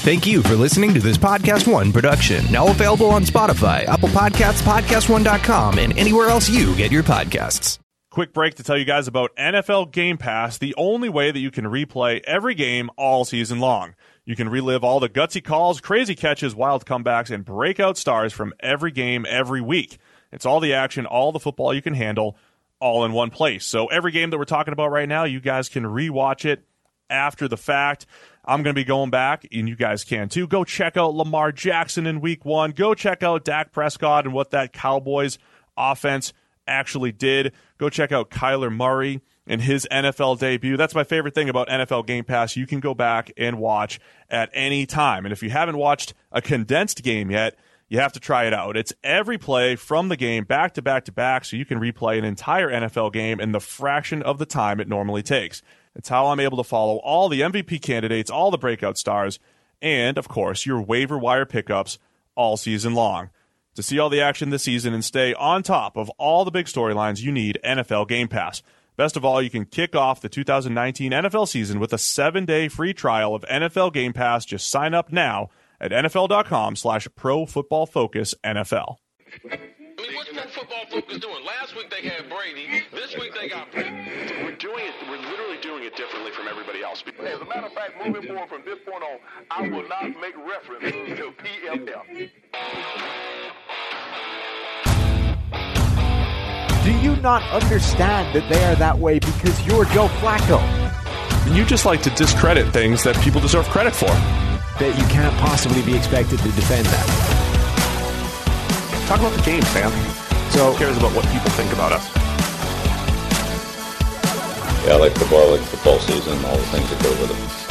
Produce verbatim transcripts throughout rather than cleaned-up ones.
Thank you for listening to this Podcast One production. Now available on Spotify, Apple Podcasts, podcast one dot com, and anywhere else you get your podcasts. Quick break to tell you guys about N F L Game Pass, the only way that you can replay every game all season long. You can relive all the gutsy calls, crazy catches, wild comebacks, and breakout stars from every game every week. It's all the action, all the football you can handle, all in one place. So every game that we're talking about right now, you guys can rewatch it after the fact. I'm going to be going back, and you guys can too. Go check out Lamar Jackson in week one. Go check out Dak Prescott and what that Cowboys offense actually did. Go check out Kyler Murray and his N F L debut. That's my favorite thing about N F L Game Pass. You can go back and watch at any time. And if you haven't watched a condensed game yet, you have to try it out. It's every play from the game back to back to back, so you can replay an entire N F L game in the fraction of the time it normally takes. It's how I'm able to follow all the M V P candidates, all the breakout stars, and, of course, your waiver wire pickups all season long. To see all the action this season and stay on top of all the big storylines, you need N F L Game Pass. Best of all, you can kick off the two thousand nineteen N F L season with a seven-day free trial of N F L Game Pass. Just sign up now at nfl.com slash pro football focus NFL. I mean, what's Pro Football Focus doing? Last week they had Brady. This week they got Brady. We're doing it. We're literally doing it differently from everybody else. As a matter of fact, moving forward from this point on, I will not make reference to P F F. Do you not understand that they are that way because you're Joe Flacco? And you just like to discredit things that people deserve credit for. That you can't possibly be expected to defend that. Talk about the game, fam. So who cares about what people think about us? Yeah, I like football, I like football season, all the things that go with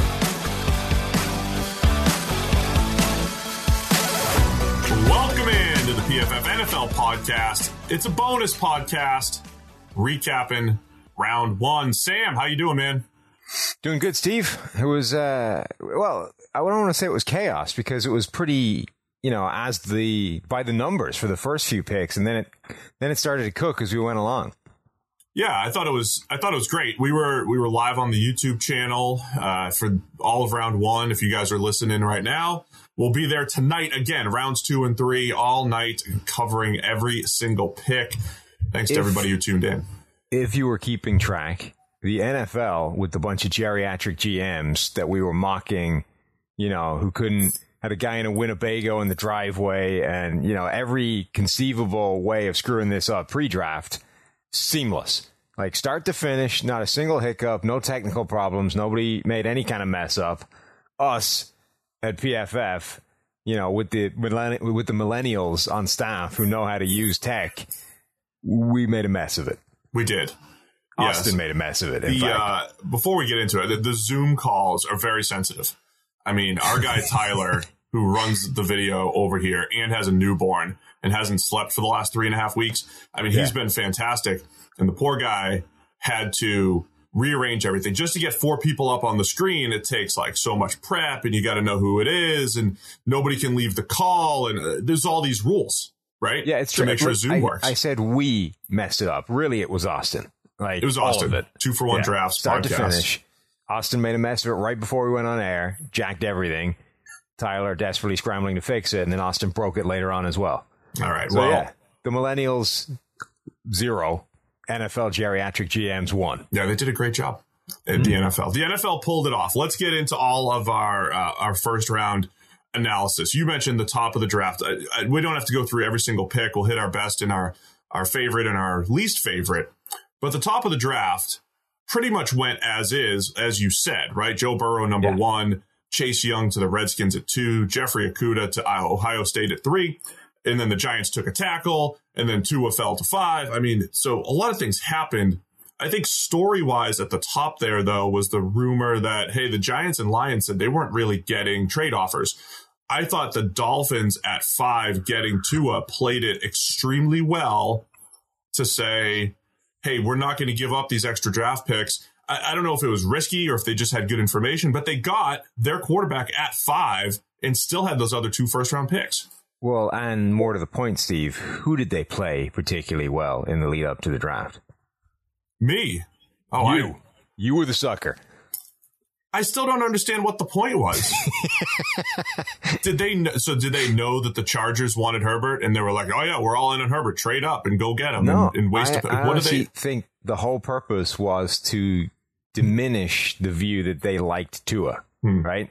it. Welcome in to the P F F N F L podcast. It's a bonus podcast recapping round one. Sam, how you doing, man? Doing good, Steve. It was, uh, well, I don't want to say it was chaos because it was pretty, you know, as the, by the numbers for the first few picks. And then it, then it started to cook as we went along. Yeah, I thought it was, I thought it was great. We were, we were live on the YouTube channel, uh, for all of round one. If you guys are listening right now, we'll be there tonight again, rounds two and three all night, covering every single pick. Thanks if, to everybody who tuned in. If you were keeping track, the N F L with the bunch of geriatric G Ms that we were mocking, you know, who couldn't, had a guy in a Winnebago in the driveway and, you know, every conceivable way of screwing this up pre-draft, seamless. Like start to finish, not a single hiccup, no technical problems, nobody made any kind of mess up. Us at P F F, you know, with the with the millennials on staff who know how to use tech, we made a mess of it. We did. Austin yes. made a mess of it. The, uh, before we get into it, the, the Zoom calls are very sensitive. I mean, our guy Tyler, who runs the video over here and has a newborn and hasn't slept for the last three and a half weeks. I mean, yeah. he's been fantastic. And the poor guy had to rearrange everything just to get four people up on the screen. It takes like so much prep and you got to know who it is and nobody can leave the call. And uh, there's all these rules, right? Yeah, it's to true. make sure Look, Zoom I, works. I said we messed it up. Really, it was Austin. Like it was all Austin. Of it. Two for one yeah. drafts. Start podcast. to finish. Austin made a mess of it right before we went on air, jacked everything. Tyler desperately scrambling to fix it, and then Austin broke it later on as well. All right. So, well, yeah, the millennials, zero. N F L geriatric G Ms, one. Yeah, they did a great job at mm-hmm. the N F L. The N F L pulled it off. Let's get into all of our uh, our first round analysis. You mentioned the top of the draft. I, I, we don't have to go through every single pick. We'll hit our best and our, our favorite and our least favorite. But the top of the draft pretty much went as is, as you said, right? Joe Burrow, number yeah. one. Chase Young to the Redskins at two. Jeffrey Okudah to Ohio State at three. And then the Giants took a tackle. And then Tua fell to five. I mean, so a lot of things happened. I think story-wise at the top there, though, was the rumor that, hey, the Giants and Lions said they weren't really getting trade offers. I thought the Dolphins at five getting Tua played it extremely well to say, hey, we're not going to give up these extra draft picks. I, I don't know if it was risky or if they just had good information, but they got their quarterback at five and still had those other two first-round picks. Well, and more to the point, Steve, who did they play particularly well in the lead up to the draft? Me. Oh, you. I, you were the sucker. I still don't understand what the point was. did they kn- so did they know that the Chargers wanted Herbert and they were like, oh yeah, we're all in on Herbert, trade up and go get him no, and, and waste I, a I what honestly do they think the whole purpose was to diminish the view that they liked Tua, hmm. right?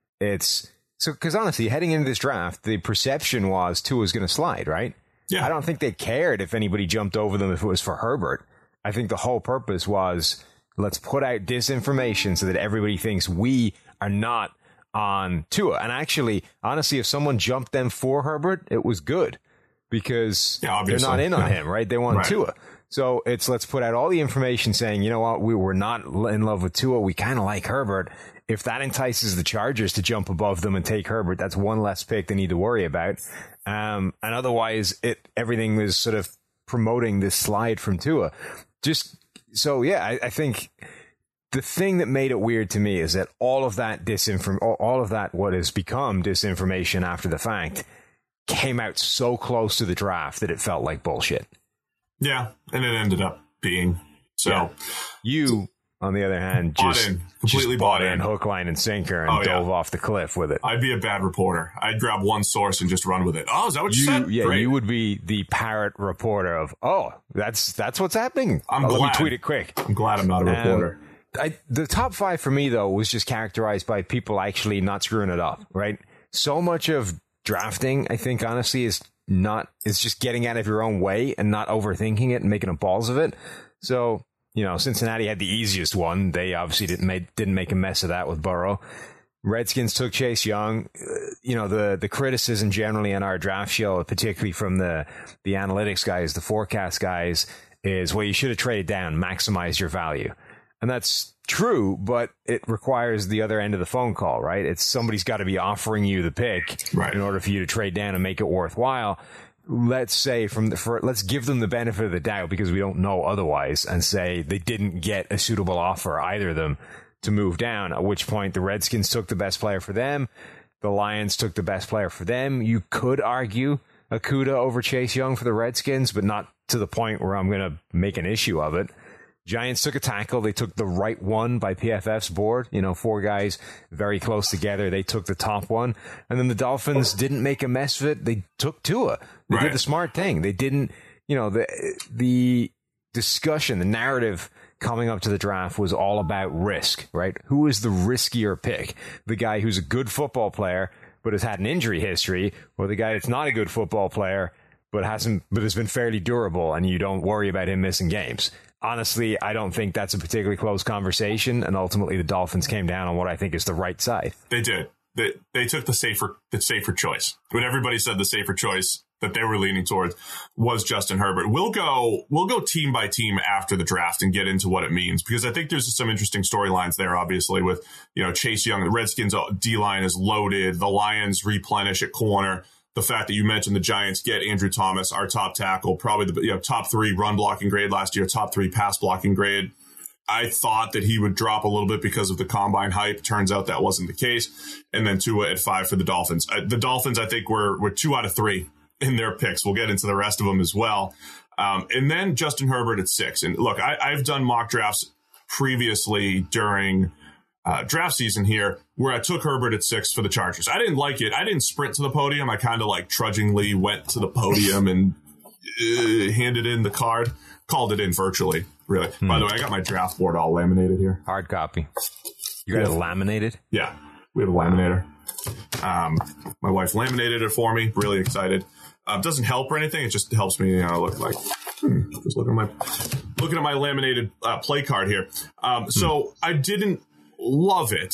It's so because honestly, heading into this draft, the perception was Tua's going to slide, right? Yeah. I don't think they cared if anybody jumped over them if it was for Herbert. I think the whole purpose was let's put out disinformation so that everybody thinks we are not on Tua. And actually, honestly, if someone jumped them for Herbert, it was good because yeah, they're not in on yeah. him, right? They want right. Tua. So it's let's put out all the information saying, you know what, we were not in love with Tua. We kind of like Herbert. If that entices the Chargers to jump above them and take Herbert, that's one less pick they need to worry about. Um, and otherwise, it everything was sort of promoting this slide from Tua. Just so, yeah, I, I think the thing that made it weird to me is that all of that disinform, all of that what has become disinformation after the fact came out so close to the draft that it felt like bullshit. Yeah, and it ended up being so. Yeah. You, on the other hand, just, in, completely just bought, bought in, in, hook, line, and sinker, and oh, dove yeah. off the cliff with it. I'd be a bad reporter. I'd grab one source and just run with it. Oh, is that what you, you said? Yeah, Great. you would be the parrot reporter of, oh, that's that's what's happening. I'm oh, glad. Let me tweet it quick. I'm glad I'm not a reporter. Um, I, the top five for me, though, was just characterized by people actually not screwing it up, right? So much of drafting, I think, honestly, is not is just getting out of your own way and not overthinking it and making a balls of it. So, you know, Cincinnati had the easiest one. They obviously didn't make, didn't make a mess of that with Burrow. Redskins took Chase Young. Uh, you know, the, the criticism generally on our draft show, particularly from the, the analytics guys, the forecast guys, is, well, you should have traded down, maximize your value. And that's true, but it requires the other end of the phone call, right? It's somebody's got to be offering you the pick right. in order for you to trade down and make it worthwhile. Let's say from the, for, let's give them the benefit of the doubt because we don't know otherwise and say they didn't get a suitable offer, either of them, to move down, at which point the Redskins took the best player for them. The Lions took the best player for them. You could argue Okudah over Chase Young for the Redskins, but not to the point where I'm going to make an issue of it. Giants took a tackle. They took the right one by P F F's board. You know, four guys very close together. They took the top one. And then the Dolphins didn't make a mess of it. They took Tua. They right. did the smart thing. They didn't, you know, the the discussion, the narrative coming up to the draft was all about risk, right? Who is the riskier pick? The guy who's a good football player but has had an injury history, or the guy that's not a good football player but hasn't but has been fairly durable and you don't worry about him missing games? Honestly, I don't think that's a particularly close conversation, and ultimately the Dolphins came down on what I think is the right side. They did. They they took the safer the safer choice. When everybody said the safer choice that they were leaning towards was Justin Herbert. We'll go we'll go team by team after the draft and get into what it means, because I think there's some interesting storylines there, obviously, with, you know, Chase Young. The Redskins D-line is loaded. The Lions replenish at corner. The fact that you mentioned the Giants get Andrew Thomas, our top tackle, probably the you know top three run blocking grade last year, top three pass blocking grade. I thought that he would drop a little bit because of the combine hype. Turns out that wasn't the case. And then Tua at five for the Dolphins. Uh, the Dolphins, I think, were were two out of three in their picks. We'll get into the rest of them as well. Um, and then Justin Herbert at six. And look, I, I've done mock drafts previously during Uh, draft season here where I took Herbert at six for the Chargers. I didn't like it. I didn't sprint to the podium. I kind of like trudgingly went to the podium and uh, handed in the card, called it in virtually, really. Hmm. By the way, I got my draft board all laminated here. Hard copy. You got yeah. it laminated? Yeah, we have a laminator. Um, my wife laminated it for me. Really excited. Uh, it doesn't help or anything. It just helps me, you know, look like, hmm, just looking at my, looking at my laminated uh, play card here. Um, hmm. So I didn't love it,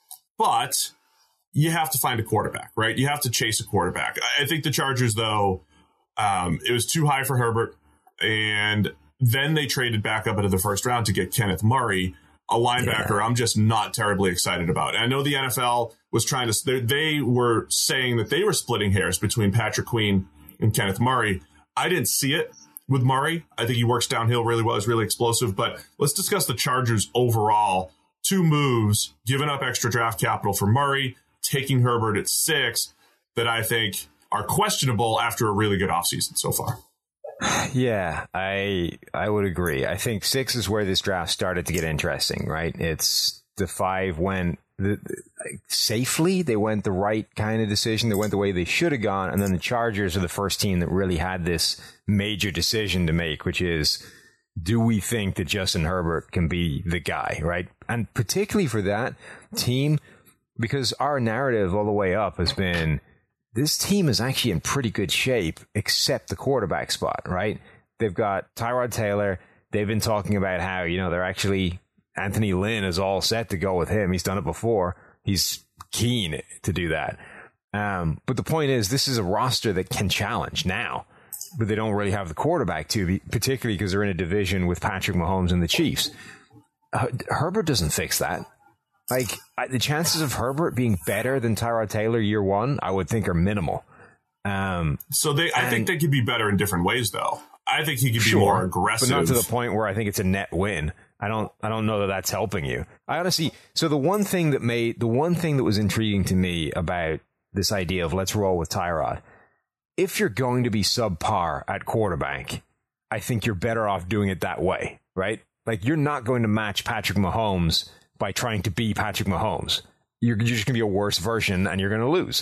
but you have to find a quarterback, right? You have to chase a quarterback. I think the Chargers, though, um, it was too high for Herbert, and then they traded back up into the first round to get Kenneth Murray, a linebacker yeah. I'm just not terribly excited about. And I know the N F L was trying to, they were saying that they were splitting hairs between Patrick Queen and Kenneth Murray. I didn't see it with Murray. I think he works downhill really well. He's really explosive. But let's discuss the Chargers overall. Two moves, giving up extra draft capital for Murray, taking Herbert at six, that I think are questionable after a really good offseason so far. Yeah, I I would agree. I think six is where this draft started to get interesting, right? It's the five went the, the, safely. They went the right kind of decision. They went the way they should have gone. And then the Chargers are the first team that really had this major decision to make, which is, do we think that Justin Herbert can be the guy, right? And particularly for that team, because our narrative all the way up has been, this team is actually in pretty good shape, except the quarterback spot, right? They've got Tyrod Taylor. They've been talking about how, you know, they're actually, Anthony Lynn is all set to go with him. He's done it before. He's keen to do that. Um, but the point is, this is a roster that can challenge now, but they don't really have the quarterback to, particularly because they're in a division with Patrick Mahomes and the Chiefs. Uh, Herbert doesn't fix that. Like, I, the chances of Herbert being better than Tyrod Taylor year one, I would think are minimal. Um, so they, I think they could be better in different ways, though. I think he could be sure, more aggressive, but not to the point where I think it's a net win. I don't, I don't know that that's helping you. I honestly, so the one thing that made, the one thing that was intriguing to me about this idea of let's roll with Tyrod, if you're going to be subpar at quarterback, I think you're better off doing it that way, right? Like, you're not going to match Patrick Mahomes by trying to be Patrick Mahomes. You're, you're just going to be a worse version and you're going to lose.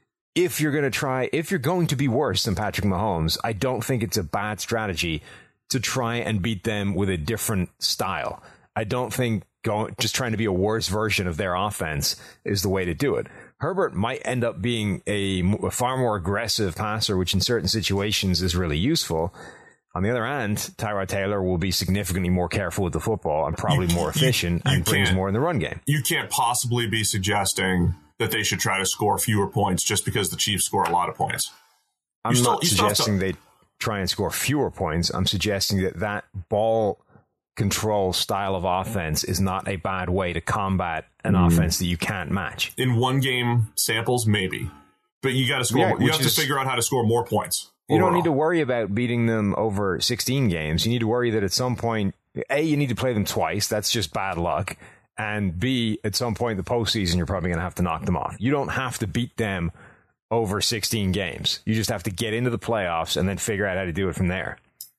If you're going to try, if you're going to be worse than Patrick Mahomes, I don't think it's a bad strategy to try and beat them with a different style. I don't think going, just trying to be a worse version of their offense is the way to do it. Herbert might end up being a, a far more aggressive passer, which in certain situations is really useful. On the other hand, Tyrod Taylor will be significantly more careful with the football and probably you, more efficient you, you and brings more in the run game. You can't possibly be suggesting that they should try to score fewer points just because the Chiefs score a lot of points. I'm you not still, suggesting to- they try and score fewer points. I'm suggesting that that ball control style of offense is not a bad way to combat an mm. offense that you can't match. In one game samples, maybe. But you got to score. Yeah, you have is, to figure out how to score more points. You overall. Don't need to worry about beating them over sixteen games. You need to worry that at some point, A, you need to play them twice. That's just bad luck. And B, at some point in the postseason, you're probably going to have to knock them off. You don't have to beat them over sixteen games. You just have to get into the playoffs and then figure out how to do it from there.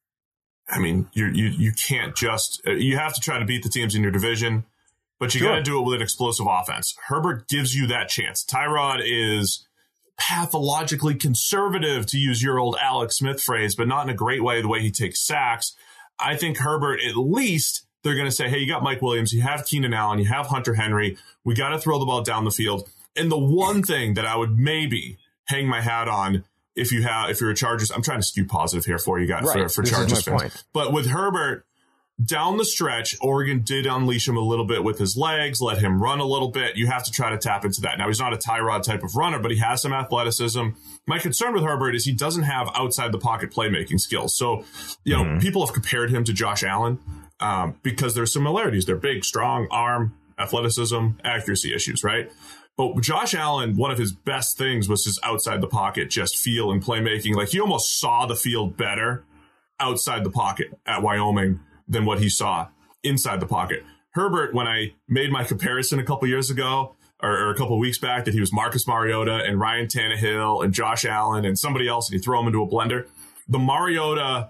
I mean, you you you can't just uh, you have to try to beat the teams in your division, but you sure. got to do it with an explosive offense. Herbert gives you that chance. Tyrod is pathologically conservative, to use your old Alex Smith phrase, but not in a great way, the way he takes sacks. I think Herbert, at least, they're going to say, hey, you got Mike Williams, you have Keenan Allen, you have Hunter Henry. We got to throw the ball down the field. And the one thing that I would maybe hang my hat on, if you have, if you're a Chargers, I'm trying to skew positive here for you guys, right. for, for Chargers fans. Point. But with Herbert, down the stretch, Oregon did unleash him a little bit with his legs, let him run a little bit. You have to try to tap into that. Now, he's not a Tyrod type of runner, but he has some athleticism. My concern with Herbert is he doesn't have outside the pocket playmaking skills. So, you know, mm-hmm. people have compared him to Josh Allen um, because there's similarities. They're big, strong, arm, athleticism, accuracy issues, right? But Josh Allen, one of his best things was his outside the pocket, just feel and playmaking. Like, he almost saw the field better outside the pocket at Wyoming than what he saw inside the pocket. Herbert, when I made my comparison a couple years ago, or, or a couple weeks back, that he was Marcus Mariota and Ryan Tannehill and Josh Allen and somebody else, and you throw them into a blender. The Mariota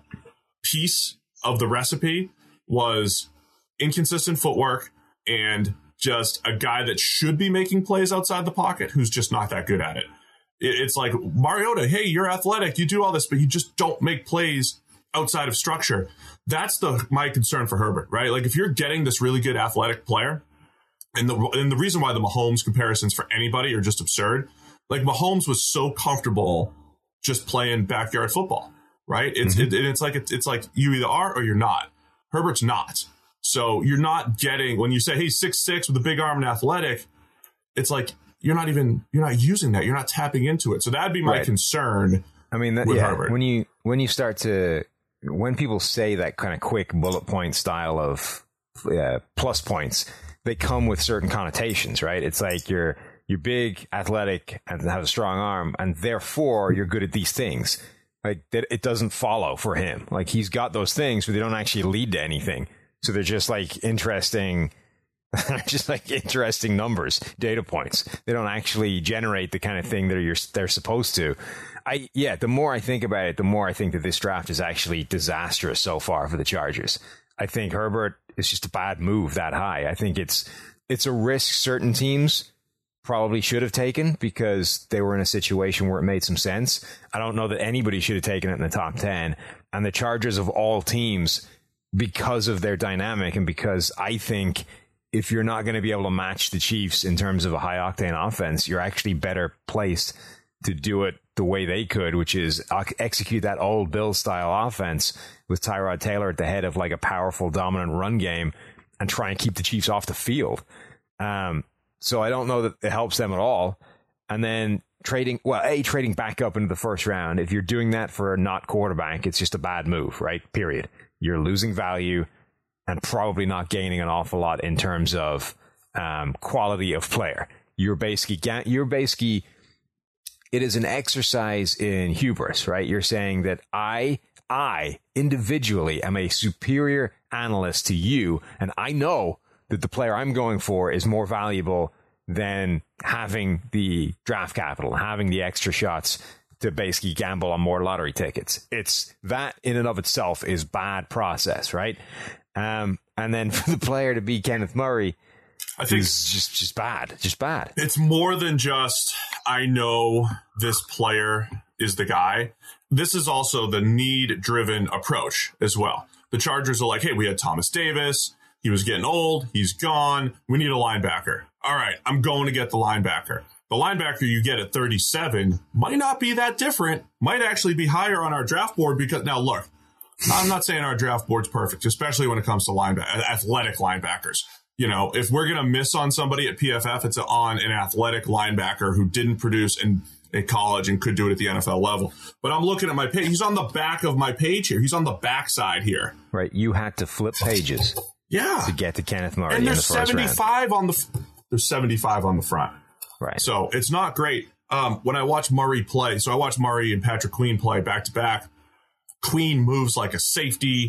piece of the recipe was inconsistent footwork and just a guy that should be making plays outside the pocket who's just not that good at it. it it's like, Mariota, hey, you're athletic, you do all this, but you just don't make plays outside of structure. That's the my concern for Herbert, right? Like, if you're getting this really good athletic player, and the and the reason why the Mahomes comparisons for anybody are just absurd, like, Mahomes was so comfortable just playing backyard football, right? It's mm-hmm. it, it's like it, it's like you either are or you're not. Herbert's not. So you're not getting, when you say, hey, six six with a big arm and athletic, it's like you're not even you're not using that. You're not tapping into it. So that'd be my right. concern. I mean, that, with yeah, Herbert. when you when you start to when people say that kind of quick bullet point style of uh, plus points, they come with certain connotations, right? It's like you're you're big, athletic, and have a strong arm, and therefore you're good at these things. Like, that, it doesn't follow for him. Like, he's got those things, but they don't actually lead to anything. So they're just like interesting, just like interesting numbers, data points. They don't actually generate the kind of thing that you're they're supposed to. I yeah, the more I think about it, the more I think that this draft is actually disastrous so far for the Chargers. I think Herbert is just a bad move that high. I think it's it's a risk certain teams probably should have taken because they were in a situation where it made some sense. I don't know that anybody should have taken it in the top ten. And the Chargers of all teams, because of their dynamic and because I think if you're not going to be able to match the Chiefs in terms of a high octane offense, you're actually better placed to do it the way they could, which is execute that old Bills style offense with Tyrod Taylor at the head of like a powerful, dominant run game and try and keep the Chiefs off the field. Um, so I don't know that it helps them at all. And then trading, well, A, trading back up into the first round. If you're doing that for a not quarterback, it's just a bad move, right? Period. You're losing value and probably not gaining an awful lot in terms of um, quality of player. You're basically, you're basically, it is an exercise in hubris, right? You're saying that I, I individually am a superior analyst to you, and I know that the player I'm going for is more valuable than having the draft capital, having the extra shots to basically gamble on more lottery tickets. It's that in and of itself is bad process, right? Um, and then for the player to be Kenneth Murray, I think it's just, just bad, just bad. It's more than just, I know this player is the guy. This is also the need-driven approach as well. The Chargers are like, hey, we had Thomas Davis. He was getting old. He's gone. We need a linebacker. All right, I'm going to get the linebacker. The linebacker you get at thirty-seven might not be that different, might actually be higher on our draft board because, now look, I'm not saying our draft board's perfect, especially when it comes to linebacker, athletic linebackers. You know, if we're going to miss on somebody at P F F, it's on an athletic linebacker who didn't produce in, in college and could do it at the N F L level. But I'm looking at my page. He's on the back of my page here. He's on the back side here. Right. You had to flip pages. Yeah. To get to Kenneth Murray. And there's in the first seventy-five round. on the there's seventy-five on the front. Right. So it's not great. Um, when I watch Murray play, so I watch Murray and Patrick Queen play back to back. Queen moves like a safety.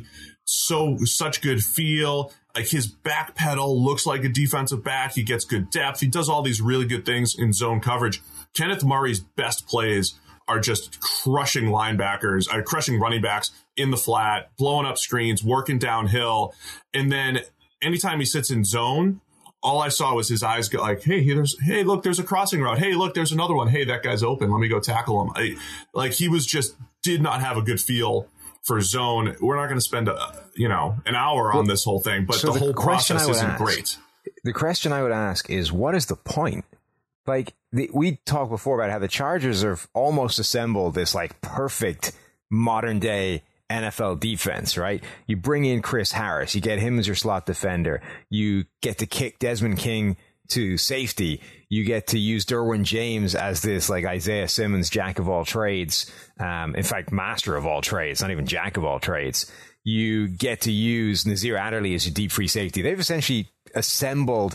So such good feel. Like his back pedal looks like a defensive back. He gets good depth. He does all these really good things in zone coverage. Kenneth Murray's best plays are just crushing linebackers, uh, crushing running backs in the flat, blowing up screens, working downhill. And then anytime he sits in zone, all I saw was his eyes go like, hey, there's, hey, look, there's a crossing route. Hey, look, there's another one. Hey, that guy's open. Let me go tackle him. I, like he was just did not have a good feel for zone. We're not going to spend a, you know, an hour on this whole thing, but so the, the whole process isn't ask, great. The question I would ask is, what is the point? Like the, we talked before about how the Chargers have almost assembled this like perfect modern day N F L defense, right? You bring in Chris Harris, you get him as your slot defender, you get to kick Desmond King to safety, you get to use Derwin James as this like Isaiah Simmons jack of all trades, um, in fact master of all trades, not even jack of all trades. You get to use Nazir Adderley as your deep free safety. They've essentially assembled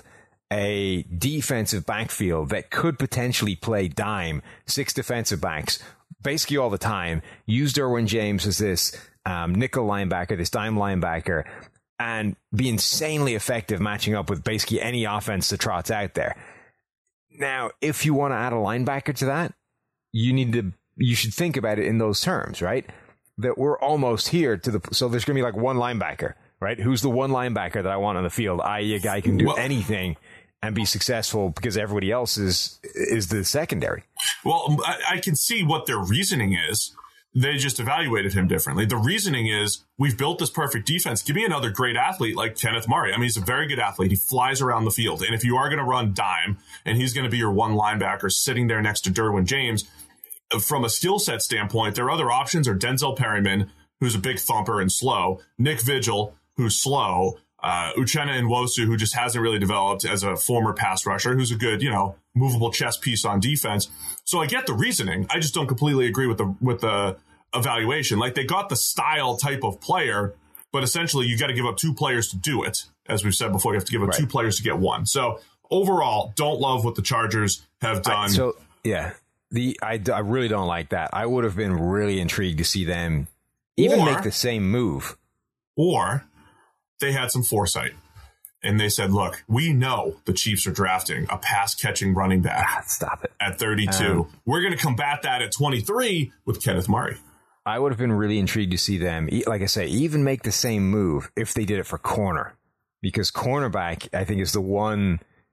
a defensive backfield that could potentially play dime, six defensive backs basically all the time. Use Derwin James as this um, nickel linebacker, this dime linebacker, and be insanely effective matching up with basically any offense that trots out there. Now, if you want to add a linebacker to that, you need to, you should think about it in those terms, right? That we're almost here to the, so there's going to be like one linebacker, right? Who's the one linebacker that I want on the field? that is a guy who can do well, anything and be successful because everybody else is, is the secondary. Well, I, I can see what their reasoning is. They just evaluated him differently. The reasoning is we've built this perfect defense. Give me another great athlete like Kenneth Murray. I mean, he's a very good athlete. He flies around the field. And if you are going to run dime and he's going to be your one linebacker sitting there next to Derwin James, from a skill set standpoint, their other options are Denzel Perryman, who's a big thumper and slow, Nick Vigil, who's slow, uh, Uchenna Nwosu, who just hasn't really developed as a former pass rusher, who's a good, you know, movable chess piece on defense. So I get the reasoning. I just don't completely agree with the with the evaluation. Like they got the style type of player, but essentially you got to give up two players to do it. As we've said before, you have to give up right. two players to get one. So overall, don't love what the Chargers have done. I, so yeah, the I, I really don't like that. I would have been really intrigued to see them even or, make the same move. Or they had some foresight. And they said, look, we know the Chiefs are drafting a pass-catching running back. Ah, stop it. At thirty-two. Um, We're going to combat that at twenty-three with Kenneth Murray. I would have been really intrigued to see them, like I say, even make the same move if they did it for corner. Because cornerback, I think, is the one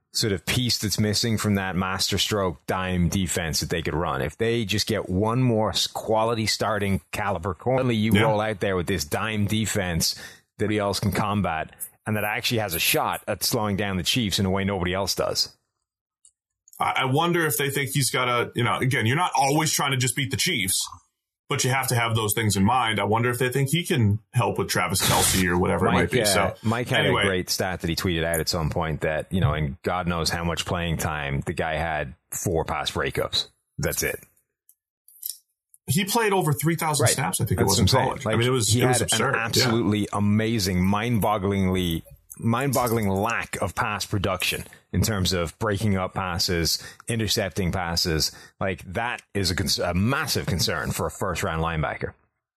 sort of piece that's missing from that masterstroke dime defense that they could run. If they just get one more quality starting caliber corner, you yeah. roll out there with this dime defense that nobody else can combat, and that actually has a shot at slowing down the Chiefs in a way nobody else does. I wonder if they think he's got to, you know, again, you're not always trying to just beat the Chiefs, but you have to have those things in mind. I wonder if they think he can help with Travis Kelce or whatever Mike, it might be. Uh, so Mike had anyway. a great stat that he tweeted out at some point that, you know, and God knows how much playing time, the guy had four pass breakups. That's it. He played over three thousand right. snaps, I think That's it was in college. Like, I mean, it was, he it was had absurd. an absolutely yeah. amazing, mind-bogglingly, mind-boggling lack of pass production in terms of breaking up passes, intercepting passes. Like, that is a, cons- a massive concern for a first-round linebacker.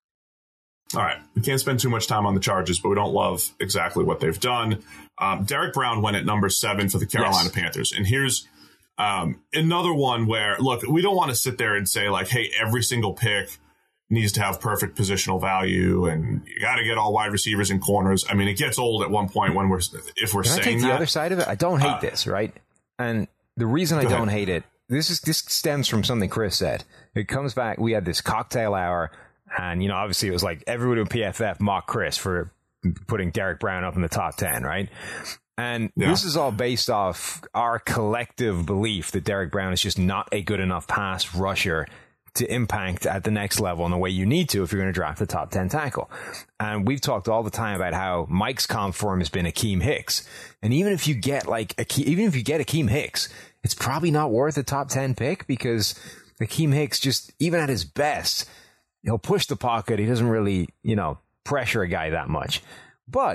All right. We can't spend too much time on the Chargers, but we don't love exactly what they've done. Um, Derek Brown went at number seven for the Carolina yes. Panthers. And here's um, another one where, look, we don't want to sit there and say, like, hey, every single pick needs to have perfect positional value and you got to get all wide receivers and corners. I mean, it gets old at one point when we're, if we're Can saying I take that. the other side of it? I don't hate uh, this, right? And the reason I don't ahead. hate it, this is this stems from something Chris said. It comes back, we had this cocktail hour, and, you know, obviously it was like everybody in P F F mocked Chris for putting Derek Brown up in the top ten, right? And yeah. this is all based off our collective belief that Derek Brown is just not a good enough pass rusher to impact at the next level in the way you need to if you're going to draft a top ten tackle. And we've talked all the time about how Mike's comp for him has been Akeem Hicks. And even if you get like, Akeem, even if you get Akeem Hicks, it's probably not worth a top ten pick because Akeem Hicks just, even at his best, he'll push the pocket. He doesn't really, you know, pressure a guy that much. But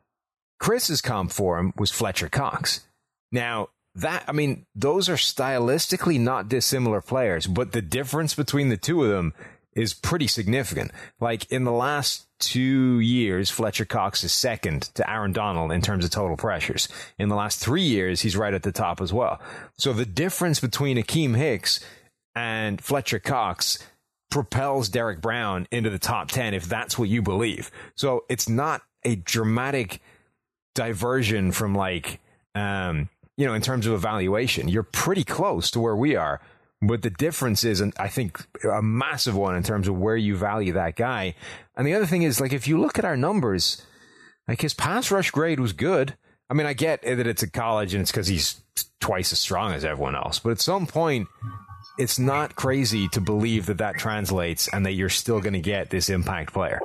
Chris's comp for him was Fletcher Cox. Now, that, I mean, those are stylistically not dissimilar players, but the difference between the two of them is pretty significant. Like, in the last two years, Fletcher Cox is second to Aaron Donald in terms of total pressures. In the last three years, he's right at the top as well. So the difference between Akeem Hicks and Fletcher Cox propels Derek Brown into the top ten, if that's what you believe. So it's not a dramatic diversion from, like, um, you know, in terms of evaluation. You're pretty close to where we are. But the difference is, and I think, a massive one in terms of where you value that guy. And the other thing is, like, if you look at our numbers, like, his pass rush grade was good. I mean, I get that it's a college and it's because he's twice as strong as everyone else. But at some point, it's not crazy to believe that that translates and that you're still going to get this impact player.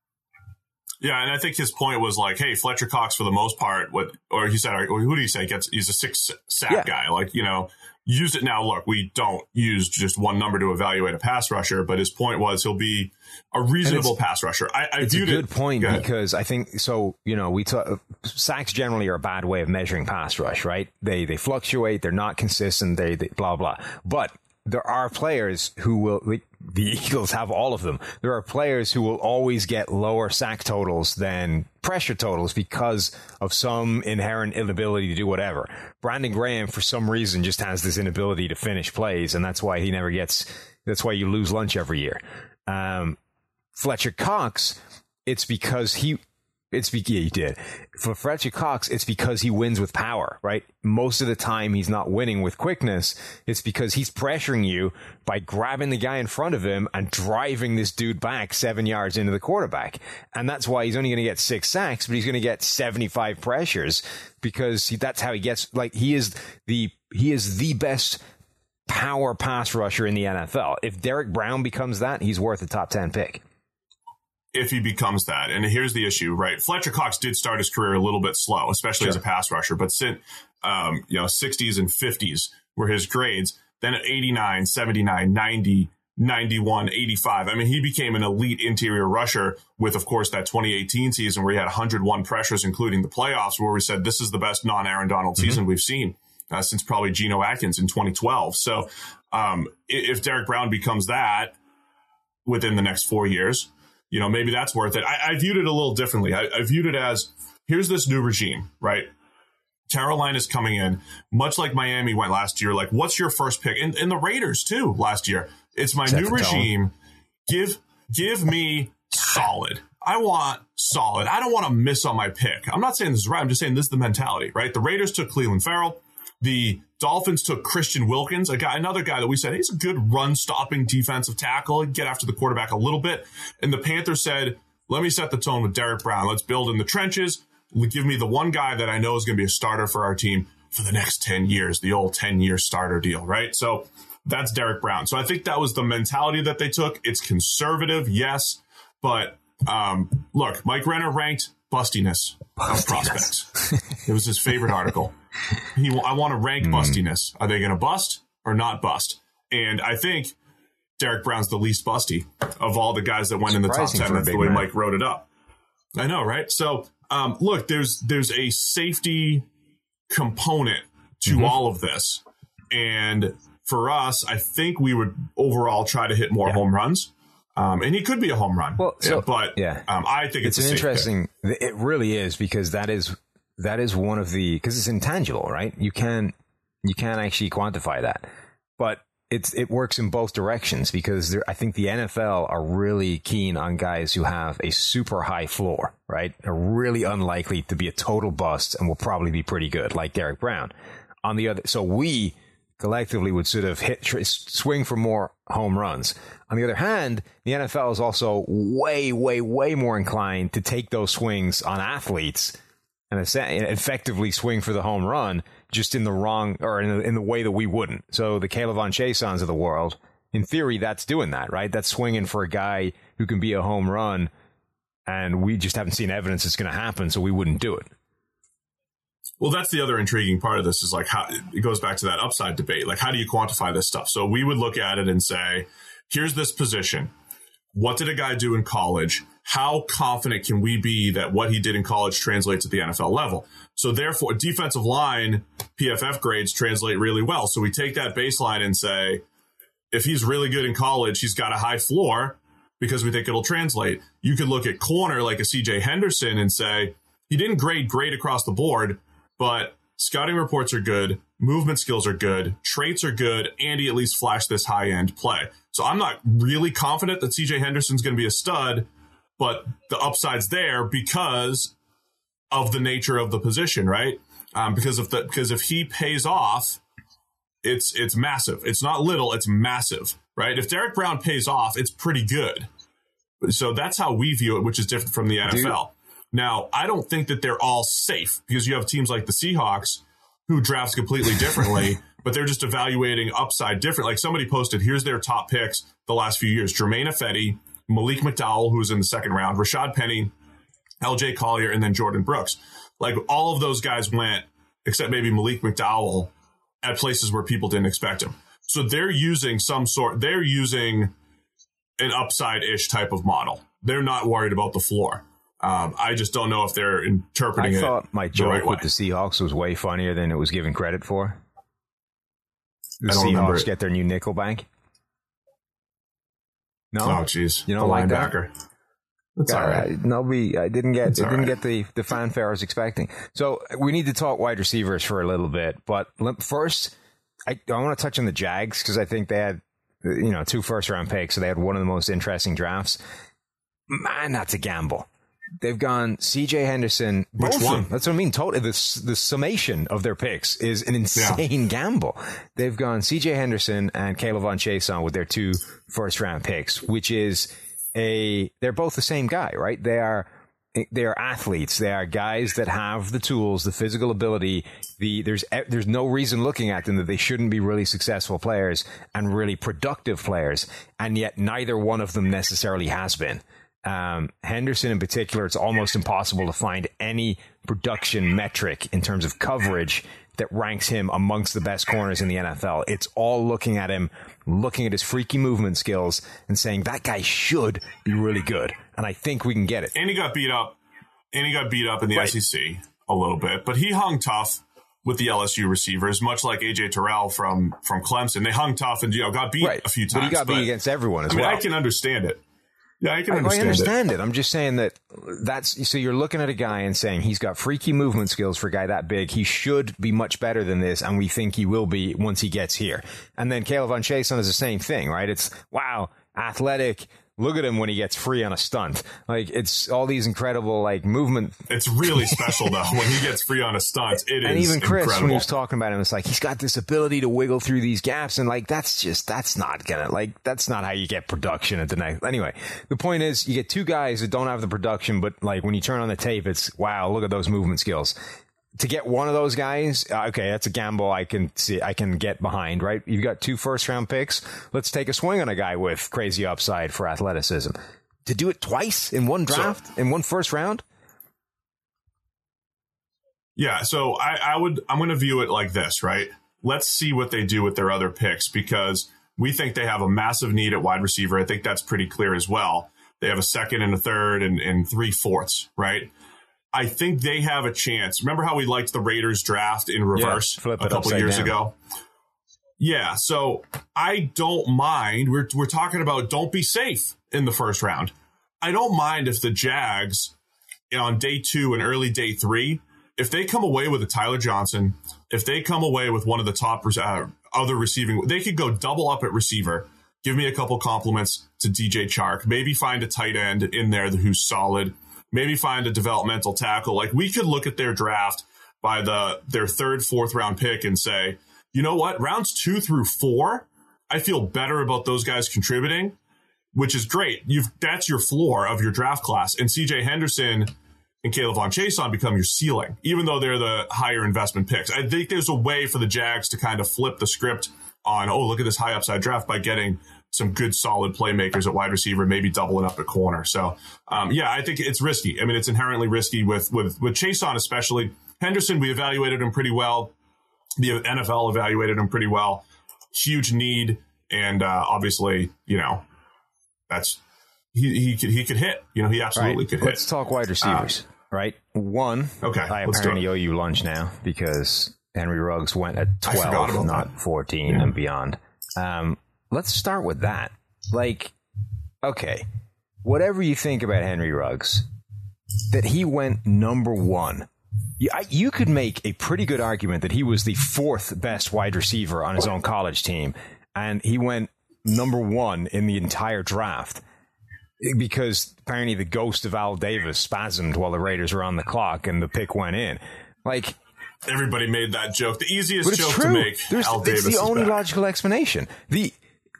Yeah, and I think his point was like, hey, Fletcher Cox, for the most part, what, or he said, or who do you say gets? He's a six sack yeah. guy. Like, you know, use it now. Look, we don't use just one number to evaluate a pass rusher, but his point was he'll be a reasonable pass rusher. I, I it's viewed a good it, point go because I think so. You know, we talk, sacks generally are a bad way of measuring pass rush, right? They they fluctuate. They're not consistent. They, they blah blah. But there are players who will. Like, the Eagles have all of them. There are players who will always get lower sack totals than pressure totals because of some inherent inability to do whatever. Brandon Graham, for some reason, just has this inability to finish plays, and that's why he never gets, that's why you lose lunch every year. Um, Fletcher Cox, it's because he, it's because yeah, he did. For Fletcher Cox, it's because he wins with power, right? Most of the time, he's not winning with quickness. It's because he's pressuring you by grabbing the guy in front of him and driving this dude back seven yards into the quarterback. And that's why he's only going to get six sacks, but he's going to get seventy-five pressures because he, that's how he gets, like, he is the, he is the best power pass rusher in the N F L. If Derek Brown becomes that, he's worth a top ten pick. If he becomes that. And here's the issue, right? Fletcher Cox did start his career a little bit slow, especially sure. as a pass rusher, but since, um, you know, sixties and fifties were his grades. Then at eighty-nine, seventy-nine, ninety, ninety-one, eighty-five. I mean, he became an elite interior rusher with, of course, that twenty eighteen season where he had one hundred one pressures, including the playoffs, where we said this is the best non-Aaron Donald mm-hmm. season we've seen uh, since probably Geno Atkins in twenty twelve. So um, if Derek Brown becomes that within the next four years, you know, maybe that's worth it. I, I viewed it a little differently. I, I viewed it as, here's this new regime, right? Carolina's coming in, much like Miami went last year. Like, what's your first pick? And, and the Raiders, too, last year. It's my Set new regime. Give give me solid. I want solid. I don't want to miss on my pick. I'm not saying this is right. I'm just saying this is the mentality, right? The Raiders took Cleveland Farrell. The Dolphins took Christian Wilkins, a guy, another guy that we said, he's a good run-stopping defensive tackle, get after the quarterback a little bit. And the Panthers said, let me set the tone with Derek Brown. Let's build in the trenches. Give me the one guy that I know is going to be a starter for our team for the next ten years, the old ten-year starter deal, right? So that's Derek Brown. So I think that was the mentality that they took. It's conservative, yes, but um, look, Mike Renner ranked bustiness of prospects. It was his favorite article. He, I want to rank mm. bustiness. Are they going to bust or not bust? And I think Derek Brown's the least busty of all the guys that went in the top ten. That's the way man. Mike wrote it up. I know, right? So, um, look, there's there's a safety component to mm-hmm. all of this. And for us, I think we would overall try to hit more yeah. home runs. Um, and he could be a home run. Well, so, yeah, but yeah. Um, I think it's, it's an interesting. Pick. It really is, because that is that is one of the because it's intangible, right? You can you can't actually quantify that, but it's it works in both directions, because there, I think the N F L are really keen on guys who have a super high floor, right? Are really unlikely to be a total bust and will probably be pretty good, like Derek Brown. On the other, so we collectively would sort of hit swing for more home runs. On the other hand, the N F L is also way, way, way more inclined to take those swings on athletes and effectively swing for the home run, just in the wrong, or in the, in the way that we wouldn't. So the Caleb Von Chasons of the world, in theory, that's doing that, right? That's swinging for a guy who can be a home run, and we just haven't seen evidence it's going to happen, so we wouldn't do it. Well, that's the other intriguing part of this, is like how it goes back to that upside debate. Like, how do you quantify this stuff? So we would look at it and say, here's this position. What did a guy do in college? How confident can we be that what he did in college translates at the N F L level? So therefore, defensive line P F F grades translate really well. So we take that baseline and say, if he's really good in college, he's got a high floor because we think it'll translate. You could look at corner like a C J Henderson and say, he didn't grade great across the board, but scouting reports are good, movement skills are good, traits are good, and he at least flashed this high-end play. So I'm not really confident that C J Henderson's going to be a stud, but the upside's there because of the nature of the position, right? Um, because of the because if he pays off, it's it's massive. It's not little, it's massive, right? If Derek Brown pays off, it's pretty good. So that's how we view it, which is different from the N F L. Dude. Now, I don't think that they're all safe, because you have teams like the Seahawks who drafts completely differently, but they're just evaluating upside different. Like somebody posted, here's their top picks the last few years. Jermaine Ifedi, Malik McDowell, who's in the second round, Rashad Penny, L J Collier, and then Jordan Brooks. Like all of those guys went, except maybe Malik McDowell, at places where people didn't expect him. So they're using some sort, they're using an upside-ish type of model. They're not worried about the floor. Um, I just don't know if they're interpreting it. I thought my joke right with way. the Seahawks was way funnier than it was given credit for. The I don't Seahawks get their new nickel bank. No, oh jeez, you don't the like linebacker. that? That's all right. Nobody, I didn't get, That's it didn't right. get the the fanfare I was expecting. So we need to talk wide receivers for a little bit, but first, I, I want to touch on the Jags, because I think they had, you know, two first round picks, so they had one of the most interesting drafts. Man, that's a gamble. They've gone C J Henderson. Which both one? Them. That's what I mean. Totally. The, the summation of their picks is an insane yeah. gamble. They've gone C J Henderson and Caleb Von Chason with their two first round picks, which is a, they're both the same guy, right? They are, they are athletes. They are guys that have the tools, the physical ability. The, there's, there's no reason looking at them that they shouldn't be really successful players and really productive players. And yet neither one of them necessarily has been. Um, Henderson in particular, it's almost impossible to find any production metric in terms of coverage that ranks him amongst the best corners in the N F L. It's all looking at him, looking at his freaky movement skills and saying that guy should be really good. And I think we can get it. And he got beat up. And he got beat up in the right. S E C a little bit, but he hung tough with the L S U receivers, much like A J Terrell from, from Clemson. They hung tough and, you know, got beat right. a few times. But he got beat against everyone as I mean, well. I can understand it. Yeah, I can I, understand, I understand it. it. I'm just saying that that's, so you're looking at a guy and saying he's got freaky movement skills for a guy that big. He should be much better than this, and we think he will be once he gets here. And then Caleb Von Chason is the same thing, right? It's, wow, athletic, Look at him when he gets free on a stunt. Like, it's all these incredible, like, movement. It's really special, though, when he gets free on a stunt. It and is even Chris, incredible. when he was talking about him, it's like, he's got this ability to wiggle through these gaps. And, like, that's just, that's not gonna, like, that's not how you get production at the next. Anyway, the point is, you get two guys that don't have the production, but, like, when you turn on the tape, it's, wow, look at those movement skills. To get one of those guys, okay, that's a gamble I can see, I can get behind, right? You've got two first round picks. Let's take a swing on a guy with crazy upside for athleticism. To do it twice in one draft, so, in one first round? Yeah, so I, I would, I'm going to view it like this, right? Let's see what they do with their other picks, because we think they have a massive need at wide receiver. I think that's pretty clear as well. They have a second and a third and, and three fourths, right? I think they have a chance. Remember how we liked the Raiders draft in reverse yeah, a couple years down. ago? Yeah, so I don't mind. We're we're talking about don't be safe in the first round. I don't mind if the Jags on day two and early day three, if they come away with a Tyler Johnson, if they come away with one of the top uh, other receiving, they could go double up at receiver. Give me a couple compliments to D J Chark. Maybe find a tight end in there who's solid. Maybe find a developmental tackle. Like, we could look at their draft by the their third, fourth round pick and say, you know what, rounds two through four, I feel better about those guys contributing, which is great. You've that's your floor of your draft class. And C J Henderson and Caleb Von Chason become your ceiling, even though they're the higher investment picks. I think there's a way for the Jags to kind of flip the script on, oh, look at this high upside draft by getting some good solid playmakers at wide receiver, maybe doubling up at corner. So, um, yeah, I think it's risky. I mean, it's inherently risky with, with, with Chason, especially. Henderson, we evaluated him pretty well. The N F L evaluated him pretty well. Huge need. And, uh, obviously, you know, that's, he, he could, he could hit, you know, he absolutely right, could hit. Let's talk wide receivers, uh, right? One. Okay. I let's apparently owe you lunch now because Henry Ruggs went at twelve, not that. fourteen yeah. and beyond. Um, Let's start with that. Like, okay, whatever you think about Henry Ruggs, that he went number one. You, I, you could make a pretty good argument that he was the fourth best wide receiver on his own college team, and he went number one in the entire draft because apparently the ghost of Al Davis spasmed while the Raiders were on the clock and the pick went in. Like, everybody made that joke. The easiest but it's joke true. to make. There's, Al it's Davis the is only back. logical explanation. The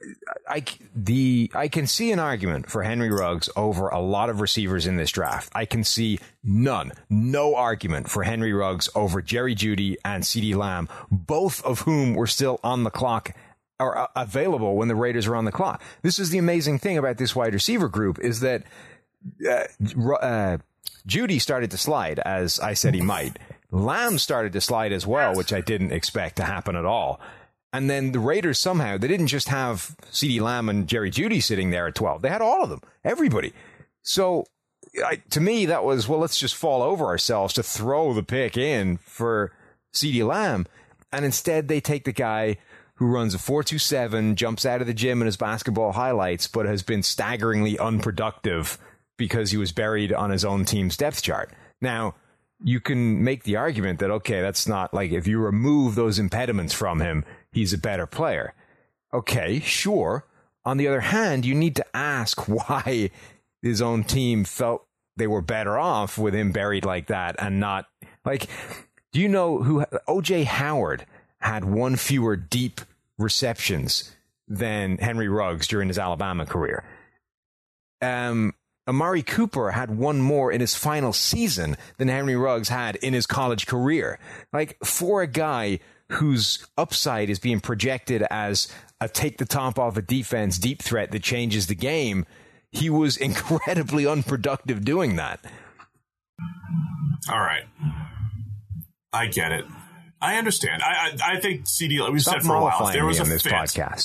I, the, I can see an argument for Henry Ruggs over a lot of receivers in this draft. I can see none, no argument for Henry Ruggs over Jerry Jeudy and CeeDee Lamb, both of whom were still on the clock or uh, available when the Raiders were on the clock. This is the amazing thing about this wide receiver group is that uh, uh, Jeudy started to slide, as I said he might. Lamb started to slide as well, which I didn't expect to happen at all. And then the Raiders somehow, they didn't just have CeeDee Lamb and Jerry Jeudy sitting there at twelve. They had all of them, everybody. So I, to me, that was, well, let's just fall over ourselves to throw the pick in for CeeDee Lamb. And instead they take the guy who runs a four two seven, jumps out of the gym in his basketball highlights, but has been staggeringly unproductive because he was buried on his own team's depth chart. Now, you can make the argument that, okay, that's not like if you remove those impediments from him, he's a better player. Okay, sure. On the other hand, you need to ask why his own team felt they were better off with him buried like that and not like, do you know who O J Howard had one fewer deep receptions than Henry Ruggs during his Alabama career? Um, Amari Cooper had one more in his final season than Henry Ruggs had in his college career. Like, for a guy whose upside is being projected as a take the top off a defense deep threat that changes the game, he was incredibly unproductive doing that. All right. I get it. I understand. I I, I think CeeDee, we said for a while, if there was a this fit, podcast.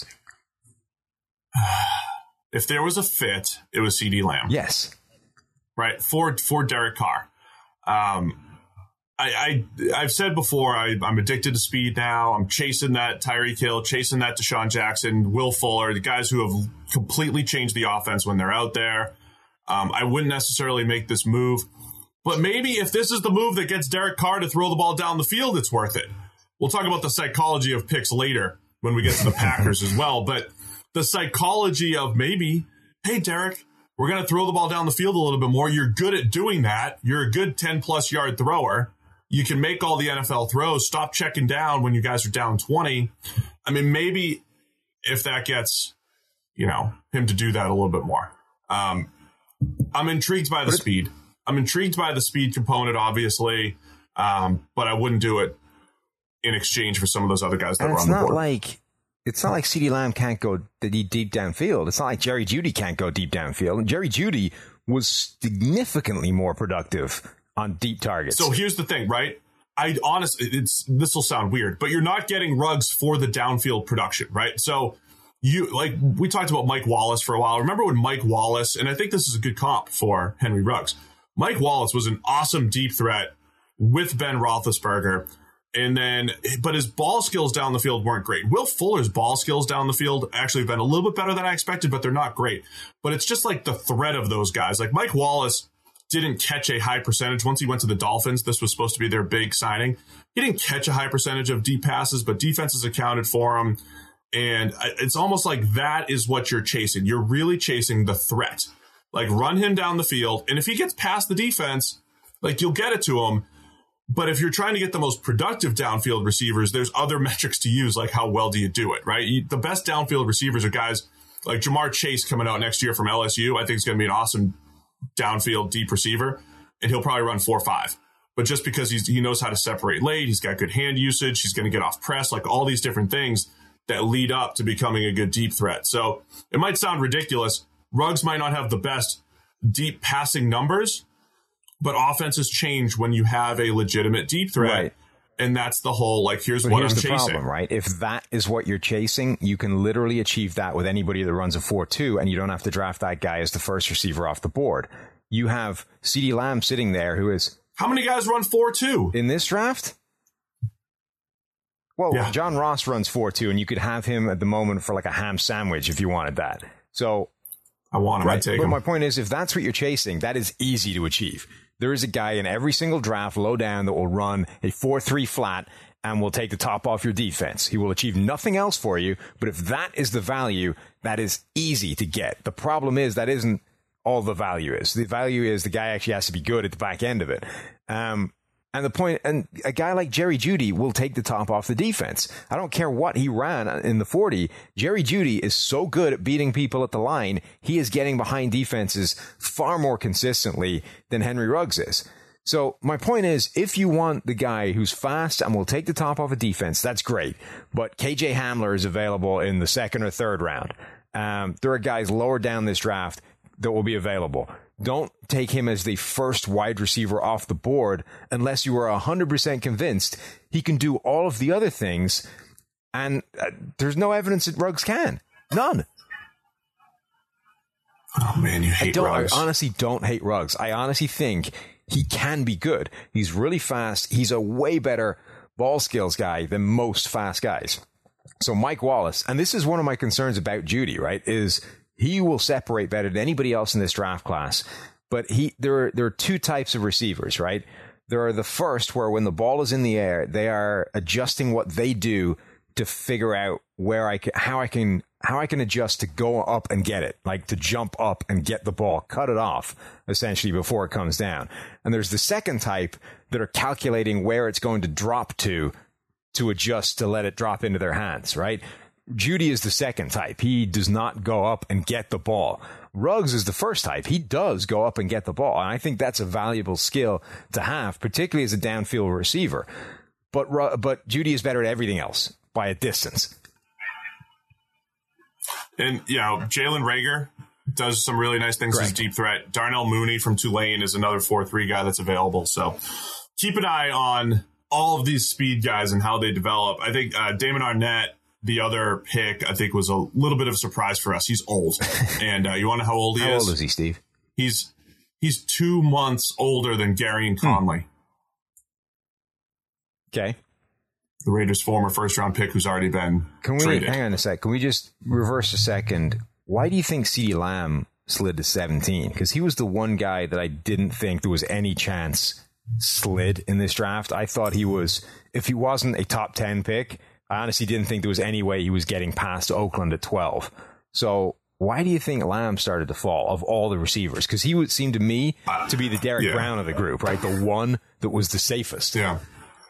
If there was a fit, it was CeeDee Lamb. Yes. Right. For for Derek Carr. Um, I, I, I've said before, I, I'm addicted to speed now. I'm chasing that Tyreek Hill, chasing that Deshaun Jackson, Will Fuller, the guys who have completely changed the offense when they're out there. Um, I wouldn't necessarily make this move. But maybe if this is the move that gets Derek Carr to throw the ball down the field, it's worth it. We'll talk about the psychology of picks later when we get to the Packers as well. But the psychology of maybe, hey, Derek, we're going to throw the ball down the field a little bit more. You're good at doing that. You're a good ten-plus yard thrower. You can make all the N F L throws. Stop checking down when you guys are down twenty. I mean, maybe if that gets, you know, him to do that a little bit more. Um, I'm intrigued by the speed. I'm intrigued by the speed component, obviously, um, but I wouldn't do it in exchange for some of those other guys that and were on the board. It's not like it's not like CeeDee Lamb can't go deep, deep downfield. It's not like Jerry Jeudy can't go deep downfield. And Jerry Jeudy was significantly more productive on deep targets. So here's the thing, right? I honestly, it's this will sound weird, but you're not getting Ruggs for the downfield production, right? So you like we talked about Mike Wallace for a while. Remember when Mike Wallace, and I think this is a good comp for Henry Ruggs. Mike Wallace was an awesome deep threat with Ben Roethlisberger, and then but his ball skills down the field weren't great. Will Fuller's ball skills down the field actually have been a little bit better than I expected, but they're not great. But it's just like the threat of those guys. Like Mike Wallace didn't catch a high percentage. Once he went to the Dolphins, this was supposed to be their big signing. He didn't catch a high percentage of deep passes, but defenses accounted for him. And it's almost like that is what you're chasing. You're really chasing the threat. Like, run him down the field. And if he gets past the defense, like, you'll get it to him. But if you're trying to get the most productive downfield receivers, there's other metrics to use, like how well do you do it, right? You, the best downfield receivers are guys like Jamar Chase coming out next year from L S U. I think is going to be an awesome downfield deep receiver, and he'll probably run four or five. But just because he's, he knows how to separate late, he's got good hand usage, he's going to get off press, like all these different things that lead up to becoming a good deep threat. So it might sound ridiculous. Ruggs might not have the best deep passing numbers, but offenses change when you have a legitimate deep threat. Right. And that's the whole, like, here's but what here's I'm the chasing. Problem, right? If that is what you're chasing, you can literally achieve that with anybody that runs a four two, and you don't have to draft that guy as the first receiver off the board. You have CeeDee Lamb sitting there who is... How many guys run four two? In this draft? Well, yeah. John Ross runs four two, and you could have him at the moment for like a ham sandwich if you wanted that. So... I want him. Right. I take but him. My point is, if that's what you're chasing, that is easy to achieve. There is a guy in every single draft low down that will run a four three flat and will take the top off your defense. He will achieve nothing else for you. But if that is the value, that is easy to get. The problem is that isn't all the value is. The value is the guy actually has to be good at the back end of it. Um, And the point, and a guy like Jerry Jeudy will take the top off the defense. I don't care what he ran in the forty. Jerry Jeudy is so good at beating people at the line. He is getting behind defenses far more consistently than Henry Ruggs is. So my point is, if you want the guy who's fast and will take the top off a defense, that's great. But K J Hamler is available in the second or third round. Um, there are guys lower down this draft that will be available. Don't take him as the first wide receiver off the board unless you are one hundred percent convinced he can do all of the other things, and uh, there's no evidence that Ruggs can. None. Oh, man, you hate I don't, Ruggs. I honestly don't hate Ruggs. I honestly think he can be good. He's really fast. He's a way better ball skills guy than most fast guys. So Mike Wallace, and this is one of my concerns about Jeudy, right, is... he will separate better than anybody else in this draft class. But he there are, there are two types of receivers, right? There are the first where when the ball is in the air, they are adjusting what they do to figure out where I can, how I can, how I can adjust to go up and get it, like to jump up and get the ball, cut it off essentially before it comes down. And there's the second type that are calculating where it's going to drop to, to adjust to let it drop into their hands, right? Jeudy is the second type. He does not go up and get the ball. Ruggs is the first type. He does go up and get the ball. And I think that's a valuable skill to have, particularly as a downfield receiver. But but Jeudy is better at everything else by a distance. And, you know, Jalen Reagor does some really nice things Correct. as deep threat. Darnell Mooney from Tulane is another four three guy that's available. So keep an eye on all of these speed guys and how they develop. I think uh, Damon Arnett, the other pick, I think was a little bit of a surprise for us. He's old. And uh, you want to know how old he how is? How old is he, Steve? He's he's two months older than Gary and Conley. Hmm. Okay. The Raiders' former first-round pick who's already been Can we, traded. hang on a sec. Can we just reverse a second? Why do you think CeeDee Lamb slid to seventeen? Because he was the one guy that I didn't think there was any chance slid in this draft. I thought he was, if he wasn't a top ten pick, I honestly didn't think there was any way he was getting past Oakland at twelve. So why do you think Lamb started to fall of all the receivers? Because he would seem to me to be the Derek yeah. Brown of the group, right? The one that was the safest. Yeah.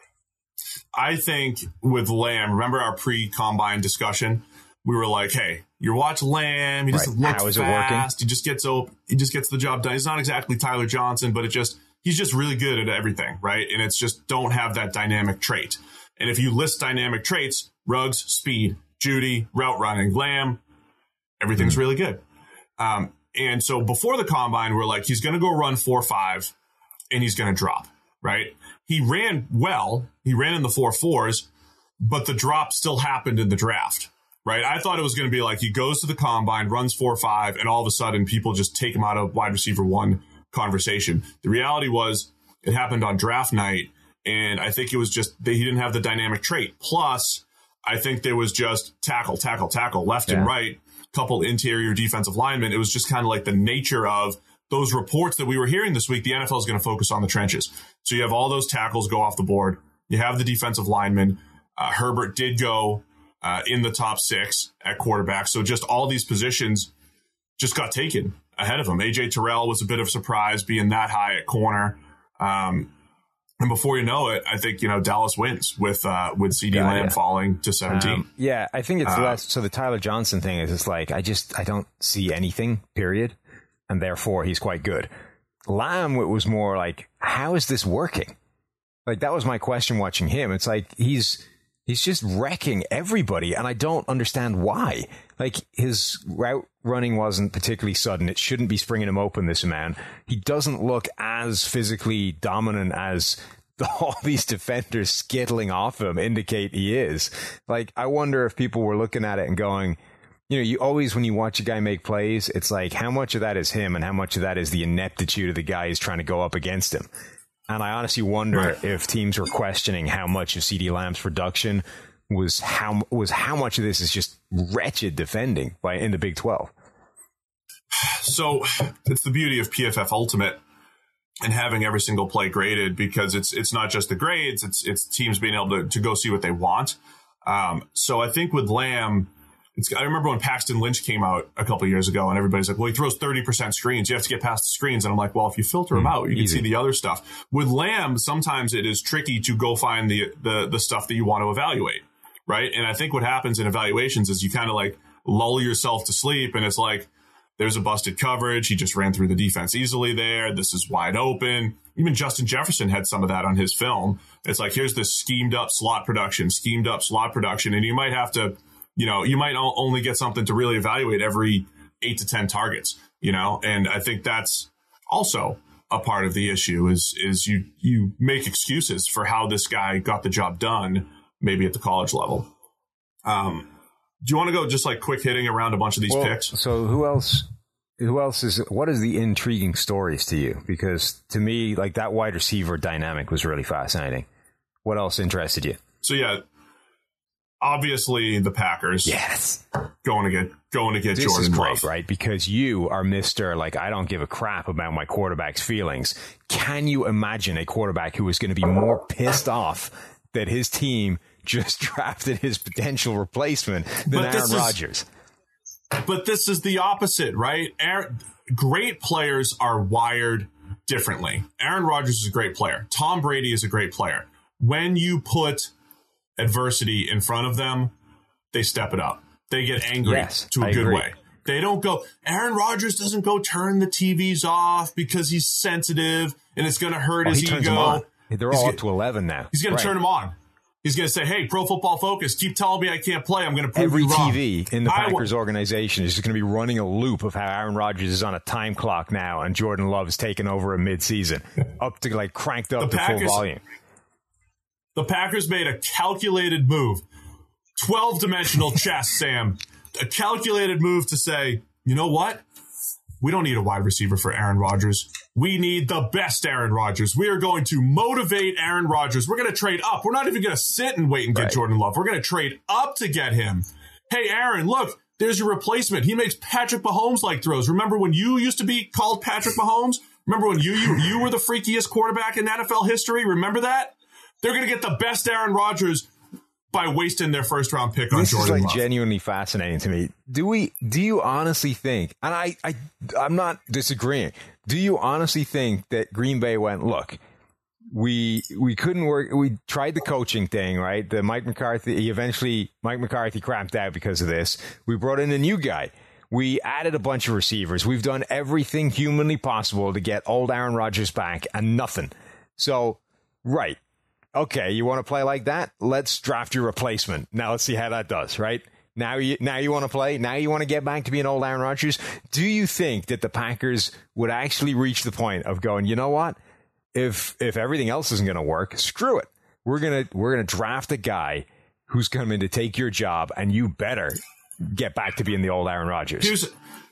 I think with Lamb, remember our pre-combine discussion? We were like, hey, you watch Lamb, he just right. looks How is fast. It he just gets op- he just gets the job done. He's not exactly Tyler Johnson, but it just he's just really good at everything, right? And it's just don't have that dynamic trait. And if you list dynamic traits, Ruggs, speed, Judy, route running, Lamb, everything's mm-hmm. really good. Um, and so before the combine, we're like, he's going to go run four five, and he's going to drop, right? He ran well. He ran in the four fours, but the drop still happened in the draft. Right, I thought it was going to be like he goes to the combine, runs four five, and all of a sudden people just take him out of wide receiver one conversation. The reality was it happened on draft night, and I think it was just that he didn't have the dynamic trait. Plus, I think there was just tackle, tackle, tackle, left yeah. and right, couple interior defensive linemen. It was just kind of like the nature of those reports that we were hearing this week. The N F L is going to focus on the trenches. So you have all those tackles go off the board. You have the defensive linemen. Uh, Herbert did go Uh, in the top six at quarterback. So just all these positions just got taken ahead of him. A J Terrell was a bit of a surprise being that high at corner. Um, and before you know it, I think, you know, Dallas wins with uh, with CeeDee Lamb yeah. falling to seventeen. Um, yeah, I think it's uh, less. So the Tyler Johnson thing is just like, I just, I don't see anything, period. And therefore he's quite good. Lamb, it was more like, how is this working? Like, that was my question watching him. It's like, he's, He's just wrecking everybody, and I don't understand why. Like, his route running wasn't particularly sudden. It shouldn't be springing him open, this man. He doesn't look as physically dominant as all these defenders skittling off him indicate he is. Like, I wonder if people were looking at it and going, you know, you always, when you watch a guy make plays, it's like, how much of that is him and how much of that is the ineptitude of the guy who's trying to go up against him? And I honestly wonder right. if teams were questioning how much of CeeDee Lamb's production was how was how much of this is just wretched defending by in the Big twelve. So it's the beauty of P F F Ultimate and having every single play graded, because it's it's not just the grades, it's it's teams being able to, to go see what they want. Um, so I think with Lamb, it's, I remember when Paxton Lynch came out a couple of years ago, and everybody's like, well, he throws thirty percent screens. You have to get past the screens. And I'm like, well, if you filter them out, you can see the other stuff. With Lamb, sometimes it is tricky to go find the, the, the stuff that you want to evaluate, right? And I think what happens in evaluations is you kind of like lull yourself to sleep, and it's like, there's a busted coverage. He just ran through the defense easily there. This is wide open. Even Justin Jefferson had some of that on his film. It's like, here's this schemed up slot production, schemed up slot production, and you might have to, you know, you might only get something to really evaluate every eight to ten targets, you know, and I think that's also a part of the issue is, is you, you make excuses for how this guy got the job done, maybe at the college level. Um, do you want to go just like quick hitting around a bunch of these well, picks? So who else, who else is, what is the intriguing stories to you? Because to me, like that wide receiver dynamic was really fascinating. What else interested you? So yeah, obviously the Packers. Yes. Going to get, going to get this Jordan is great, Love. right? Because you are Mister like, I don't give a crap about my quarterback's feelings. Can you imagine a quarterback who is going to be more pissed off that his team just drafted his potential replacement than but Aaron Rodgers? But this is the opposite, right? Aaron, great players are wired differently. Aaron Rodgers is a great player. Tom Brady is a great player. When you put adversity in front of them, they step it up. They get angry yes, to a I good agree. way. They don't go, Aaron Rodgers doesn't go turn the T Vs off because he's sensitive and it's going to hurt well, his he turns ego. Them on. They're he's all get, up to eleven now. He's going right. to turn them on. He's going to say, hey, Pro Football Focus, keep telling me I can't play. I'm going to prove Every you wrong. T V in the I Packers w- organization is just going to be running a loop of how Aaron Rodgers is on a time clock now and Jordan Love is taking over a midseason, up to like cranked up the to Packers, full volume. The Packers made a calculated move. twelve-dimensional chess, Sam. A calculated move to say, you know what? We don't need a wide receiver for Aaron Rodgers. We need the best Aaron Rodgers. We are going to motivate Aaron Rodgers. We're going to trade up. We're not even going to sit and wait and get right. Jordan Love. We're going to trade up to get him. Hey, Aaron, look, there's your replacement. He makes Patrick Mahomes-like throws. Remember when you used to be called Patrick Mahomes? Remember when you you, you were the freakiest quarterback in N F L history? Remember that? They're going to get the best Aaron Rodgers by wasting their first round pick on this Jordan This is like Love. genuinely fascinating to me. Do we? Do you honestly think? And I, I, I'm not disagreeing. Do you honestly think that Green Bay went, look, we we couldn't work. We tried the coaching thing, right? The Mike McCarthy. He eventually Mike McCarthy cramped out because of this. We brought in a new guy. We added a bunch of receivers. We've done everything humanly possible to get old Aaron Rodgers back, and nothing. So, right. Okay, you want to play like that? Let's draft your replacement. Now let's see how that does, right? Now you now you want to play? Now you want to get back to being old Aaron Rodgers? Do you think that the Packers would actually reach the point of going, you know what? If if everything else isn't going to work, screw it. We're going to we're going to draft a guy who's coming to take your job, and you better get back to being the old Aaron Rodgers. Here's,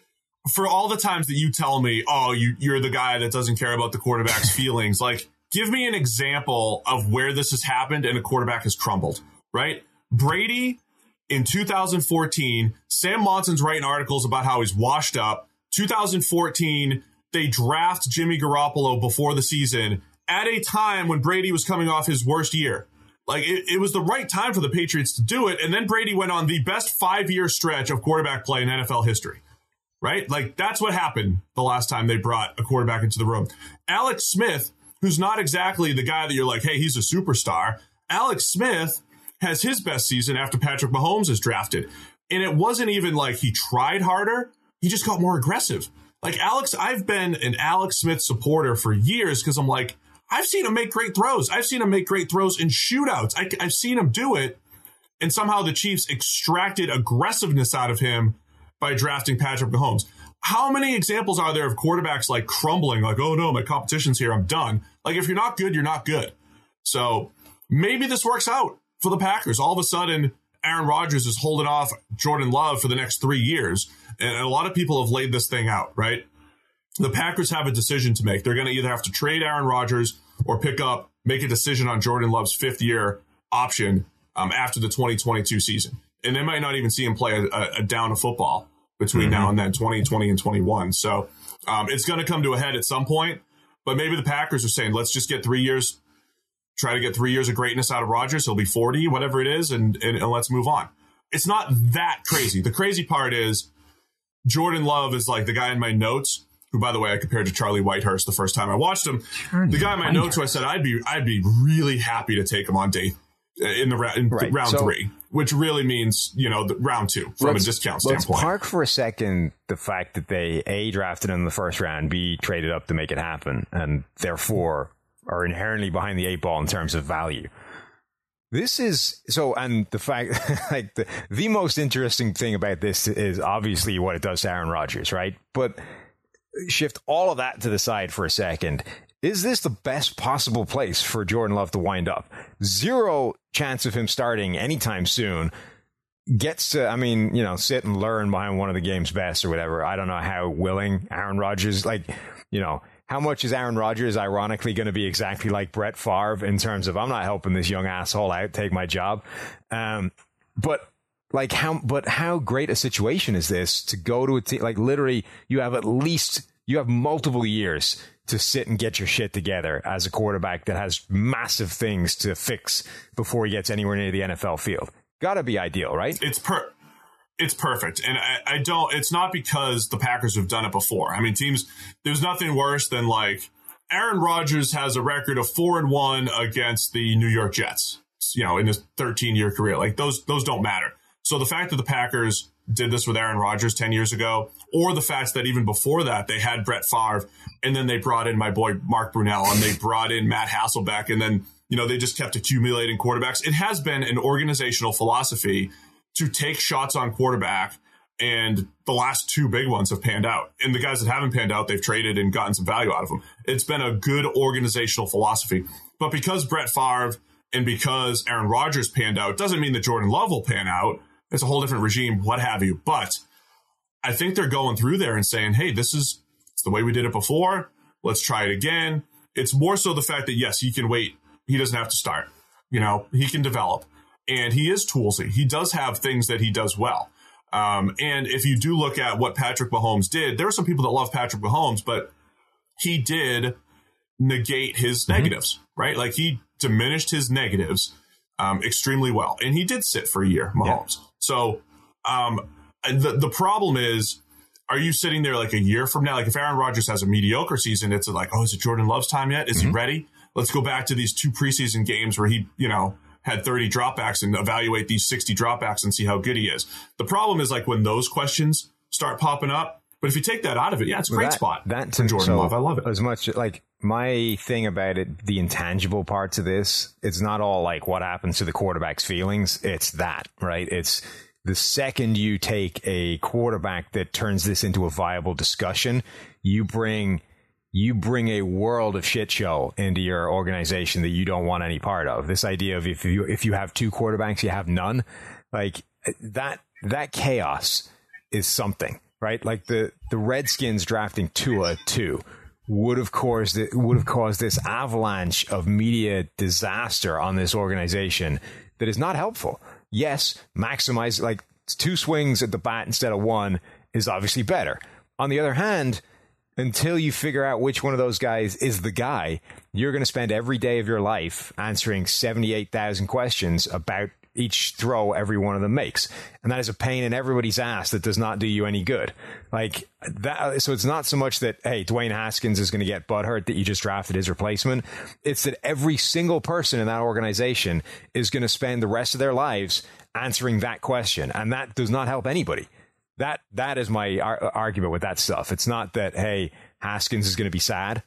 for all the times that you tell me, oh, you, you're the guy that doesn't care about the quarterback's feelings, like, give me an example of where this has happened and a quarterback has crumbled, right? Brady in two thousand fourteen, Sam Monson's writing articles about how he's washed up. two thousand fourteen, they draft Jimmy Garoppolo before the season at a time when Brady was coming off his worst year. Like, it, it was the right time for the Patriots to do it. And then Brady went on the best five-year stretch of quarterback play in N F L history, right? Like, that's what happened the last time they brought a quarterback into the room. Alex Smith, who's not exactly the guy that you're like, hey, he's a superstar. Alex Smith has his best season after Patrick Mahomes is drafted. And it wasn't even like he tried harder. He just got more aggressive. Like, Alex, I've been an Alex Smith supporter for years because I'm like, I've seen him make great throws. I've seen him make great throws in shootouts. I, I've seen him do it. And somehow the Chiefs extracted aggressiveness out of him by drafting Patrick Mahomes. How many examples are there of quarterbacks like crumbling, like, oh no, my competition's here, I'm done. Like, if you're not good, you're not good. So maybe this works out for the Packers. All of a sudden, Aaron Rodgers is holding off Jordan Love for the next three years. And a lot of people have laid this thing out, right? The Packers have a decision to make. They're going to either have to trade Aaron Rodgers or pick up, make a decision on Jordan Love's fifth year option um, after the twenty twenty-two season. And they might not even see him play a, a down of football between mm-hmm. now and then, twenty twenty and twenty-one. So um, it's going to come to a head at some point. But maybe the Packers are saying, let's just get three years, try to get three years of greatness out of Rodgers. He'll be forty, whatever it is, and, and, and let's move on. It's not that crazy. The crazy part is Jordan Love is like the guy in my notes, who, by the way, I compared to Charlie Whitehurst the first time I watched him. Charlie the guy in my Whitehurst. notes who I said I'd be I'd be really happy to take him on day in the in right. round so, three, which really means, you know, the round two from a discount standpoint. Let's park for a second the fact that they A, drafted him in the first round, B, traded up to make it happen, and therefore are inherently behind the eight ball in terms of value. This is so, and the fact, like, the, the most interesting thing about this is obviously what it does to Aaron Rodgers, right? But shift all of that to the side for a second. Is this the best possible place for Jordan Love to wind up? Zero chance of him starting anytime soon. Gets to, I mean, you know, sit and learn behind one of the game's best or whatever. I don't know how willing Aaron Rodgers, like, you know, how much is Aaron Rodgers ironically going to be exactly like Brett Favre in terms of, I'm not helping this young asshole out, take my job. Um, but like how, but how great a situation is this to go to a team, like literally you have at least, you have multiple years to sit and get your shit together as a quarterback that has massive things to fix before he gets anywhere near the N F L field. Gotta be ideal, right? It's per, it's perfect. And I, I don't, it's not because the Packers have done it before. I mean, teams, there's nothing worse than like Aaron Rodgers has a record of four and one against the New York Jets, you know, in his thirteen year career. Like those, those don't matter. So the fact that the Packers did this with Aaron Rodgers ten years ago, or the fact that even before that, they had Brett Favre and then they brought in my boy Mark Brunell and they brought in Matt Hasselbeck and then, you know, they just kept accumulating quarterbacks. It has been an organizational philosophy to take shots on quarterback, and the last two big ones have panned out. And the guys that haven't panned out, they've traded and gotten some value out of them. It's been a good organizational philosophy. But because Brett Favre and because Aaron Rodgers panned out, doesn't mean that Jordan Love will pan out. It's a whole different regime, what have you. But I think they're going through there and saying, hey, this is it's the way we did it before. Let's try it again. It's more so the fact that, yes, he can wait. He doesn't have to start. You know, he can develop. And he is toolsy. He does have things that he does well. Um, and if you do look at what Patrick Mahomes did, there are some people that love Patrick Mahomes, but he did negate his mm-hmm. negatives, right? Like he diminished his negatives um, extremely well. And he did sit for a year, Mahomes. Yeah. So um, the, the problem is, are you sitting there like a year from now? Like if Aaron Rodgers has a mediocre season, it's like, oh, is it Jordan Love's time yet? Is mm-hmm. he ready? Let's go back to these two preseason games where he, you know, had thirty dropbacks and evaluate these sixty dropbacks and see how good he is. The problem is like when those questions start popping up. But if you take that out of it, yeah, it's a great that, spot that for Jordan so Love. I love it. As much like my thing about it, the intangible parts of this, it's not all like what happens to the quarterback's feelings. It's that, right? It's the second you take a quarterback that turns this into a viable discussion, you bring you bring a world of shit show into your organization that you don't want any part of. This idea of if you if you have two quarterbacks, you have none, like that that chaos is something, right? Like the the Redskins drafting Tua two would have caused it would have caused this avalanche of media disaster on this organization that is not helpful. Yes, maximize like two swings at the bat instead of one is obviously better. On the other hand, until you figure out which one of those guys is the guy, you're going to spend every day of your life answering seventy-eight thousand questions about each throw every one of them makes. And that is a pain in everybody's ass that does not do you any good. Like that. So it's not so much that, hey, Dwayne Haskins is going to get butthurt that you just drafted his replacement. It's that every single person in that organization is going to spend the rest of their lives answering that question. And that does not help anybody. That, that is my ar- argument with that stuff. It's not that, hey, Haskins is going to be sad.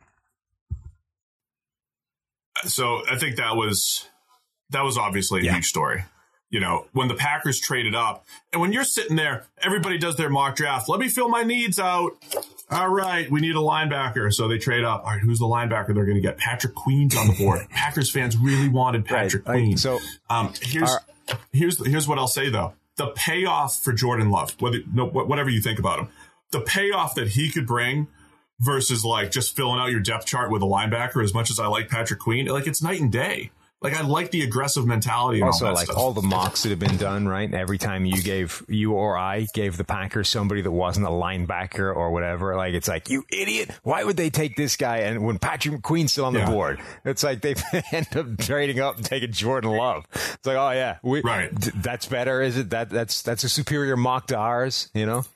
So I think that was, that was obviously a yeah. huge story. You know, when the Packers traded up, and when you're sitting there, everybody does their mock draft. Let me fill my needs out. All right, we need a linebacker. So they trade up. All right, who's the linebacker they're going to get? Patrick Queen's on the board. Packers fans really wanted Patrick right. Queen. Like, so um, here's, our, here's, here's what I'll say, though. The payoff for Jordan Love, whether no, whatever you think about him, the payoff that he could bring versus like just filling out your depth chart with a linebacker, as much as I like Patrick Queen, like it's night and day. Like I like the aggressive mentality. And also, all that like stuff. all the mocks that have been done, right? Every time you gave you or I gave the Packers somebody that wasn't a linebacker or whatever, like it's like, you idiot! Why would they take this guy? And when Patrick McQueen's still on the yeah. board, it's like they end up trading up and taking Jordan Love. It's like, oh yeah, we, right? D- that's better, is it? That that's that's a superior mock to ours, you know.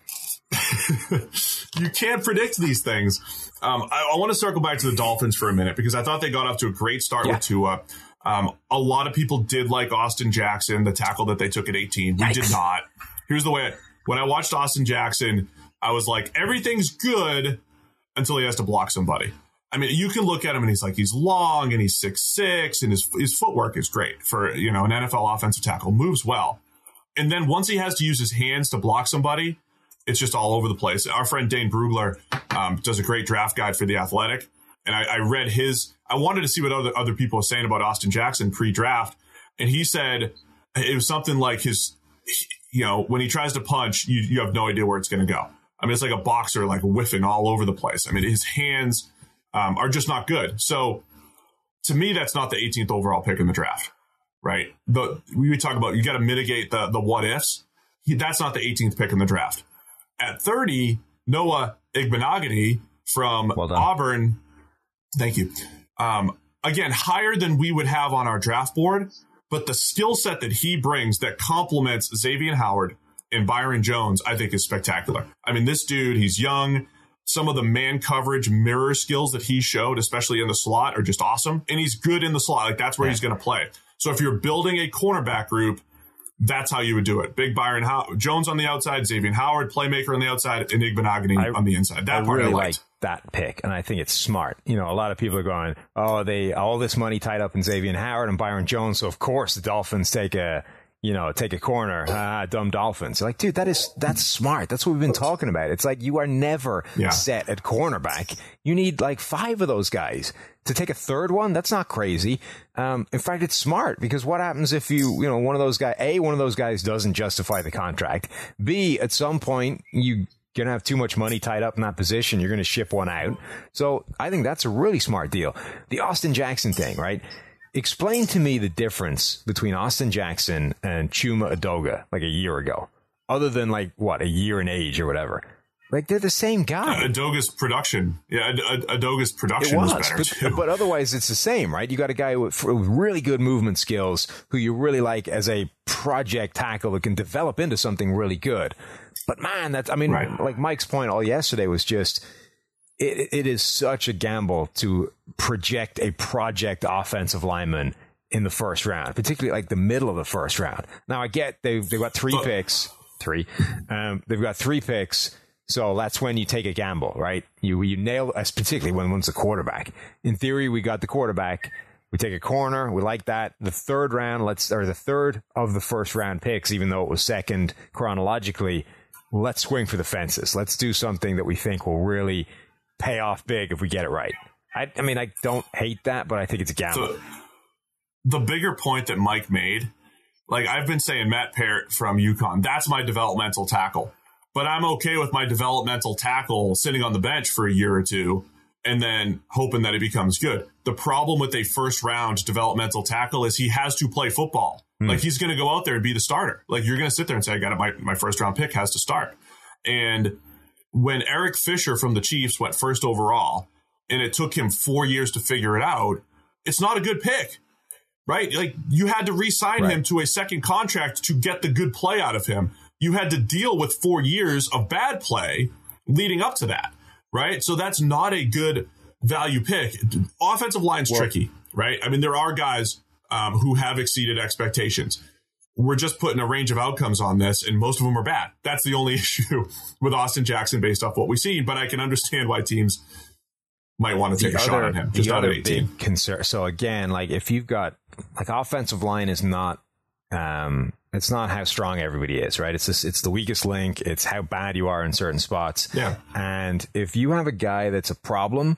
You can't predict these things. Um, I, I want to circle back to the Dolphins for a minute because I thought they got off to a great start yeah. with Tua. Um, a lot of people did like Austin Jackson, the tackle that they took at eighteen. We Yikes. did not. Here's the way. I, when I watched Austin Jackson, I was like, everything's good until he has to block somebody. I mean, you can look at him and he's like, he's long and he's six six and his his footwork is great for, you know, an N F L offensive tackle. Moves well. And then once he has to use his hands to block somebody, it's just all over the place. Our friend Dane Brugler um, does a great draft guide for The Athletic. And I, I read his, I wanted to see what other, other people were saying about Austin Jackson pre-draft. And he said it was something like his, you know, when he tries to punch, you, you have no idea where it's going to go. I mean, it's like a boxer, like whiffing all over the place. I mean, his hands um, are just not good. So to me, that's not the eighteenth overall pick in the draft, right? The, we talk about, you got to mitigate the, the what ifs. He, that's not the eighteenth pick in the draft. At thirty, Noah Igbinoghene from well Auburn. Thank you. Um, again, higher than we would have on our draft board, but the skill set that he brings that complements Xavier Howard and Byron Jones, I think is spectacular. I mean, this dude, he's young. Some of the man coverage mirror skills that he showed, especially in the slot, are just awesome. And he's good in the slot. Like that's where yeah. he's going to play. So if you're building a cornerback group, that's how you would do it. Big Byron How- Jones on the outside, Xavier Howard, playmaker on the outside, and Igbinoghene on the inside. That I part really I liked. Like that pick, and I think it's smart. You know, a lot of people are going, oh, they all this money tied up in Xavier Howard and Byron Jones, so of course the Dolphins take a, you know, take a corner. Ah, dumb Dolphins. Like, dude, that is that's smart. That's what we've been talking about. It's like you are never yeah. set at cornerback. You need like five of those guys. To take a third one, that's not crazy. Um, in fact, it's smart because what happens if you, you know, one of those guys, A, one of those guys doesn't justify the contract. B, at some point, you're going to have too much money tied up in that position. You're going to ship one out. So I think that's a really smart deal. The Austin Jackson thing, right? Explain to me the difference between Austin Jackson and Chuma Edoga like a year ago, other than like, what, a year in age or whatever. Like, they're the same guy. Uh, Adoga's production. Yeah, Ad- Ad- Adoga's production was, was better, but, too. But otherwise, it's the same, right? You got a guy with, with really good movement skills who you really like as a project tackle that can develop into something really good. But, man, that's, I mean, right. like Mike's point all yesterday was just, it, it is such a gamble to project a project offensive lineman in the first round, particularly like the middle of the first round. Now, I get they've, they've got three but, picks. Three. Um, they've got three picks. So that's when you take a gamble, right? You you nail, particularly when one's a quarterback. In theory, we got the quarterback. We take a corner. We like that. The third round, let's or the third of the first round picks, even though it was second chronologically, let's swing for the fences. Let's do something that we think will really pay off big if we get it right. I, I mean, I don't hate that, but I think it's a gamble. So, the bigger point that Mike made, like I've been saying, Matt Parrott from UConn, that's my developmental tackle. But I'm okay with my developmental tackle sitting on the bench for a year or two and then hoping that it becomes good. The problem with a first round developmental tackle is he has to play football. Mm. Like he's going to go out there and be the starter. Like you're going to sit there and say, I got it. My, my first round pick has to start. And when Eric Fisher from the Chiefs went first overall and it took him four years to figure it out, it's not a good pick, right? Like you had to re-sign right. him to a second contract to get the good play out of him. You had to deal with four years of bad play leading up to that, right? So that's not a good value pick. Offensive line's well, tricky, right? I mean, there are guys um, who have exceeded expectations. We're just putting a range of outcomes on this, and most of them are bad. That's the only issue with Austin Jackson based off what we've seen, but I can understand why teams might want to take the a other, shot on him. Just out of eighteen. Big concern. So again, like if you've got, like offensive line is not, um, it's not how strong everybody is, right? It's just, it's the weakest link. It's how bad you are in certain spots. Yeah. And if you have a guy that's a problem,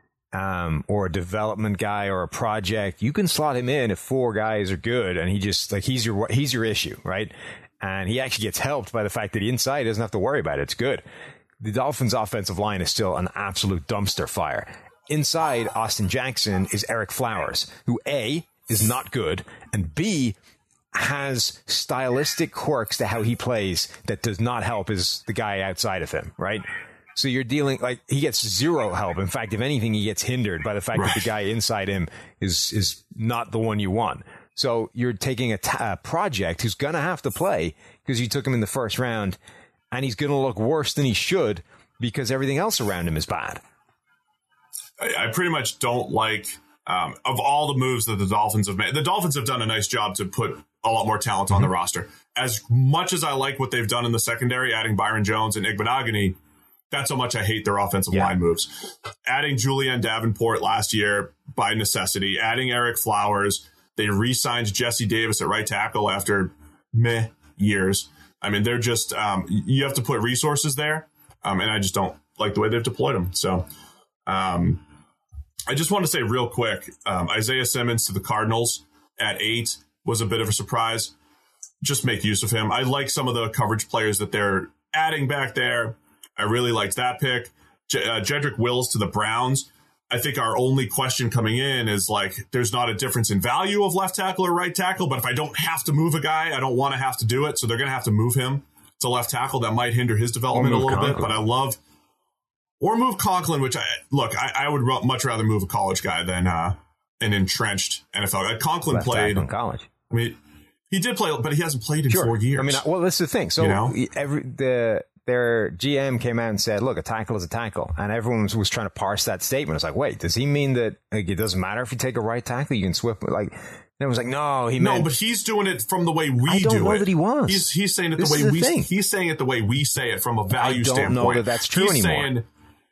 um, or a development guy or a project, you can slot him in if four guys are good and he just like, he's your, he's your issue, right? And he actually gets helped by the fact that inside doesn't have to worry about it. It's good. The Dolphins' offensive line is still an absolute dumpster fire. Inside, Austin Jackson is Eric Flowers, who A, is not good, and B, has stylistic quirks to how he plays that does not help his the guy outside of him, right? So you're dealing, like, he gets zero help. In fact, if anything, he gets hindered by the fact right. that the guy inside him is is not the one you want. So you're taking a, t- a project who's going to have to play because you took him in the first round, and he's going to look worse than he should because everything else around him is bad. I, I pretty much don't like, um, of all the moves that the Dolphins have made, the Dolphins have done a nice job to put a lot more talent on mm-hmm. the roster. As much as I like what they've done in the secondary, adding Byron Jones and Igbenogany, that's how much I hate their offensive yeah. line moves. Adding Julian Davenport last year by necessity, adding Eric Flowers, they re-signed Jesse Davis at right tackle after meh years. I mean, they're just, um, you have to put resources there, um, and I just don't like the way they've deployed them. So um, I just want to say real quick, um, Isaiah Simmons to the Cardinals at eight was a bit of a surprise. Just make use of him. I like some of the coverage players that they're adding back there. I really liked that pick. J- uh, Jedrick Wills to the Browns. I think our only question coming in is like, there's not a difference in value of left tackle or right tackle, but if I don't have to move a guy, I don't want to have to do it. So they're going to have to move him to left tackle. That might hinder his development a little Conklin. bit, but I love, or move Conklin, which I, look, I, I would r- much rather move a college guy than uh, an entrenched N F L guy. Conklin left played in college. I mean, he did play, but he hasn't played in sure. four years. I mean, well, that's the thing. So you know? every, the, their G M came out and said, look, a tackle is a tackle. And everyone was, was trying to parse that statement. It's like, wait, does he mean that like, it doesn't matter if you take a right tackle, you can swip? Like, and it was like, no, he no, meant. No, but he's doing it from the way we do it. I don't know it. that he was. He's, he's saying it this the way the we, thing. he's saying it the way we say it from a value standpoint. I don't standpoint. know that that's true he's anymore. Saying,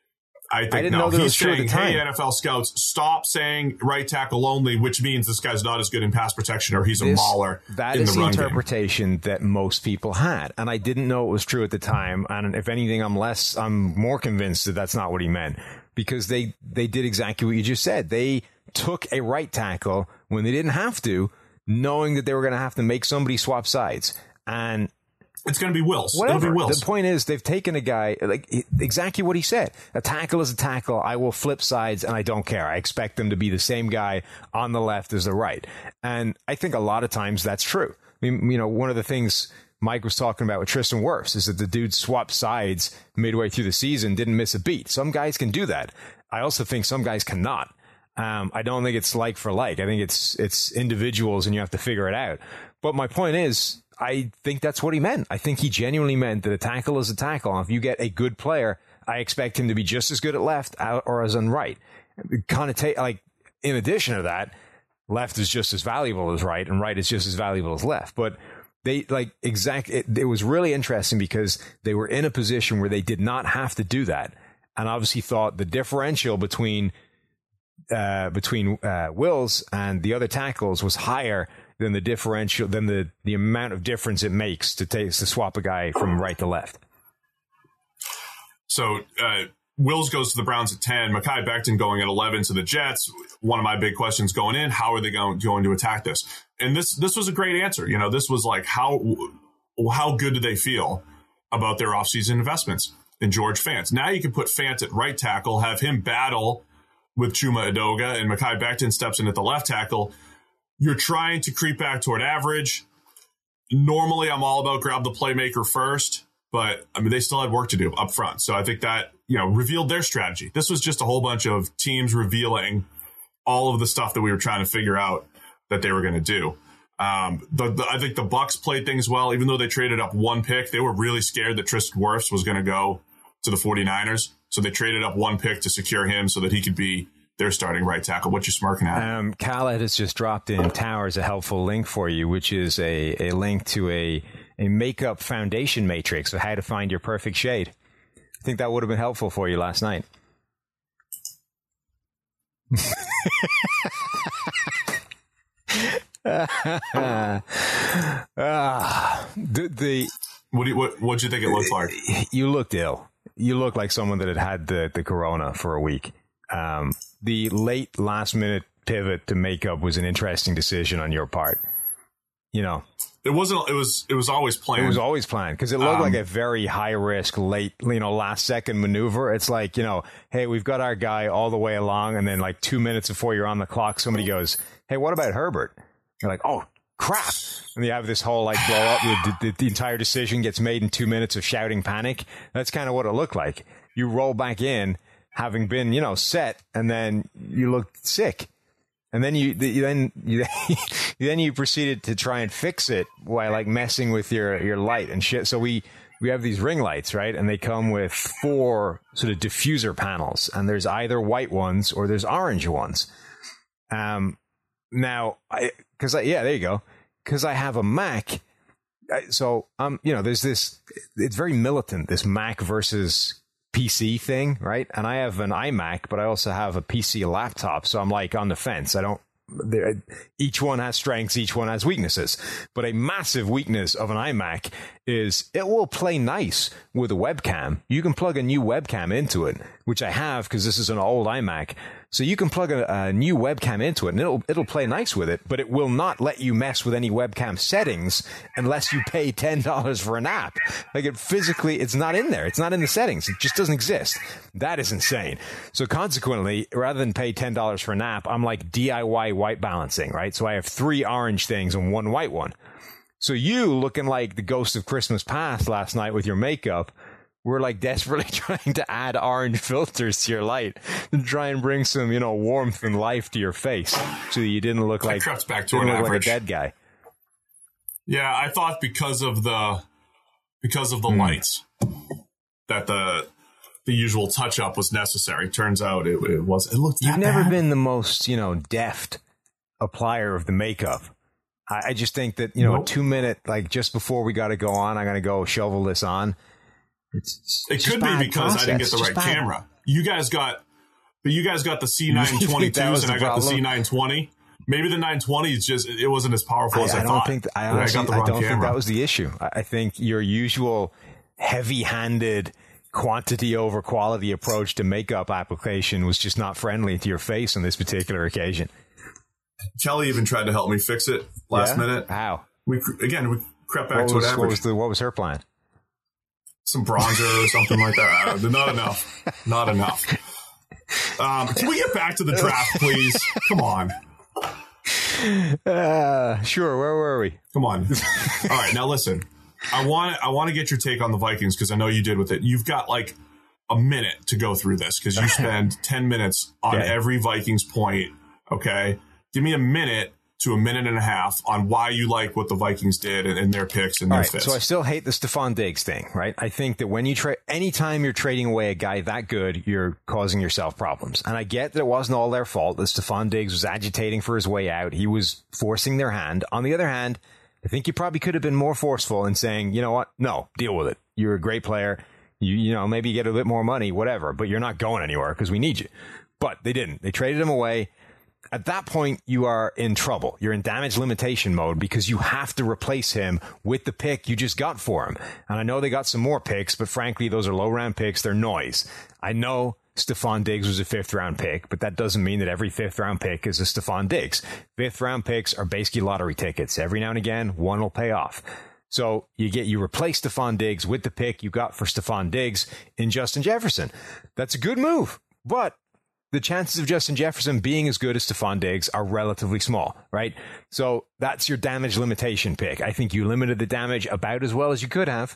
I think I didn't no. know that He's it was true saying, at the time. hey, N F L scouts, stop saying right tackle only, which means this guy's not as good in pass protection or he's a this, mauler that in is the the run interpretation game. that most people had. And I didn't know it was true at the time. And if anything, I'm less, I'm more convinced that that's not what he meant. Because they, they did exactly what you just said. They took a right tackle when they didn't have to, knowing that they were going to have to make somebody swap sides. And it's going to be Wills. Whatever. It'll be Wills. The point is, they've taken a guy, like exactly what he said. A tackle is a tackle. I will flip sides, and I don't care. I expect them to be the same guy on the left as the right. And I think a lot of times that's true. I mean, you know, one of the things Mike was talking about with Tristan Wirfs, is that the dude swapped sides midway through the season, didn't miss a beat. Some guys can do that. I also think some guys cannot. Um, I don't think it's like for like. I think it's it's individuals, and you have to figure it out. But my point is, I think that's what he meant. I think he genuinely meant that a tackle is a tackle. And if you get a good player, I expect him to be just as good at left or as on right. Connotate, like, in addition to that, left is just as valuable as right, and right is just as valuable as left. But they, like, exact. It, it was really interesting because they were in a position where they did not have to do that, and obviously thought the differential between uh, between uh, Wills and the other tackles was higher than the differential than the the amount of difference it makes to take to swap a guy from right to left. So uh, Wills goes to the Browns at ten, Mekhi Becton going at eleven to the Jets. One of my big questions going in: how are they going, going to attack this? And this this was a great answer. You know, this was like how how good do they feel about their offseason investments in George Fant? Now you can put Fant at right tackle, have him battle with Chuma Edoga, and Mekhi Becton steps in at the left tackle. You're trying to creep back toward average. Normally, I'm all about grab the playmaker first, but I mean, they still had work to do up front. So I think that, you know, revealed their strategy. This was just a whole bunch of teams revealing all of the stuff that we were trying to figure out that they were going to do. Um, the, the, I think the Bucks played things well, even though they traded up one pick. They were really scared that Tristan Wirfs was going to go to the 49ers. So they traded up one pick to secure him so that he could be their starting right tackle. What you smirking at? Um, Khaled has just dropped in Towers a helpful link for you, which is a, a link to a, a makeup foundation matrix of how to find your perfect shade. I think that would have been helpful for you last night. uh, the, the what do you, what what'd you think it looked like? You looked ill. You looked like someone that had had the, the corona for a week. Um, the late last minute pivot to makeup was an interesting decision on your part. You know, it wasn't, it was, it was always planned. It was always planned because it looked um, like a very high risk late, you know, last second maneuver. It's like, you know, hey, we've got our guy all the way along. And then like two minutes before you're on the clock, somebody goes, hey, what about Herbert? You're like, oh, crap. And you have this whole like blow up. The, the, the entire decision gets made in two minutes of shouting panic. That's kind of what it looked like. You roll back in, having been, you know, set, and then you looked sick. And then you, you then you, then you proceeded to try and fix it while like messing with your, your light and shit. So we, we have these ring lights, right? And they come with four sort of diffuser panels, and there's either white ones or there's orange ones. Um, now I, cause I, yeah, there you go. Cause I have a Mac. I, so, um, you know, there's this, it's very militant, this Mac versus P C thing, right? And I have an iMac, but I also have a P C laptop. So I'm like on the fence. I don't, each one has strengths, each one has weaknesses. But a massive weakness of an iMac is it will play nice with a webcam. You can plug a new webcam into it, which I have because this is an old iMac. So you can plug a, a new webcam into it and it'll, it'll play nice with it, but it will not let you mess with any webcam settings unless you pay ten dollars for an app. Like it physically, it's not in there. It's not in the settings. It just doesn't exist. That is insane. So consequently, rather than pay ten dollars for an app, I'm like D I Y white balancing, right? So I have three orange things and one white one. So you looking like the ghost of Christmas past last night with your makeup, we're like desperately trying to add orange filters to your light to try and bring some, you know, warmth and life to your face so that you didn't look like, crept back to didn't an look average. like a dead guy. Yeah, I thought because of the because of the mm. lights that the the usual touch up was necessary. Turns out it, it was. It looked. You've that never bad. been the most, you know, deft applier of the makeup. I, I just think that, you know, nope. a two minute, like just before we got to go on, I'm going to go shovel this on. It's, it it's could be because process. I didn't get the it's right bad. camera. You guys got, but you guys got the C nine twenty-twos and I got problem? the C nine twenty. Maybe the nine twenty is just, it wasn't as powerful I, as I, I don't thought. think, I, honestly, I, got the I wrong don't camera. think that was the issue. I, I think your usual heavy-handed quantity over quality approach to makeup application was just not friendly to your face on this particular occasion. Kelly even tried to help me fix it last yeah? minute. How? We again we crept back what to was, an average. What was, the, what was her plan? Some bronzer or something like that. Not enough. Not enough. Um, can we get back to the draft, please? Come on. Uh, sure. Where were we? Come on. All right. Now listen. I want I want to get your take on the Vikings because I know you did with it. You've got like a minute to go through this because you spend ten minutes on okay. every Vikings point. Okay, give me a minute to a minute and a half on why you like what the Vikings did and, and their picks and All their right, fits. so I still hate the Stephon Diggs thing, right? I think that when you trade, anytime you're trading away a guy that good, you're causing yourself problems. And I get that it wasn't all their fault that Stephon Diggs was agitating for his way out. He was forcing their hand. On the other hand, I think you probably could have been more forceful in saying, you know what? No, deal with it. You're a great player. You, you know, maybe you get a bit more money, whatever, but you're not going anywhere because we need you. But they didn't. They traded him away. At that point, you are in trouble. You're in damage limitation mode because you have to replace him with the pick you just got for him. And I know they got some more picks, but frankly, those are low-round picks. They're noise. I know Stephon Diggs was a fifth-round pick, but that doesn't mean that every fifth-round pick is a Stephon Diggs. Fifth-round picks are basically lottery tickets. Every now and again, one will pay off. So you get you replace Stephon Diggs with the pick you got for Stephon Diggs in Justin Jefferson. That's a good move, but the chances of Justin Jefferson being as good as Stephon Diggs are relatively small, right? So that's your damage limitation pick. I think you limited the damage about as well as you could have.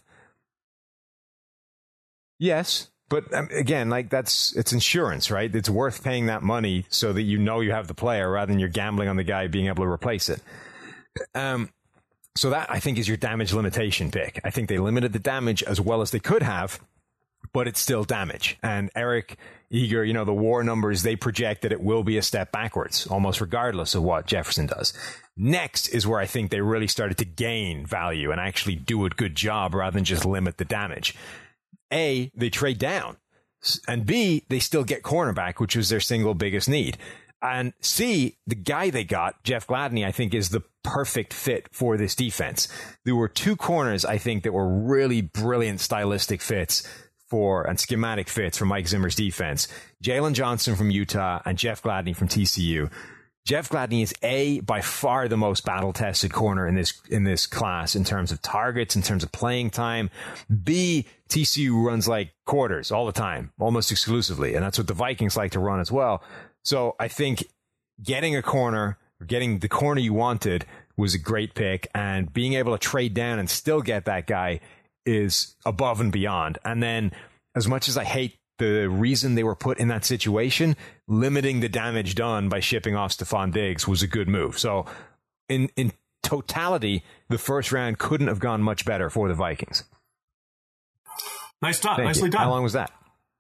Yes, but um, again, like that's it's insurance, right? It's worth paying that money so that you know you have the player rather than you're gambling on the guy being able to replace it. Um, so that I think is your damage limitation pick. I think they limited the damage as well as they could have, but it's still damage. And Eric Eager, you know, the war numbers, they project that it will be a step backwards, almost regardless of what Jefferson does. Next is where I think they really started to gain value and actually do a good job rather than just limit the damage. A, they trade down. And B, they still get cornerback, which was their single biggest need. And C, the guy they got, Jeff Gladney, I think is the perfect fit for this defense. There were two corners, I think, that were really brilliant stylistic fits for and schematic fits for Mike Zimmer's defense. Jalen Johnson from Utah and Jeff Gladney from T C U. Jeff Gladney is A, by far the most battle-tested corner in this in this class in terms of targets, in terms of playing time. B, T C U runs like quarters all the time, almost exclusively, and that's what the Vikings like to run as well. So I think getting a corner, or getting the corner you wanted, was a great pick, and being able to trade down and still get that guy is above and beyond. And then, as much as I hate the reason they were put in that situation, limiting the damage done by shipping off Stephon Diggs was a good move. So in in totality, the first round couldn't have gone much better for the Vikings. Nice job. Thank Nicely you. done. How long was that?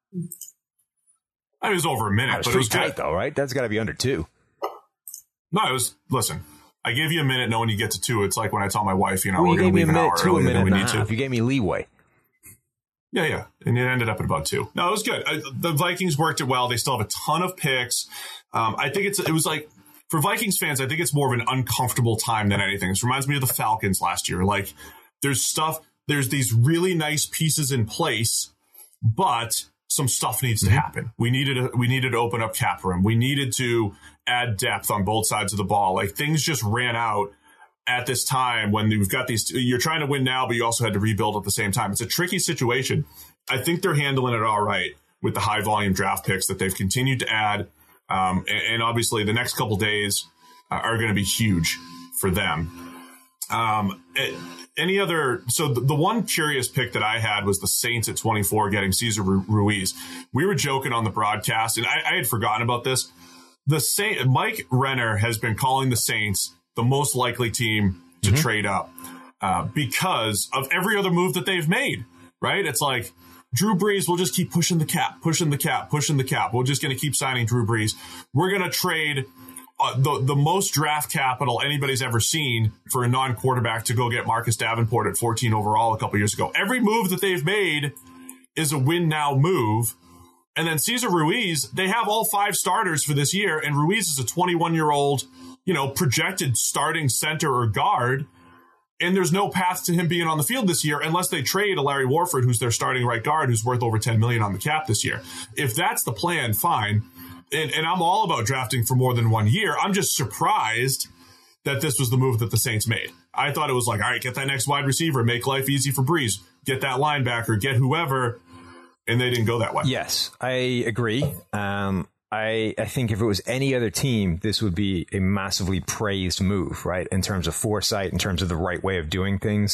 It was over a minute, It was but it was pretty good. tight, though, right? That's got to be under two. No, it was, listen, I gave you a minute, and when you get to two, it's like when I tell my wife, you know, Well, we're you going gave to me a leave an minute hour to a earlier minute than we and a need half. to. You gave me leeway. Yeah, yeah. And it ended up at about two. No, it was good. I, the Vikings worked it well. They still have a ton of picks. Um, I think it's it was like, for Vikings fans, I think it's more of an uncomfortable time than anything. This reminds me of the Falcons last year. Like, there's stuff, there's these really nice pieces in place, but some stuff needs to happen. We needed a, we needed to open up cap room. We needed to add depth on both sides of the ball. Like, things just ran out at this time when you've got these, you're trying to win now, but you also had to rebuild at the same time. It's a tricky situation. I think they're handling it all right with the high volume draft picks that they've continued to add. Um, and, and obviously the next couple days uh, are going to be huge for them. Um, it, any other, so the, the one curious pick that I had was the Saints at twenty-four getting Cesar Ruiz. We were joking on the broadcast, and I, I had forgotten about this. The Saint, Mike Renner has been calling the Saints the most likely team to mm-hmm. trade up uh, because of every other move that they've made, right? It's like, Drew Brees, we'll just keep pushing the cap, pushing the cap, pushing the cap. We're just going to keep signing Drew Brees. We're going to trade uh, the, the most draft capital anybody's ever seen for a non-quarterback to go get Marcus Davenport at fourteen overall a couple years ago. Every move that they've made is a win-now move. And then Cesar Ruiz, they have all five starters for this year, and Ruiz is a twenty-one-year-old, you know, projected starting center or guard. And there's no path to him being on the field this year unless they trade a Larry Warford, who's their starting right guard, who's worth over ten million dollars on the cap this year. If that's the plan, fine. And, and I'm all about drafting for more than one year. I'm just surprised that this was the move that the Saints made. I thought it was like, all right, get that next wide receiver, make life easy for Brees, get that linebacker, get whoever. And they didn't go that way. Yes, I agree. Um, I, I think if it was any other team, this would be a massively praised move, right? In terms of foresight, in terms of the right way of doing things.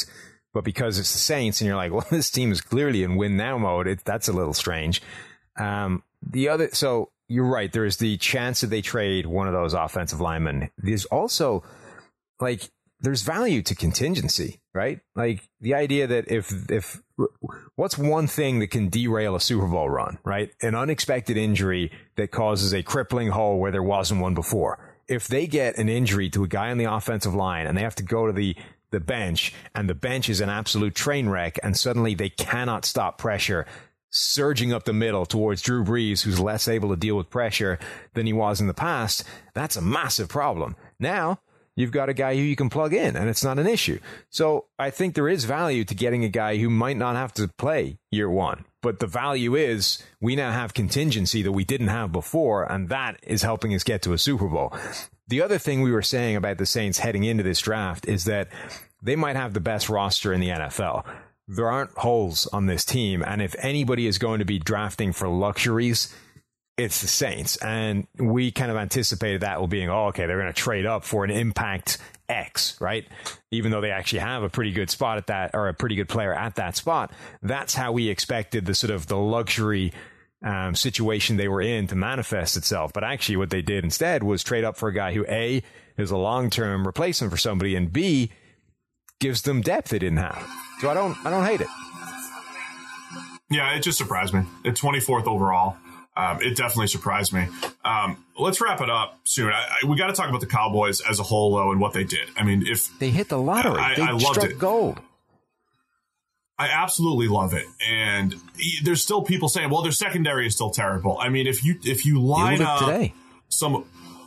but because it's the Saints and you're like, well, this team is clearly in win now mode, it, that's a little strange. Um, the other, so you're right. There is the chance that they trade one of those offensive linemen. There's also like, there's value to contingency, right? Like the idea that if, if, what's one thing that can derail a Super Bowl run, right? An unexpected injury that causes a crippling hole where there wasn't one before. If they get an injury to a guy on the offensive line and they have to go to the, the bench and the bench is an absolute train wreck and suddenly they cannot stop pressure surging up the middle towards Drew Brees, who's less able to deal with pressure than he was in the past, that's a massive problem. Now, you've got a guy who you can plug in, and it's not an issue. So I think there is value to getting a guy who might not have to play year one. But the value is we now have contingency that we didn't have before, and that is helping us get to a Super Bowl. The other thing we were saying about the Saints heading into this draft is that they might have the best roster in the N F L. There aren't holes on this team, and if anybody is going to be drafting for luxuries, it's the Saints. And we kind of anticipated that will being, oh, okay, they're going to trade up for an impact X, right? Even though they actually have a pretty good spot at that, or a pretty good player at that spot. That's how we expected the sort of the luxury um, situation they were in to manifest itself. But actually what they did instead was trade up for a guy who, A, is a long-term replacement for somebody, and B, gives them depth they didn't have. So I don't, I don't hate it. Yeah, it just surprised me. At twenty-fourth overall. Um, it definitely surprised me. Um, let's wrap it up soon. I, I, we got to talk about the Cowboys as a whole, though, and what they did. I mean, if they hit the lottery, I, they I loved struck it. gold. I absolutely love it. And there's still people saying, "Well, their secondary is still terrible." I mean, if you if you line up today. some,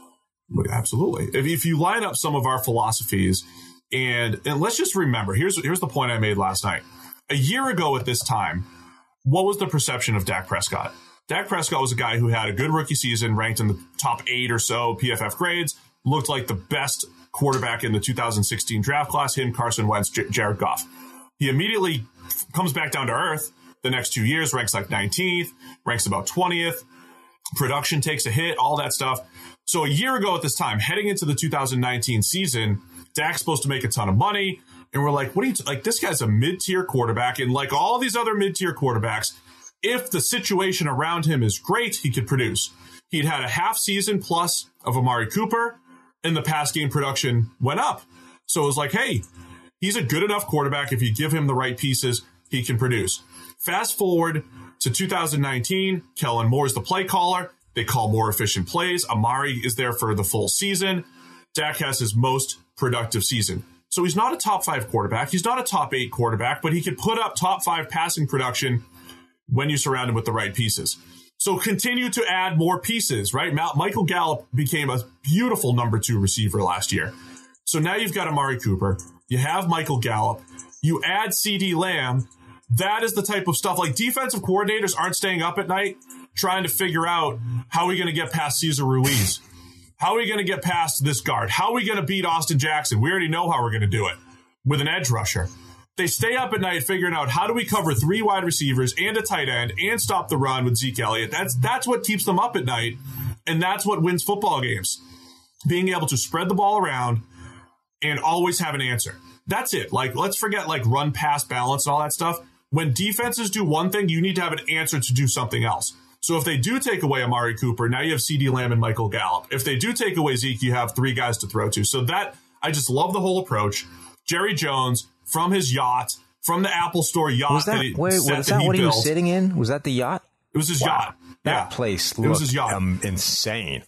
absolutely, if if you line up some of our philosophies, and and let's just remember, here's here's the point I made last night. A year ago at this time, what was the perception of Dak Prescott? Dak Prescott was a guy who had a good rookie season, ranked in the top eight or so P F F grades, looked like the best quarterback in the two thousand sixteen draft class, him, Carson Wentz, J- Jared Goff. He immediately comes back down to earth the next two years, ranks like nineteenth, ranks about twentieth. Production takes a hit, all that stuff. So a year ago at this time, heading into the two thousand nineteen season, Dak's supposed to make a ton of money. And we're like, what are you, t- like, this guy's a mid-tier quarterback. And like all these other mid-tier quarterbacks, if the situation around him is great, he could produce. He'd had a half season plus of Amari Cooper, and the pass game production went up. So it was like, hey, he's a good enough quarterback. If you give him the right pieces, he can produce. Fast forward to two thousand nineteen, Kellen Moore's the play caller. They call more efficient plays. Amari is there for the full season. Dak has his most productive season. So he's not a top five quarterback. He's not a top eight quarterback, but he could put up top five passing production when you surround him with the right pieces. So continue to add more pieces, right? Michael Gallup became a beautiful number two receiver last year. So now you've got Amari Cooper. You have Michael Gallup. You add CeeDee Lamb. That is the type of stuff, like defensive coordinators aren't staying up at night trying to figure out how are we going to get past Cesar Ruiz? How are we going to get past this guard? How are we going to beat Austin Jackson? We already know how we're going to do it with an edge rusher. They stay up at night figuring out how do we cover three wide receivers and a tight end and stop the run with Zeke Elliott. That's that's what keeps them up at night, and that's what wins football games. Being able to spread the ball around and always have an answer. That's it. Like, let's forget like run, pass, balance, and all that stuff. When defenses do one thing, you need to have an answer to do something else. So if they do take away Amari Cooper, now you have CeeDee Lamb and Michael Gallup. If they do take away Zeke, you have three guys to throw to. So that, I just love the whole approach. Jerry Jones, from his yacht, from the Apple Store yacht was that, that, he, wait, was that, that he what built. he was sitting in? Was that the yacht? It was his wow. yacht. That yeah. place it was looked his yacht. Um, insane.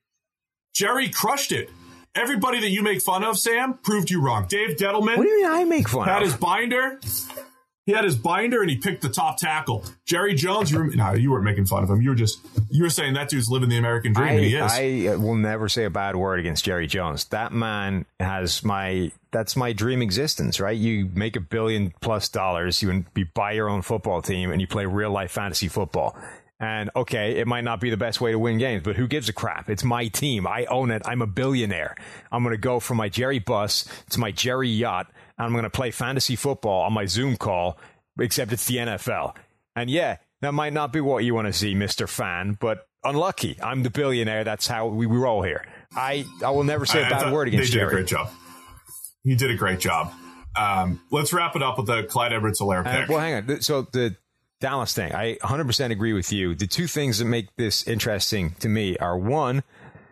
Jerry crushed it. Everybody that you make fun of, Sam, proved you wrong. Dave Gettleman. What do you mean I make fun had of? his binder. He had his binder and he picked the top tackle. Jerry Jones, you were, no, you weren't making fun of him. You were just, you were saying that dude's living the American dream, I, and he is. I will never say a bad word against Jerry Jones. That man has my, that's my dream existence, right? You make a billion plus dollars, you, you buy your own football team, and you play real life fantasy football. And okay, it might not be the best way to win games, but who gives a crap? It's my team. I own it. I'm a billionaire. I'm going to go from my Jerry bus to my Jerry yacht, and I'm going to play fantasy football on my Zoom call, except it's the N F L. And yeah, that might not be what you want to see, Mister Fan, but unlucky. I'm the billionaire. That's how we, we roll here. I, I will never say a I, bad I word against Jerry. Jerry. They did a great job. He did a great job. Um, let's wrap it up with the Clyde Edwards-Helaire pick. Uh, well, hang on. So the Dallas thing, I one hundred percent agree with you. The two things that make this interesting to me are, one,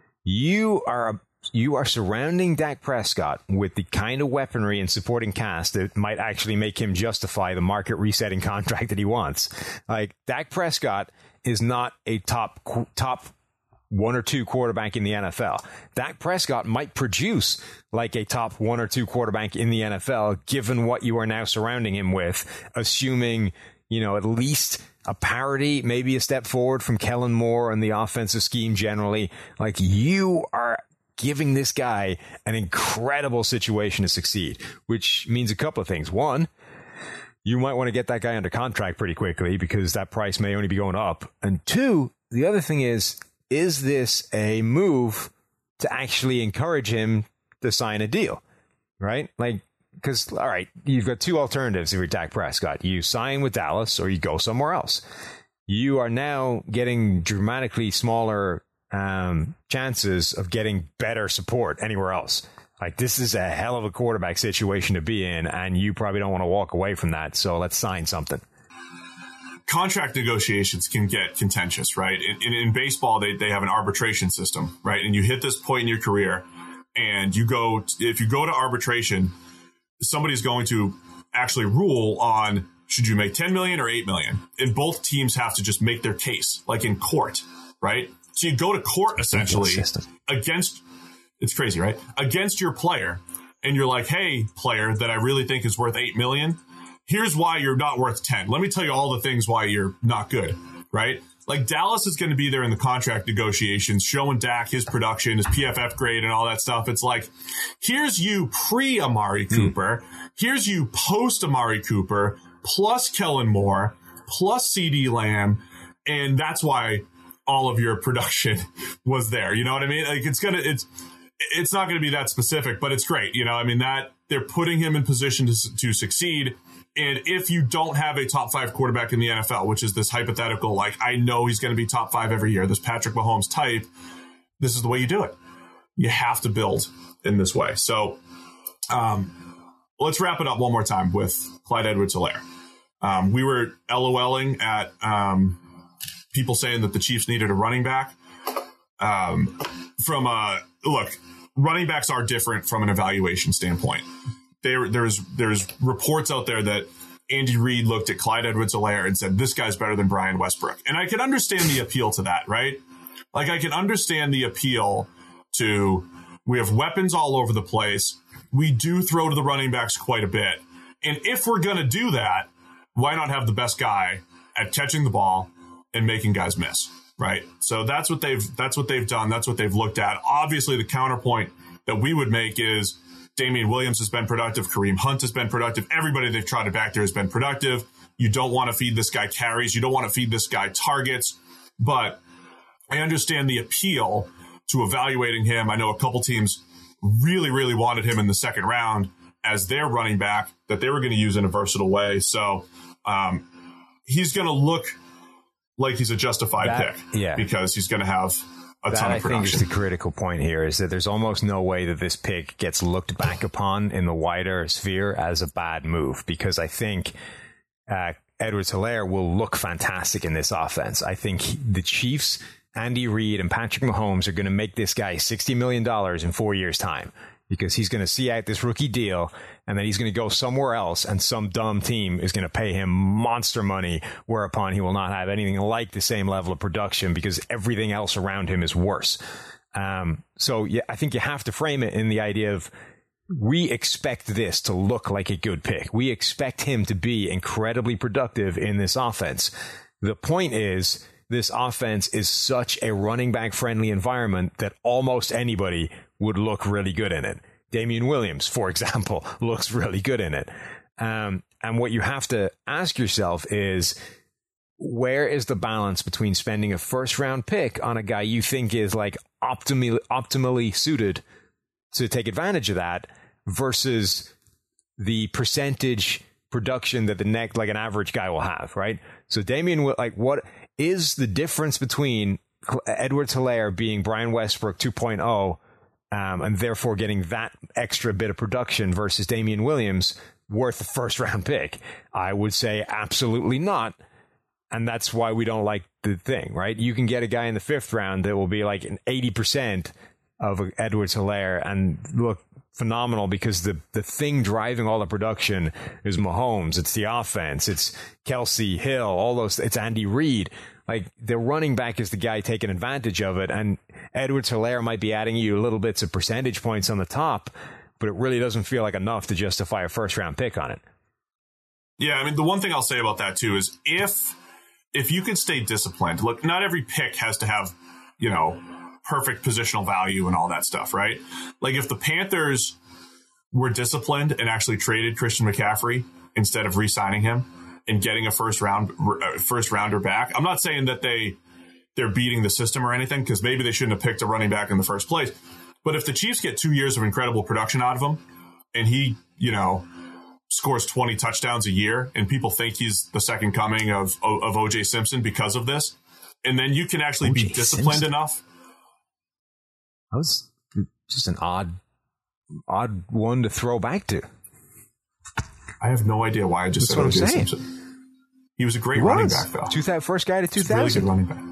you are you are surrounding Dak Prescott with the kind of weaponry and supporting cast that might actually make him justify the market resetting contract that he wants. Like, Dak Prescott is not a top top one or two quarterback in the N F L. Dak Prescott might produce like a top one or two quarterback in the N F L, given what you are now surrounding him with, assuming, you know, at least a parity, maybe a step forward from Kellen Moore and the offensive scheme generally. Like, you are giving this guy an incredible situation to succeed, which means a couple of things. One, you might want to get that guy under contract pretty quickly because that price may only be going up. And two, the other thing is, is this a move to actually encourage him to sign a deal, right? Like, because, all right, you've got two alternatives if you're Dak Prescott. You sign with Dallas or you go somewhere else. You are now getting dramatically smaller um, chances of getting better support anywhere else. Like, this is a hell of a quarterback situation to be in, and you probably don't want to walk away from that, so let's sign something. Contract negotiations can get contentious, right? In, in, in baseball, they, they have an arbitration system, right? And you hit this point in your career, and you go, if you go to arbitration, somebody's going to actually rule on should you make ten million or eight million, and both teams have to just make their case, like in court, right? So you go to court essentially against, it's crazy, right? Against your player, and you're like, hey, player that I really think is worth eight million, here's why you're not worth ten. Let me tell you all the things why you're not good, right? Like, Dallas is going to be there in the contract negotiations, showing Dak his production, his P F F grade and all that stuff. It's like, here's you pre-Amari Cooper. Mm. Here's you post-Amari Cooper, plus Kellen Moore, plus CeeDee Lamb. And that's why all of your production was there. You know what I mean? Like, it's going to, it's, it's not going to be that specific, but it's great. You know, I mean, that they're putting him in position to, to succeed. And if you don't have a top five quarterback in the N F L, which is this hypothetical, like, I know he's going to be top five every year, this Patrick Mahomes type, this is the way you do it. You have to build in this way. So um, let's wrap it up one more time with Clyde Edwards-Helaire. Um, we were LOLing at um, people saying that the Chiefs needed a running back. Um, from a, look, running backs are different from an evaluation standpoint. There, there's there's reports out there that Andy Reid looked at Clyde Edwards-Helaire and said, this guy's better than Brian Westbrook. And I can understand the appeal to that, right? Like, I can understand the appeal to, we have weapons all over the place. We do throw to the running backs quite a bit. And if we're going to do that, why not have the best guy at catching the ball and making guys miss, right? So that's what they've that's what they've done. That's what they've looked at. Obviously, the counterpoint that we would make is, Damian Williams has been productive. Kareem Hunt has been productive. Everybody they've trotted back there has been productive. You don't want to feed this guy carries. You don't want to feed this guy targets. But I understand the appeal to evaluating him. I know a couple teams really, really wanted him in the second round as their running back that they were going to use in a versatile way. So um, he's going to look like he's a justified that, pick yeah. because he's going to have a that, ton of production. I think is the critical point here, is that there's almost no way that this pick gets looked back upon in the wider sphere as a bad move, because I think uh, Edwards-Helaire will look fantastic in this offense. I think he, the Chiefs, Andy Reid, and Patrick Mahomes are going to make this guy sixty million dollars in four years' time, because he's going to see out this rookie deal, and then he's going to go somewhere else, and some dumb team is going to pay him monster money, whereupon he will not have anything like the same level of production because everything else around him is worse. Um, so yeah, I think you have to frame it in the idea of, we expect this to look like a good pick. We expect him to be incredibly productive in this offense. The point is, this offense is such a running back friendly environment that almost anybody would look really good in it. Damian Williams, for example, looks really good in it. Um, and what you have to ask yourself is, where is the balance between spending a first round pick on a guy you think is like optimally, optimally suited to take advantage of that versus the percentage production that the next, like an average guy will have, right? So Damian, like, what is the difference between Edwards-Helaire being Brian Westbrook two point oh um, and therefore getting that extra bit of production versus Damian Williams worth a first round pick? I would say absolutely not. And that's why we don't like the thing, right? You can get a guy in the fifth round that will be like an eighty percent of Edwards-Helaire and look phenomenal because the, the thing driving all the production is Mahomes. It's the offense. It's Kelsey, Hill, all those. It's Andy Reid. Like, the running back is the guy taking advantage of it. And Edwards-Helaire might be adding you little bits of percentage points on the top, but it really doesn't feel like enough to justify a first round pick on it. Yeah, I mean, the one thing I'll say about that, too, is if if you can stay disciplined, look, not every pick has to have, you know, perfect positional value and all that stuff, right? Like, if the Panthers were disciplined and actually traded Christian McCaffrey instead of re-signing him and getting a first round uh, first rounder back, I'm not saying that they they're beating the system or anything, because maybe they shouldn't have picked a running back in the first place. But if the Chiefs get two years of incredible production out of him, and he, you know, scores twenty touchdowns a year, and people think he's the second coming of of O J Simpson because of this, and then you can actually be disciplined Simpson. enough. That was just an odd, odd one to throw back to. I have no idea why I just That's said what O J I'm saying. Simpson. He was a great He running was. back, though. Two thousand, first guy to two He's a really thousand. good running back.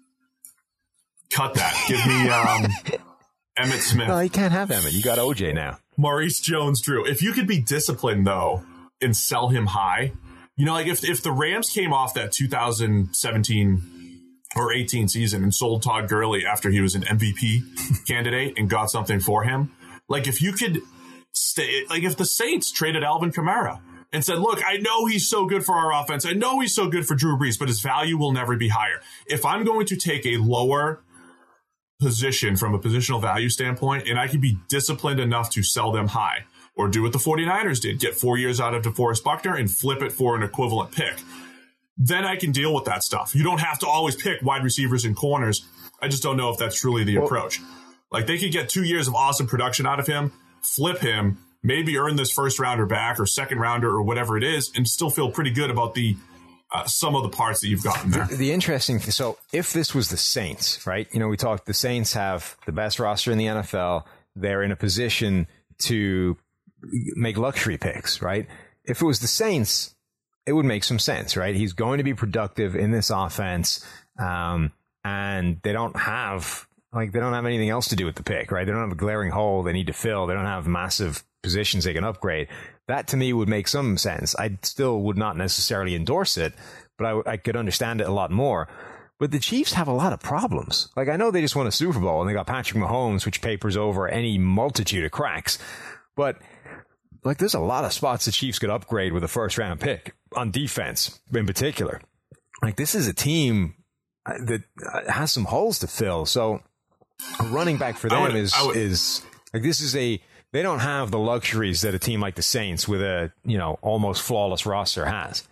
Cut that. Give me um, Emmitt Smith. No, you can't have Emmett. You got O J now. Maurice Jones-Drew. If you could be disciplined, though, and sell him high, you know, like if if the Rams came off that two thousand seventeen or eighteen season and sold Todd Gurley after he was an M V P candidate and got something for him, like if you could stay, like if the Saints traded Alvin Kamara and said, look, I know he's so good for our offense, I know he's so good for Drew Brees, but his value will never be higher. If I'm going to take a lower position from a positional value standpoint, and I can be disciplined enough to sell them high, or do what the 49ers did, get four years out of DeForest Buckner and flip it for an equivalent pick, then I can deal with that stuff. You don't have to always pick wide receivers and corners. I just don't know if that's truly the well, approach. Like, they could get two years of awesome production out of him, flip him, maybe earn this first rounder back or second rounder or whatever it is, and still feel pretty good about the Uh, some of the parts that you've gotten there. The, the interesting thing, so if this was the Saints, right? You know, we talked, the Saints have the best roster in the N F L. They're in a position to make luxury picks, right? If it was the Saints, it would make some sense, right? He's going to be productive in this offense, um, and they don't have, like, they don't have anything else to do with the pick, right? They don't have a glaring hole they need to fill. They don't have massive positions they can upgrade. That, to me, would make some sense. I still would not necessarily endorse it, but I, I could understand it a lot more. But the Chiefs have a lot of problems. Like, I know they just won a Super Bowl, and they got Patrick Mahomes, which papers over any multitude of cracks. But, like, there's a lot of spots the Chiefs could upgrade with a first-round pick, on defense in particular. Like, this is a team that has some holes to fill. So, a running back for them would, is, would, is, like, this is a... They don't have the luxuries that a team like the Saints with a, you know, almost flawless roster has.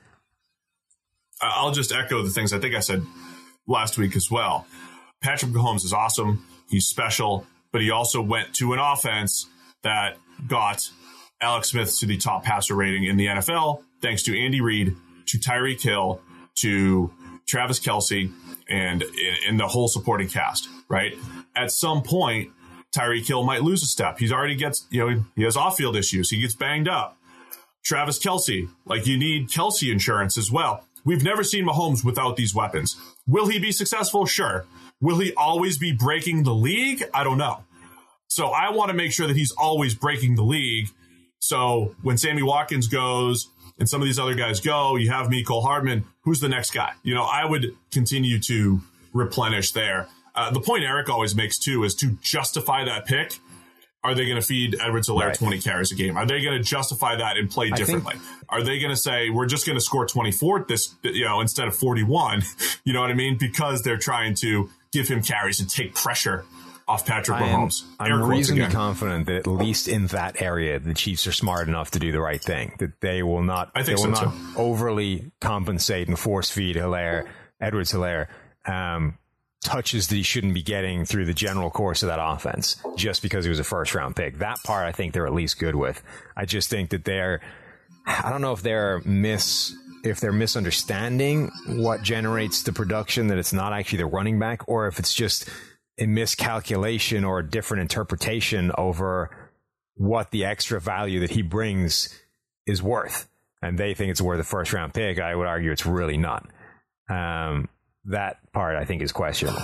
I'll just echo the things I think I said last week as well. Patrick Mahomes is awesome. He's special, but he also went to an offense that got Alex Smith to the top passer rating in the N F L, thanks to Andy Reid, to Tyreek Hill, to Travis Kelce, and in the whole supporting cast, right? At some point, Tyreek Hill might lose a step. He's already gets, you know, he has off-field issues. He gets banged up. Travis Kelce, like, you need Kelce insurance as well. We've never seen Mahomes without these weapons. Will he be successful? Sure. Will he always be breaking the league? I don't know. So I want to make sure that he's always breaking the league. So when Sammy Watkins goes and some of these other guys go, you have Mecole Hardman. Who's the next guy? You know, I would continue to replenish there. Uh, the point Eric always makes, too, is to justify that pick. Are they going to feed Edwards-Helaire right. twenty carries a game? Are they going to justify that and play differently? Think, Are they going to say, we're just going to score twenty-four this, you know, instead of forty-one? You know what I mean? Because they're trying to give him carries and take pressure off Patrick Mahomes. I'm Eric reasonably confident that at least in that area, the Chiefs are smart enough to do the right thing. That they will not, I think they will so not too. overly compensate and force feed Helaire, Edwards-Helaire, um, touches that he shouldn't be getting through the general course of that offense just because he was a first round pick. That part I think they're at least good with. I just think that they're, I don't know if they're mis, if they're misunderstanding what generates the production, that it's not actually the running back, or if it's just a miscalculation or a different interpretation over what the extra value that he brings is worth. And they think it's worth a first round pick. I would argue it's really not. Um, that part I think is questionable.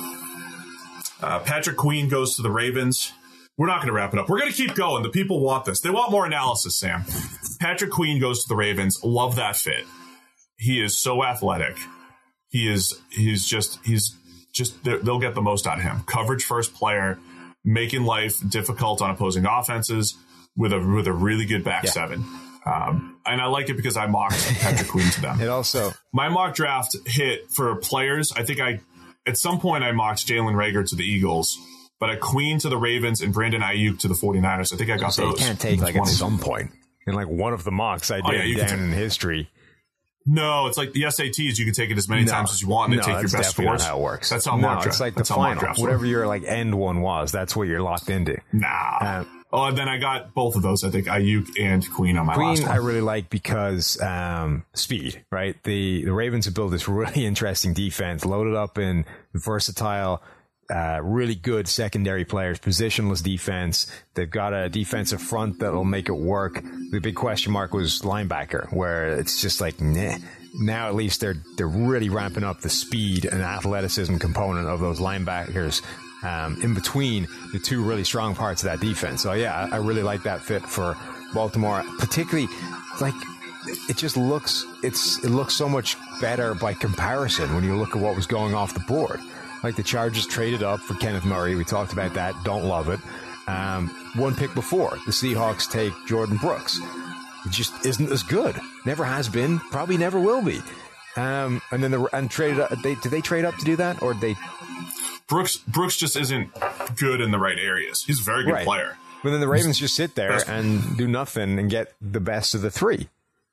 Uh, Patrick Queen goes to the Ravens. We're not going to wrap it up. We're going to keep going. The people want this. They want more analysis, Sam. Patrick Queen goes to the Ravens. Love that fit. He is so athletic. He is, he's just, he's just, they'll get the most out of him. Coverage first player, making life difficult on opposing offenses with a, with a really good back yeah. seven. Um, and I like it because I mocked Patrick Queen to them. It also, my mock draft hit for players. I think I, at some point I mocked Jalen Reagor to the Eagles, but a Queen to the Ravens and Brandon Ayuk to the 49ers. I think I got so those. You can't take like at some point in like one of the mocks I did oh, yeah, down in history. No, it's like the S A Ts. You can take it as many no, times as you want, and no, they take your best scores. Not how it works. That's how no, mock draft. It's like that's the final. Whatever work. your like end one was, that's what you're locked into. Nah. Uh, oh, and then I got both of those. I think Ayuk and Queen on my Queen, last one. I really like because um, speed. Right, the the Ravens have built this really interesting defense, loaded up in versatile. Uh, really good secondary players, positionless defense. They've got a defensive front that'll make it work. The big question mark was linebacker, where it's just like, nah. Now at least they're they're really ramping up the speed and athleticism component of those linebackers um, in between the two really strong parts of that defense. So yeah, I, I really like that fit for Baltimore, particularly like it just looks it's it looks so much better by comparison when you look at what was going off the board. Like the Chargers traded up for Kenneth Murray. We talked about that. Don't love it. Um, one pick before, the Seahawks take Jordan Brooks. It just isn't as good. Never has been. Probably never will be. Um, and then the and traded up. They, did they trade up to do that, or did they? Brooks Brooks just isn't good in the right areas. He's a very good right. player. But then the Ravens just sit there best. and do nothing and get the best of the three.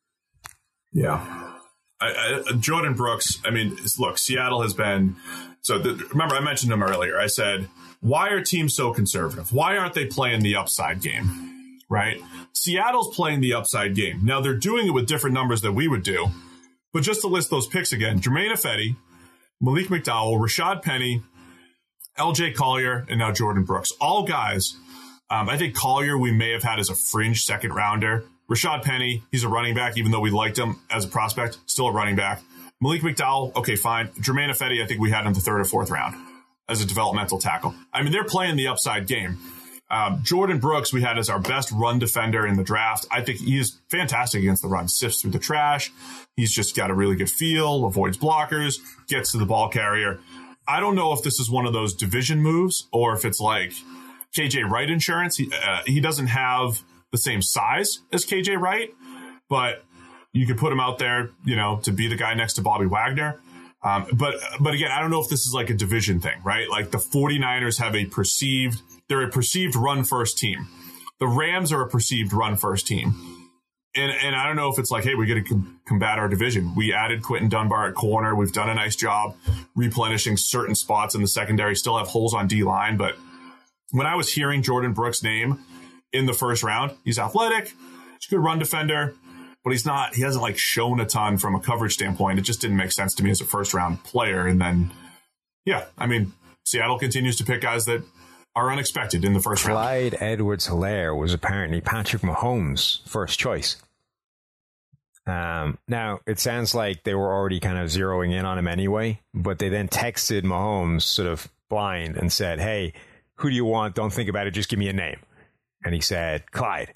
Yeah. I, I, Jordan Brooks, I mean, look, Seattle has been... So the, remember, I mentioned him earlier. I said, why are teams so conservative? Why aren't they playing the upside game? Right? Seattle's playing the upside game. Now, they're doing it with different numbers than we would do. But just to list those picks again, Jermaine Ifedi, Malik McDowell, Rashad Penny, L J Collier, and now Jordan Brooks. All guys. Um, I think Collier we may have had as a fringe second rounder. Rashad Penny, he's a running back, even though we liked him as a prospect, still a running back. Malik McDowell, okay, fine. Jermaine Ifedi, I think we had in the third or fourth round as a developmental tackle. I mean, they're playing the upside game. Um, Jordan Brooks, we had as our best run defender in the draft. I think he is fantastic against the run, sifts through the trash. He's just got a really good feel, avoids blockers, gets to the ball carrier. I don't know if this is one of those division moves or if it's like K J Wright insurance. He, uh, he doesn't have the same size as K J Wright, but you could put him out there, you know, to be the guy next to Bobby Wagner. Um, but, but again, I don't know if this is like a division thing, right? Like the 49ers have a perceived, they're a perceived run first team. The Rams are a perceived run first team. And, and I don't know if it's like, hey, we got to com- combat our division. We added Quentin Dunbar at corner. We've done a nice job replenishing certain spots in the secondary, still have holes on D line. But when I was hearing Jordan Brooks' name in the first round, he's athletic, he's a good run defender, but he's not, he hasn't like shown a ton from a coverage standpoint. It just didn't make sense to me as a first round player. And then, yeah, I mean, Seattle continues to pick guys that are unexpected in the first Clyde round. Clyde Edwards-Helaire was apparently Patrick Mahomes' first choice. Um, now, it sounds like they were already kind of zeroing in on him anyway, but they then texted Mahomes sort of blind and said, hey, who do you want? Don't think about it. Just give me a name. And he said, Clyde.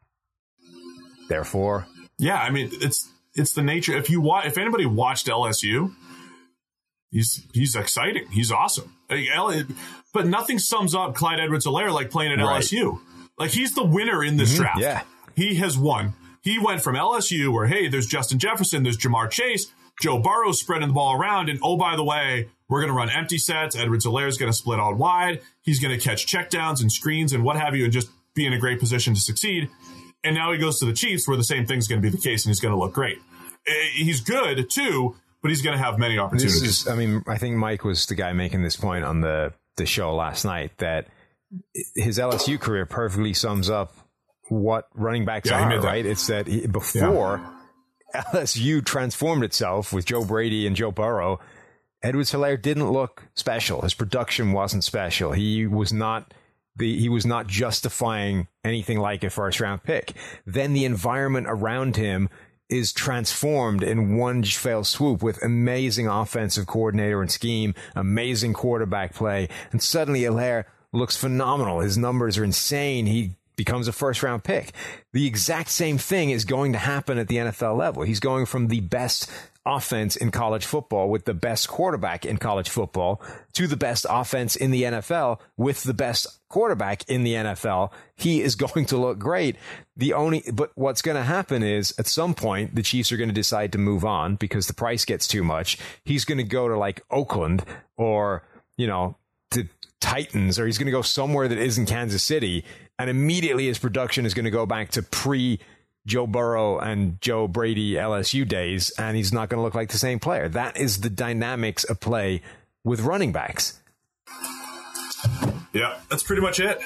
Therefore... Yeah, I mean, it's it's the nature. If you wa- if anybody watched L S U, he's he's exciting. He's awesome. Like, but nothing sums up Clyde Edwards-Helaire like playing at right. L S U. Like, he's the winner in this mm-hmm, draft. Yeah. He has won. He went from L S U where, hey, there's Justin Jefferson, there's Jamar Chase, Joe Burrow spreading the ball around, and oh, by the way, we're going to run empty sets. Edwards-Helaire is going to split out wide. He's going to catch checkdowns and screens and what have you and just be in a great position to succeed. And now he goes to the Chiefs where the same thing's going to be the case and he's going to look great. He's good, too, but he's going to have many opportunities. This is, I mean, I think Mike was the guy making this point on the, the show last night that his L S U career perfectly sums up what running backs yeah, are, right? It's that he, before yeah. L S U transformed itself with Joe Brady and Joe Burrow Edwards-Helaire didn't look special. His production wasn't special. He was not the he was not justifying anything like a first round pick. Then the environment around him is transformed in one fell swoop with amazing offensive coordinator and scheme, amazing quarterback play, and suddenly Helaire looks phenomenal. His numbers are insane. He becomes a first round pick. The exact same thing is going to happen at the N F L level. He's going from the best offense in college football with the best quarterback in college football to the best offense in the N F L with the best quarterback in the N F L. He is going to look great. The only, but what's going to happen is at some point, the Chiefs are going to decide to move on because the price gets too much. He's going to go to like Oakland or, you know, to Titans, or he's going to go somewhere that isn't Kansas City. And immediately his production is going to go back to pre Joe Burrow and Joe Brady L S U days, and he's not going to look like the same player. That is the dynamics of play with running backs. Yeah, that's pretty much it.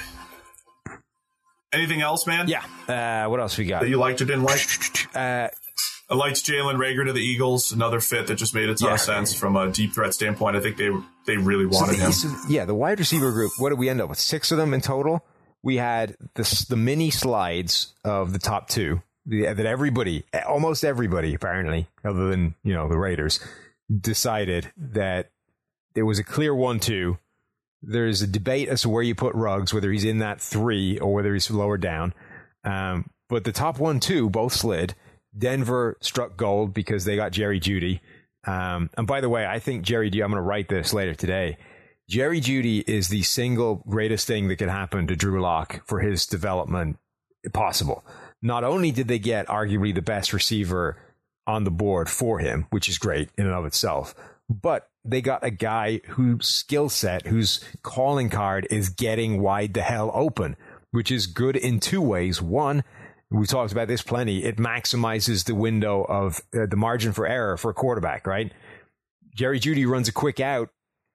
Anything else, man? Yeah. Uh, what else we got? That you liked or didn't like? Uh, I liked Jalen Reagor to the Eagles. Another fit that just made a ton yeah. of sense from a deep threat standpoint. I think they they really wanted so the, him. So, yeah, the wide receiver group, what did we end up with? Six of them in total? We had the, the mini slides of the top two the, that everybody, almost everybody apparently, other than, you know, the Raiders, decided that there was a clear one two. There's a debate as to where you put Ruggs, whether he's in that three or whether he's lower down. Um, but the top one two both slid. Denver struck gold because they got Jerry Jeudy. Um, and by the way, I think Jerry Jeudy, I'm going to write this later today. Jerry Jeudy is the single greatest thing that could happen to Drew Lock for his development possible. Not only did they get arguably the best receiver on the board for him, which is great in and of itself, but they got a guy whose skill set, whose calling card is getting wide the hell open, which is good in two ways. One, we talked about this plenty. It maximizes the window of uh, the margin for error for a quarterback, right? Jerry Jeudy runs a quick out.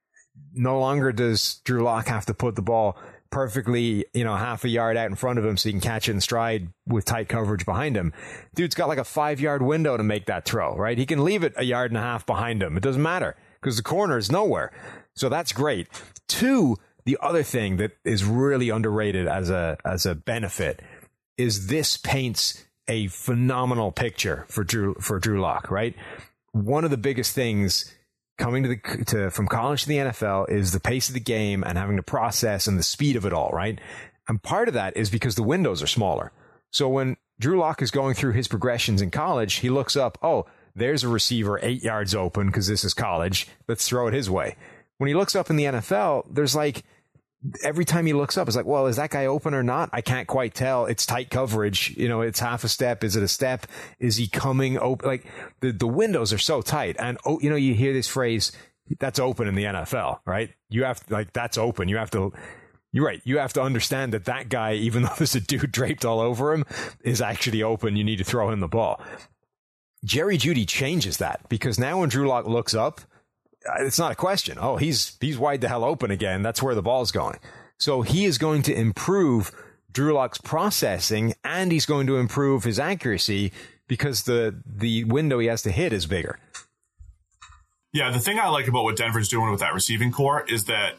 No longer does Drew Lock have to put the ball perfectly, you know, half a yard out in front of him so he can catch it in stride with tight coverage behind him. Dude's got like a five yard window to make that throw, right? He can leave it a yard and a half behind him. It doesn't matter because the corner is nowhere. So that's great. Two, the other thing that is really underrated as a, as a benefit is this paints a phenomenal picture for Drew, for Drew Lock, right? One of the biggest things coming to the to from college to the N F L is the pace of the game and having to process and the speed of it all, right? And part of that is because the windows are smaller. So when Drew Lock is going through his progressions in college, he looks up, oh, there's a receiver eight yards open because this is college. Let's throw it his way. When he looks up in the N F L, there's like, every time he looks up, it's like, well, is that guy open or not? I can't quite tell. It's tight coverage. You know, it's half a step. Is it a step? Is he coming open? Like the, the windows are so tight. And, oh, you know, you hear this phrase, that's open in the N F L, right? You have to, like, that's open. You have to, you're right. You have to understand that that guy, even though there's a dude draped all over him, is actually open. You need to throw him the ball. Jerry Jeudy changes that because now when Drew Lock looks up, it's not a question. Oh, he's he's wide the hell open again. That's where the ball's going. So he is going to improve Drew Lock's processing, and he's going to improve his accuracy because the the window he has to hit is bigger. Yeah, the thing I like about what Denver's doing with that receiving core is that,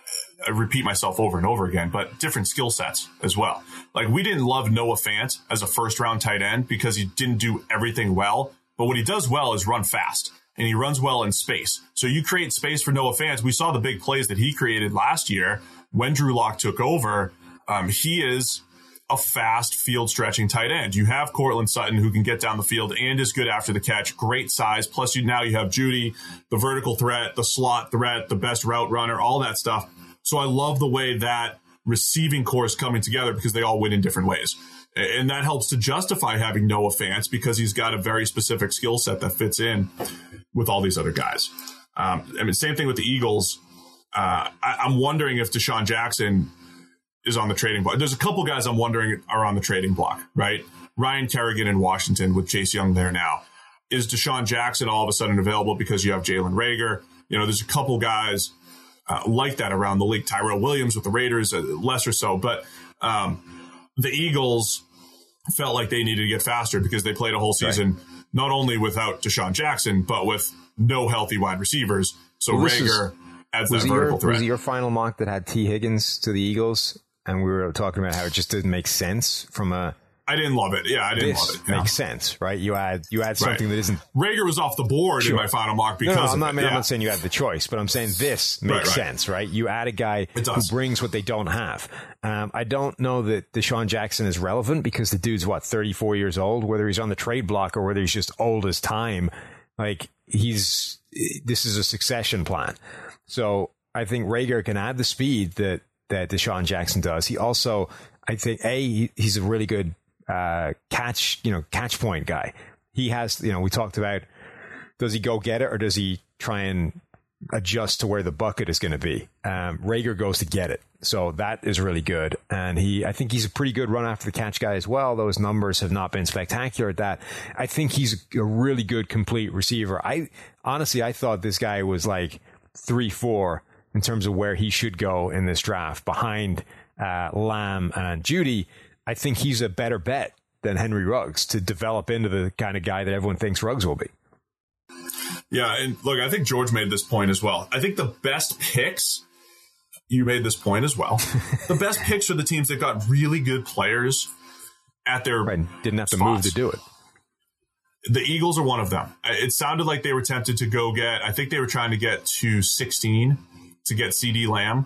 I repeat myself over and over again, but different skill sets as well. Like, we didn't love Noah Fant as a first-round tight end because he didn't do everything well, but what he does well is run fast. And he runs well in space. So you create space for Noah Fant. We saw the big plays that he created last year when Drew Lock took over. Um, he is a fast field stretching tight end. You have Courtland Sutton who can get down the field and is good after the catch. Great size. Plus you now you have Jeudy, the vertical threat, the slot threat, the best route runner, all that stuff. So I love the way that receiving core is coming together because they all win in different ways. And that helps to justify having Noah Fant because he's got a very specific skill set that fits in with all these other guys. Um, I mean, same thing with the Eagles. Uh, I, I'm wondering if Deshaun Jackson is on the trading block. There's a couple guys I'm wondering are on the trading block, right? Ryan Kerrigan in Washington with Chase Young there now. Is Deshaun Jackson all of a sudden available because you have Jalen Reagor? You know, there's a couple guys uh, like that around the league. Tyrell Williams with the Raiders, uh, less or so. But um, the Eagles felt like they needed to get faster because they played a whole season right. Not only without Deshaun Jackson, but with no healthy wide receivers. So well, Reagor adds was that it vertical your, threat. Was it your final mock that had T. Higgins to the Eagles? And we were talking about how it just didn't make sense from a... I didn't love it. Yeah, I didn't this love it. Yeah. Makes sense, right? You add you add something right. that isn't... Reagor was off the board sure. in my final mock because no, no, I'm of not, it. I mean, Yeah. I'm not saying you had the choice, but I'm saying this makes right, right. sense, right? You add a guy who brings what they don't have. Um, I don't know that Deshaun Jackson is relevant because the dude's, what, thirty-four years old? Whether he's on the trade block or whether he's just old as time, like, he's... This is a succession plan. So I think Reagor can add the speed that, that Deshaun Jackson does. He also, I think, A, he, he's a really good uh, catch, you know, catch point guy. He has, you know, we talked about, does he go get it or does he try and adjust to where the bucket is going to be? Um, Reagor goes to get it. So that is really good. And he, I think he's a pretty good run after the catch guy as well. Those numbers have not been spectacular at that. I think he's a really good complete receiver. I honestly, I thought this guy was like three, four in terms of where he should go in this draft behind uh, Lamb and Judy. I think he's a better bet than Henry Ruggs to develop into the kind of guy that everyone thinks Ruggs will be. Yeah, and look, I think George made this point as well. I think the best picks, you made this point as well, the best picks are the teams that got really good players at their right, didn't have to spots. move to do it. The Eagles are one of them. It sounded like they were tempted to go get, I think they were trying to get to sixteen to get CeeDee Lamb,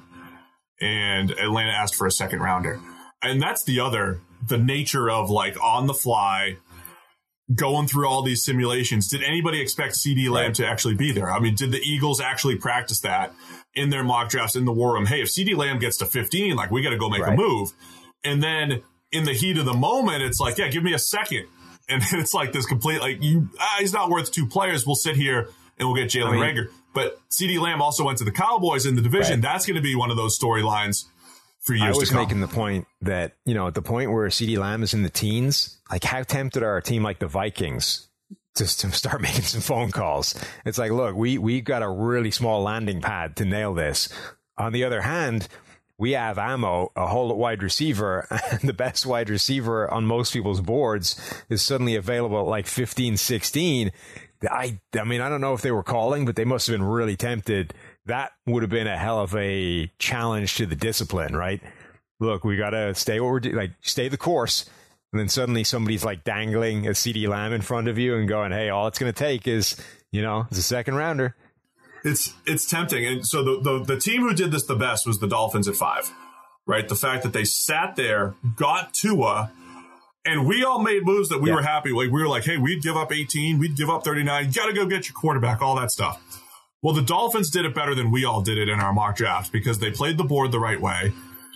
and Atlanta asked for a second rounder. And that's the other, the nature of like on the fly, going through all these simulations. Did anybody expect CeeDee Lamb right. to actually be there? I mean, did the Eagles actually practice that in their mock drafts in the war room? Hey, if CeeDee Lamb gets to fifteen, like we got to go make right. a move. And then in the heat of the moment, it's like, yeah, give me a second. And it's like this complete, like, you, ah, he's not worth two players. We'll sit here and we'll get Jalen I mean, Reagor. But CeeDee Lamb also went to the Cowboys in the division. Right. That's going to be one of those storylines for years I was to come. making the point that, you know, at the point where CeeDee Lamb is in the teens, like how tempted are a team like the Vikings just to start making some phone calls? It's like, look, we, we got a really small landing pad to nail this. On the other hand, we have ammo, a whole wide receiver, and the best wide receiver on most people's boards is suddenly available at like fifteen, sixteen. I, I mean, I don't know if they were calling, but they must have been really tempted. That would have been a hell of a challenge to the discipline, right? Look, we got to stay what we're doing, like stay the course. And then suddenly somebody's like dangling a CeeDee Lamb in front of you and going, hey, all it's going to take is, you know, it's a second rounder. It's it's tempting. And so the, the the team who did this the best was the Dolphins at five, right? The fact that they sat there, got Tua, and we all made moves that we yeah. were happy. Like we were like, hey, we'd give up eighteen, we'd give up thirty-nine. You got to go get your quarterback, all that stuff. Well, the Dolphins did it better than we all did it in our mock drafts because they played the board the right way.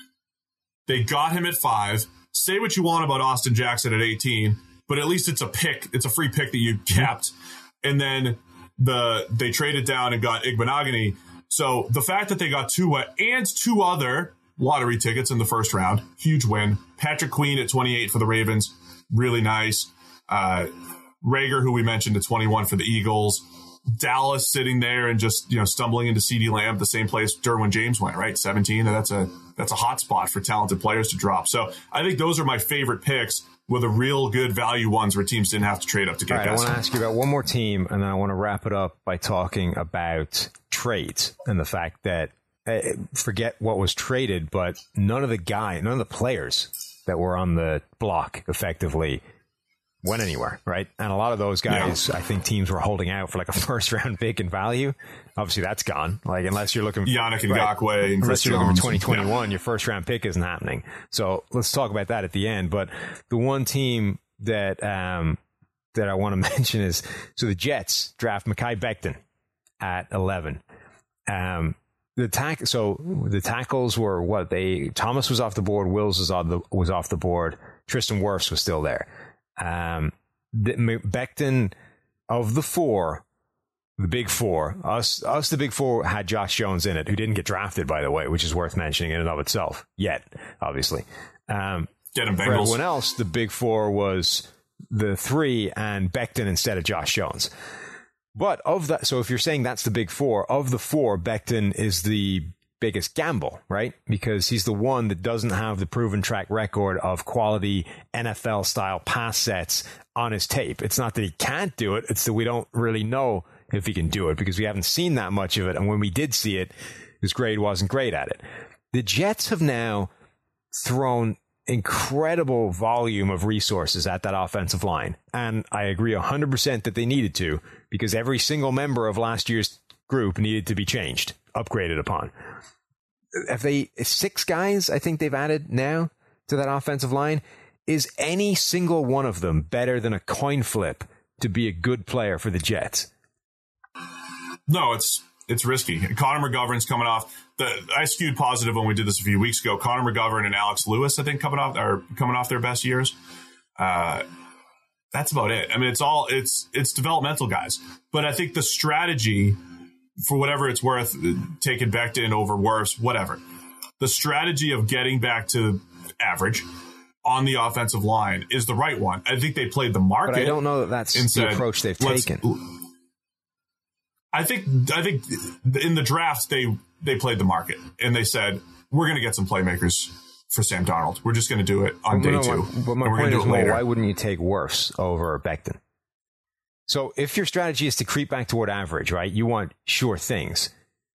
They got him at five. Say what you want about Austin Jackson at eighteen, but at least it's a pick. It's a free pick that you kept. And then the they traded down and got Igbenogany. So the fact that they got Tua and two other lottery tickets in the first round, huge win. Patrick Queen at twenty-eight for the Ravens, really nice. Uh, Reagor, who we mentioned, at twenty-one for the Eagles. Dallas sitting there and just, you know, stumbling into CeeDee Lamb, the same place Derwin James went, right? seventeen. And that's a that's a hot spot for talented players to drop. So I think those are my favorite picks, were the real good value ones where teams didn't have to trade up to get All right, guys. I want to ask you about one more team, and then I want to wrap it up by talking about trades and the fact that, uh, forget what was traded, but none of the guy, none of the players that were on the block effectively went anywhere, right? And a lot of those guys, yeah. I think teams were holding out for like a first round pick in value. Obviously, that's gone. Like, unless you're looking for Yannick right, Ngakoue and unless Chris you're looking Jones. for twenty twenty-one, yeah. your first round pick isn't happening. So let's talk about that at the end. But the one team that um, that I want to mention is, so the Jets draft Mekhi Becton at eleven. Um, the tack, so the tackles were what they Thomas was off the board, Wills was on the was off the board, Tristan Wirfs was still there. Um, the, Becton, of the four, the big four, us, us, the big four had Josh Jones in it, who didn't get drafted, by the way, which is worth mentioning in and of itself yet, obviously. Um, Get him, Bengals. For everyone else, the big four was the three and Becton instead of Josh Jones. But of that, so if you're saying that's the big four, of the four, Becton is the biggest gamble, right? Because he's the one that doesn't have the proven track record of quality N F L style pass sets on his tape. It's not that he can't do it. It's that we don't really know if he can do it, because we haven't seen that much of it. And when we did see it, his grade wasn't great at it. The Jets have now thrown incredible volume of resources at that offensive line. And I agree one hundred percent that they needed to, because every single member of last year's group needed to be changed, upgraded upon. Have they, six guys I think they've added now to that offensive line? Is any single one of them better than a coin flip to be a good player for the Jets? No, it's it's risky. Connor McGovern's coming off. The, I skewed positive when we did this a few weeks ago. Connor McGovern and Alex Lewis, I think, coming off are coming off their best years. Uh, that's about it. I mean, it's all it's it's developmental guys. But I think the strategy, for whatever it's worth, taking Becton over Wirfs, whatever. The strategy of getting back to average on the offensive line is the right one. I think they played the market. But I don't know that that's the said, approach they've taken. I think I think in the draft they they played the market and they said, we're going to get some playmakers for Sam Darnold. We're just going to do it on day no, two. My, but my and we're point do is, it later. Why wouldn't you take Wirfs over Becton? So if your strategy is to creep back toward average, right, you want sure things.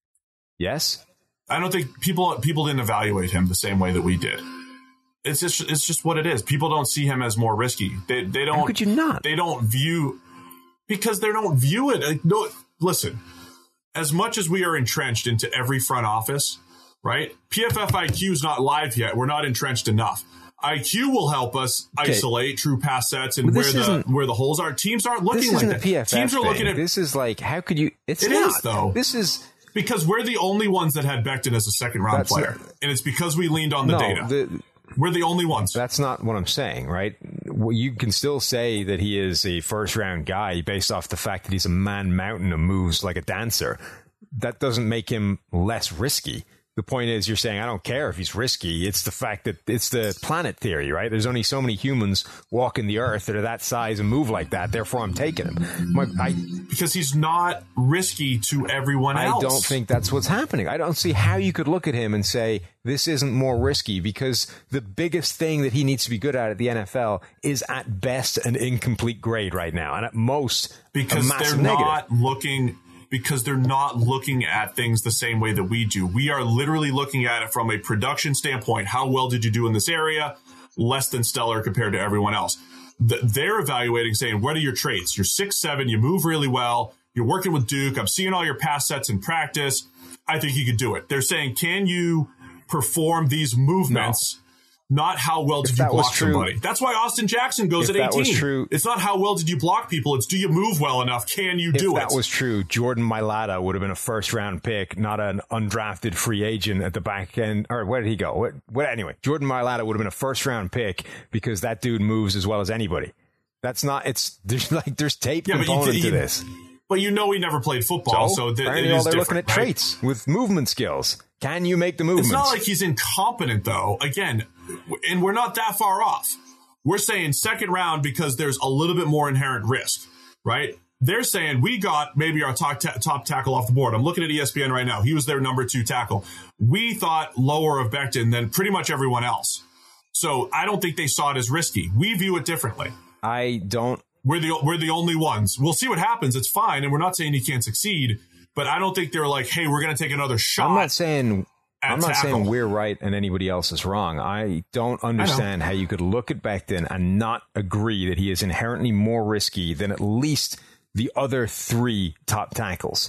Yes? I don't think people people didn't evaluate him the same way that we did. It's just it's just what it is. People don't see him as more risky. They they don't. How could you not? They don't view because they don't view it. Like, no, listen. As much as we are entrenched into every front office, right? P F F I Q is not live yet. We're not entrenched enough. I Q will help us okay. isolate true pass sets and where the where the holes are. Teams aren't looking this like isn't that. The P F F Teams are thing. looking at this is like how could you? It's it not is, though. This is because we're the only ones that had Becton as a second round player, not, and it's because we leaned on the no, data. The, we're the only ones. That's not what I'm saying, right? You can still say that he is a first round guy based off the fact that he's a man mountain and moves like a dancer. That doesn't make him less risky. The point is, you're saying, I don't care if he's risky. It's the fact that it's the planet theory, right? There's only so many humans walking the earth that are that size and move like that. Therefore, I'm taking him. My, I, because he's not risky to everyone else. I don't think that's what's happening. I don't see how you could look at him and say, this isn't more risky, because the biggest thing that he needs to be good at at the N F L is at best an incomplete grade right now. And at most, because a massive they're negative. not looking... Because they're not looking at things the same way that we do. We are literally looking at it from a production standpoint. How well did you do in this area? Less than stellar compared to everyone else. They're evaluating, saying, what are your traits? You're six seven, you move really well, you're working with Duke, I'm seeing all your pass sets in practice. I think you could do it. They're saying, can you perform these movements? No. Not how well did you block somebody. That's why Austin Jackson goes at eighteen. If that was true, it's not how well did you block people. It's do you move well enough? Can you do it? If that was true, Jordan Mailata would have been a first-round pick, not an undrafted free agent at the back end. Or where did he go? What, what, anyway, Jordan Mailata would have been a first-round pick because that dude moves as well as anybody. That's not. It's there's like there's tape yeah, component you, you, to this. But you know he never played football, so, so th- it is they're looking at right? traits with movement skills. Can you make the movements? It's not like he's incompetent, though. Again, and we're not that far off. We're saying second round because there's a little bit more inherent risk, right? They're saying we got maybe our top, ta- top tackle off the board. I'm looking at E S P N right now. He was their number two tackle. We thought lower of Becton than pretty much everyone else. So I don't think they saw it as risky. We view it differently. I don't. We're the we're the only ones. We'll see what happens. It's fine, and we're not saying he can't succeed. But I don't think they're like, hey, we're going to take another shot. I'm not saying I'm not tackle. saying we're right and anybody else is wrong. I don't understand how you could look at Becton and not agree that he is inherently more risky than at least the other three top tackles.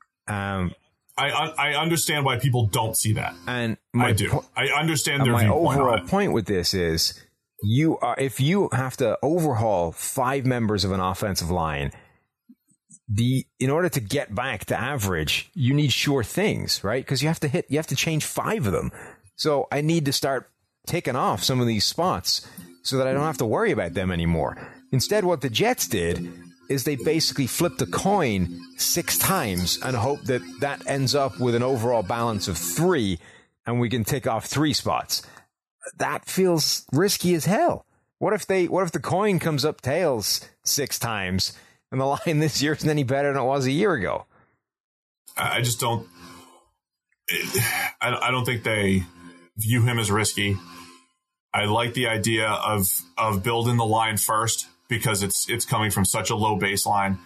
Um, I I understand why people don't see that. And my I do. Po- I understand their my viewpoint. My overall point with this is, you are if you have to overhaul five members of an offensive line, The in order to get back to average, you need sure things, right? Because you have to hit, you have to change five of them. So I need to start taking off some of these spots so that I don't have to worry about them anymore. Instead, what the Jets did is they basically flipped a coin six times and hope that that ends up with an overall balance of three, and we can tick off three spots. That feels risky as hell. What if they? What if the coin comes up tails six times? And the line this year isn't any better than it was a year ago. I just don't. I don't think they view him as risky. I like the idea of of building the line first because it's it's coming from such a low baseline.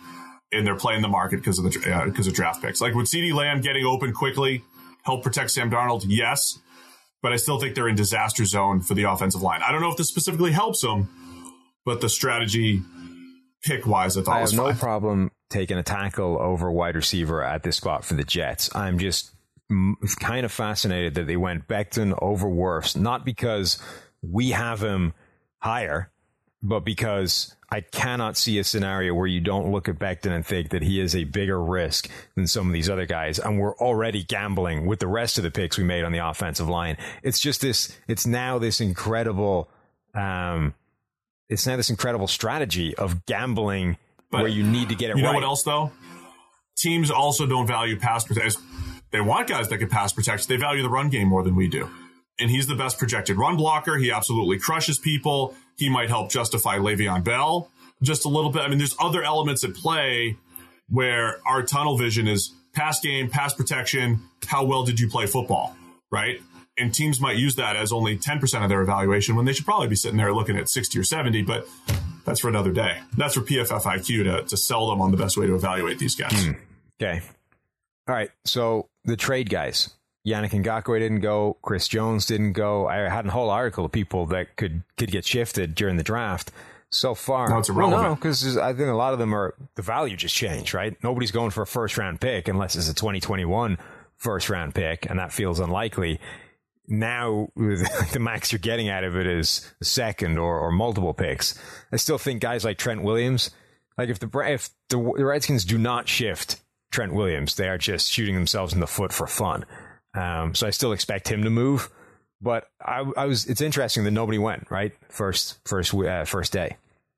and they're playing the market because of the uh, because of draft picks. Like, would CeeDee Lamb getting open quickly help protect Sam Darnold? Yes, but I still think they're in disaster zone for the offensive line. I don't know if this specifically helps them, but the strategy pick-wise, I thought I was have fine. no problem taking a tackle over wide receiver at this spot for the Jets. I'm just m- kind of fascinated that they went Becton over Wirfs, not because we have him higher, but because I cannot see a scenario where you don't look at Becton and think that he is a bigger risk than some of these other guys. And we're already gambling with the rest of the picks we made on the offensive line. It's just this, it's now this incredible, um, it's now this incredible strategy of gambling but where you need to get it right. You know what else, though? Teams also don't value pass protection. They want guys that can pass protect. They value the run game more than we do. And he's the best projected run blocker. He absolutely crushes people. He might help justify Le'Veon Bell just a little bit. I mean, there's other elements at play where our tunnel vision is pass game, pass protection. How well did you play football, right? And teams might use that as only ten percent of their evaluation when they should probably be sitting there looking at sixty or seventy, but that's for another day. That's for P F F I Q to, to sell them on the best way to evaluate these guys. Mm. Okay. All right. So the trade guys. Yannick Ngakoue didn't go. Chris Jones didn't go. I had a whole article of people that could, could get shifted during the draft. So far, no, it's irrelevant. Well, no, because I think a lot of them are, the value just changed, right? Nobody's going for a first round pick unless it's a twenty twenty-one first round pick, and that feels unlikely. Now, the max you're getting out of it is a second or, or multiple picks. I still think guys like Trent Williams, like if the if the, the Redskins do not shift Trent Williams, they are just shooting themselves in the foot for fun. Um, so I still expect him to move, but I, I was. It's interesting that nobody went right first, first, uh, first day.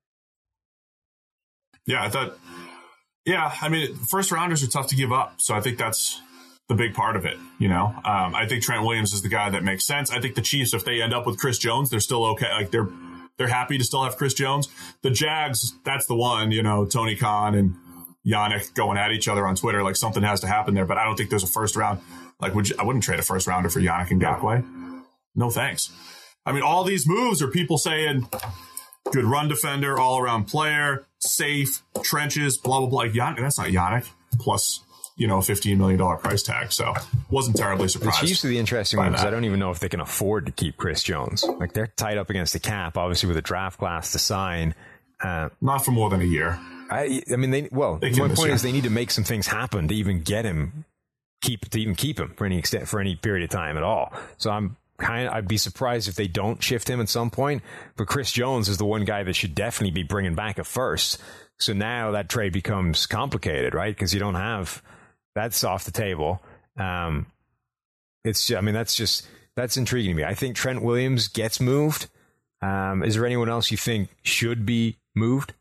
Yeah, I thought. Yeah, I mean, first rounders are tough to give up, so I think that's the big part of it. You know, um, I think Trent Williams is the guy that makes sense. I think the Chiefs, if they end up with Chris Jones, they're still okay. Like they're they're happy to still have Chris Jones. The Jags, that's the one. You know, Tony Khan and Yannick going at each other on Twitter. Like something has to happen there, but I don't think there's a first round. Like, would you, I wouldn't trade a first rounder for Yannick Ngakoue. No thanks. I mean, all these moves are people saying good run defender, all around player, safe, trenches, blah, blah, blah. Like, Yannick, that's not Yannick. Plus, you know, a fifteen million dollars price tag. So wasn't terribly surprised. The Chiefs are the interesting one because I don't even know if they can afford to keep Chris Jones. Like, they're tied up against the cap, obviously, with a draft class to sign. Uh, not for more than a year. I, I mean, they, well, they my point year. is they need to make some things happen to even get him. Keep to even keep him for any extent for any period of time at all. So I'm kind of I'd be surprised if they don't shift him at some point. But Chris Jones is the one guy that should definitely be bringing back a first. So now that trade becomes complicated, right? Because you don't have that's off the table. Um, it's I mean that's just that's intriguing to me. I think Trent Williams gets moved. Um, is there anyone else you think should be moved?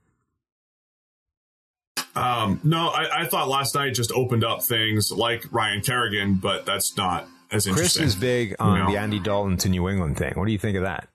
Um, no, I, I thought last night just opened up things like Ryan Kerrigan, but that's not as interesting. Chris is big on you know? the Andy Dalton to New England thing. What do you think of that?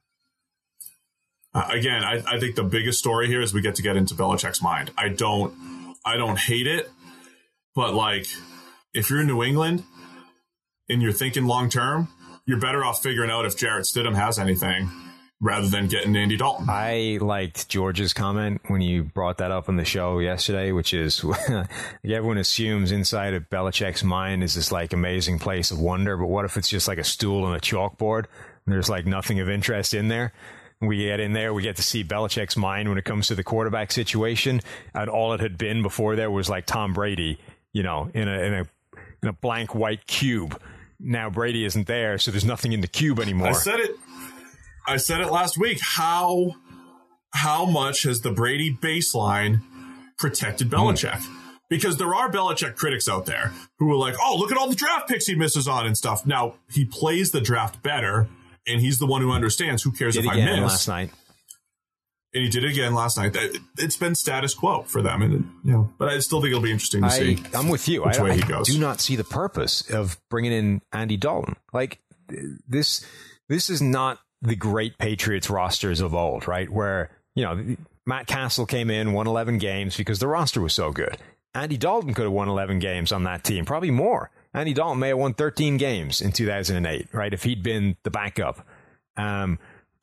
Uh, again, I, I think the biggest story here is we get to get into Belichick's mind. I don't, I don't hate it, but like, if you're in New England and you're thinking long term, you're better off figuring out if Jarrett Stidham has anything rather than getting Andy Dalton. I liked George's comment when you brought that up on the show yesterday, which is everyone assumes inside of Belichick's mind is this like amazing place of wonder, but what if it's just like a stool and a chalkboard and there's like nothing of interest in there? We get in there, we get to see Belichick's mind when it comes to the quarterback situation, and all it had been before there was like Tom Brady, you know, in a in a in a blank white cube. Now Brady isn't there, so there's nothing in the cube anymore. I said it. I said it last week. How how much has the Brady baseline protected Belichick? Mm. Because there are Belichick critics out there who are like, oh, look at all the draft picks he misses on and stuff. Now, he plays the draft better, and he's the one who understands. Who cares did if I again miss? Last night. And he did it again last night. It's been status quo for them, and you know. But I still think it'll be interesting to I, see. I'm with you. Which I, way I he goes. do not see the purpose of bringing in Andy Dalton. Like this, this is not the great Patriots rosters of old, right? Where, you know, Matt Castle came in, won eleven games because the roster was so good. Andy Dalton could have won eleven games on that team, probably more. Andy Dalton may have won thirteen games in two thousand eight, right? If he'd been the backup. Um,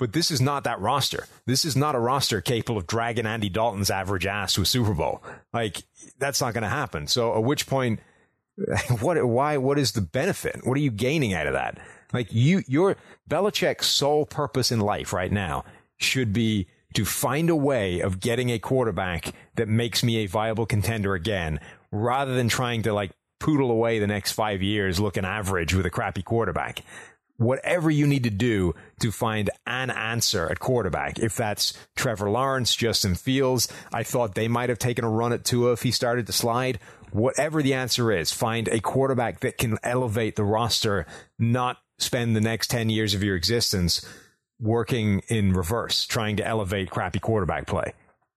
But this is not that roster. This is not a roster capable of dragging Andy Dalton's average ass to a Super Bowl. Like, that's not going to happen. So at which point, what, why, what is the benefit? What are you gaining out of that? Like, you, your Belichick's sole purpose in life right now should be to find a way of getting a quarterback that makes me a viable contender again, rather than trying to like poodle away the next five years looking average with a crappy quarterback. Whatever you need to do to find an answer at quarterback, if that's Trevor Lawrence, Justin Fields, I thought they might have taken a run at Tua if he started to slide. Whatever the answer is, find a quarterback that can elevate the roster, not spend the next ten years of your existence working in reverse, trying to elevate crappy quarterback play.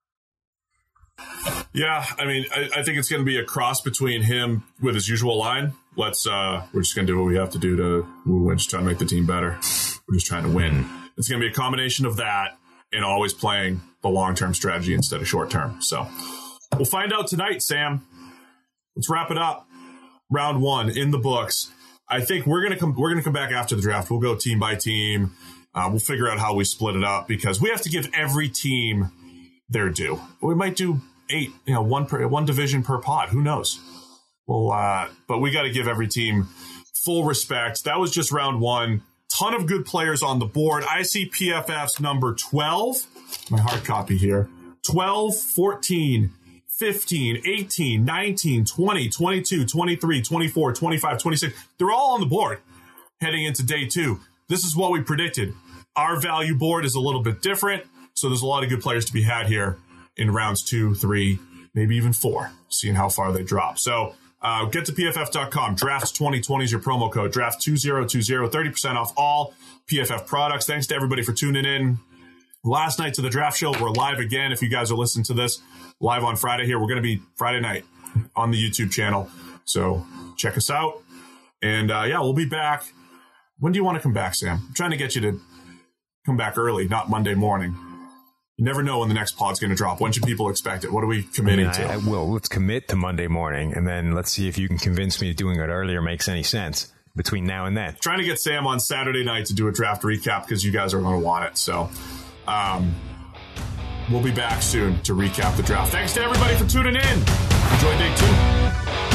Yeah, I mean, I, I think it's going to be a cross between him with his usual line. Let's, uh, we're just going to do what we have to do to, we're just trying to make the team better. We're just trying to win. It's going to be a combination of that and always playing the long-term strategy instead of short-term. So we'll find out tonight, Sam. Let's wrap it up. Round one in the books. I think we're going to come, we're going to come back after the draft. We'll go team by team. Uh, we'll figure out how we split it up because we have to give every team their due. We might do eight, you know, one per one division per pod. Who knows? Well, uh, but we got to give every team full respect. That was just round one. Ton of good players on the board. I see P F F's number twelve. My hard copy here. twelve, fourteen, fifteen, eighteen, nineteen, twenty, twenty-two, twenty-three, twenty-four, twenty-five, twenty-six. They're all on the board heading into day two. This is what we predicted. Our value board is a little bit different, so there's a lot of good players to be had here in rounds two, three, maybe even four, seeing how far they drop. So uh, get to P F F dot com. Drafts twenty twenty is your promo code. Draft two thousand twenty, thirty percent off all P F F products. Thanks to everybody for tuning in last night to the draft show. We're live again. If you guys are listening to this live on Friday here, we're going to be Friday night on the YouTube channel. So check us out. And uh, yeah, we'll be back. When do you want to come back, Sam? I'm trying to get you to come back early, not Monday morning. You never know when the next pod's going to drop. When should people expect it? What are we committing I mean, I, to? I will. Let's commit to Monday morning, and then let's see if you can convince me that doing it earlier makes any sense between now and then. Trying to get Sam on Saturday night to do a draft recap because you guys are going to want it. So um, we'll be back soon to recap the draft. Thanks to everybody for tuning in. Enjoy day two.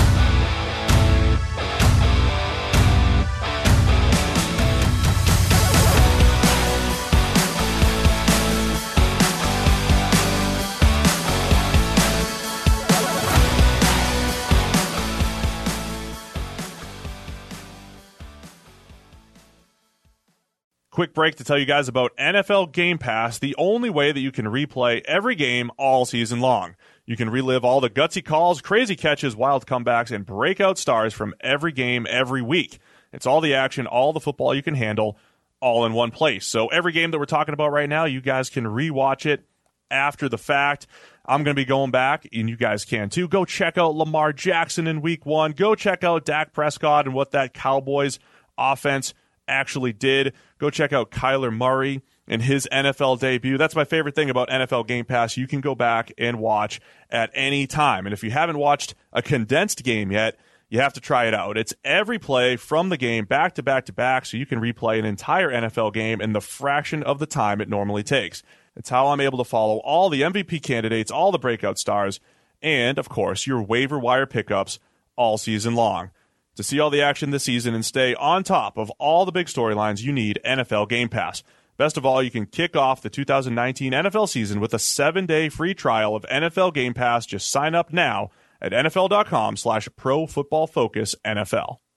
Quick break to tell you guys about N F L Game Pass, the only way that you can replay every game all season long. You can relive all the gutsy calls, crazy catches, wild comebacks, and breakout stars from every game every week. It's all the action, all the football you can handle, all in one place. So every game that we're talking about right now, you guys can rewatch it after the fact. I'm going to be going back, and you guys can too. Go check out Lamar Jackson in week one. Go check out Dak Prescott and what that Cowboys offense actually did. Go check out Kyler Murray and his N F L debut. That's my favorite thing about N F L Game Pass. You can go back and watch at any time. And if you haven't watched a condensed game yet, you have to try it out. It's every play from the game back to back to back, so you can replay an entire N F L game in the fraction of the time it normally takes. It's how I'm able to follow all the M V P candidates, all the breakout stars, and, of course, your waiver wire pickups all season long. To see all the action this season and stay on top of all the big storylines, you need N F L Game Pass. Best of all, you can kick off the two thousand nineteen N F L season with a seven-day free trial of N F L Game Pass. Just sign up now at N F L dot com slash Pro Football Focus N F L.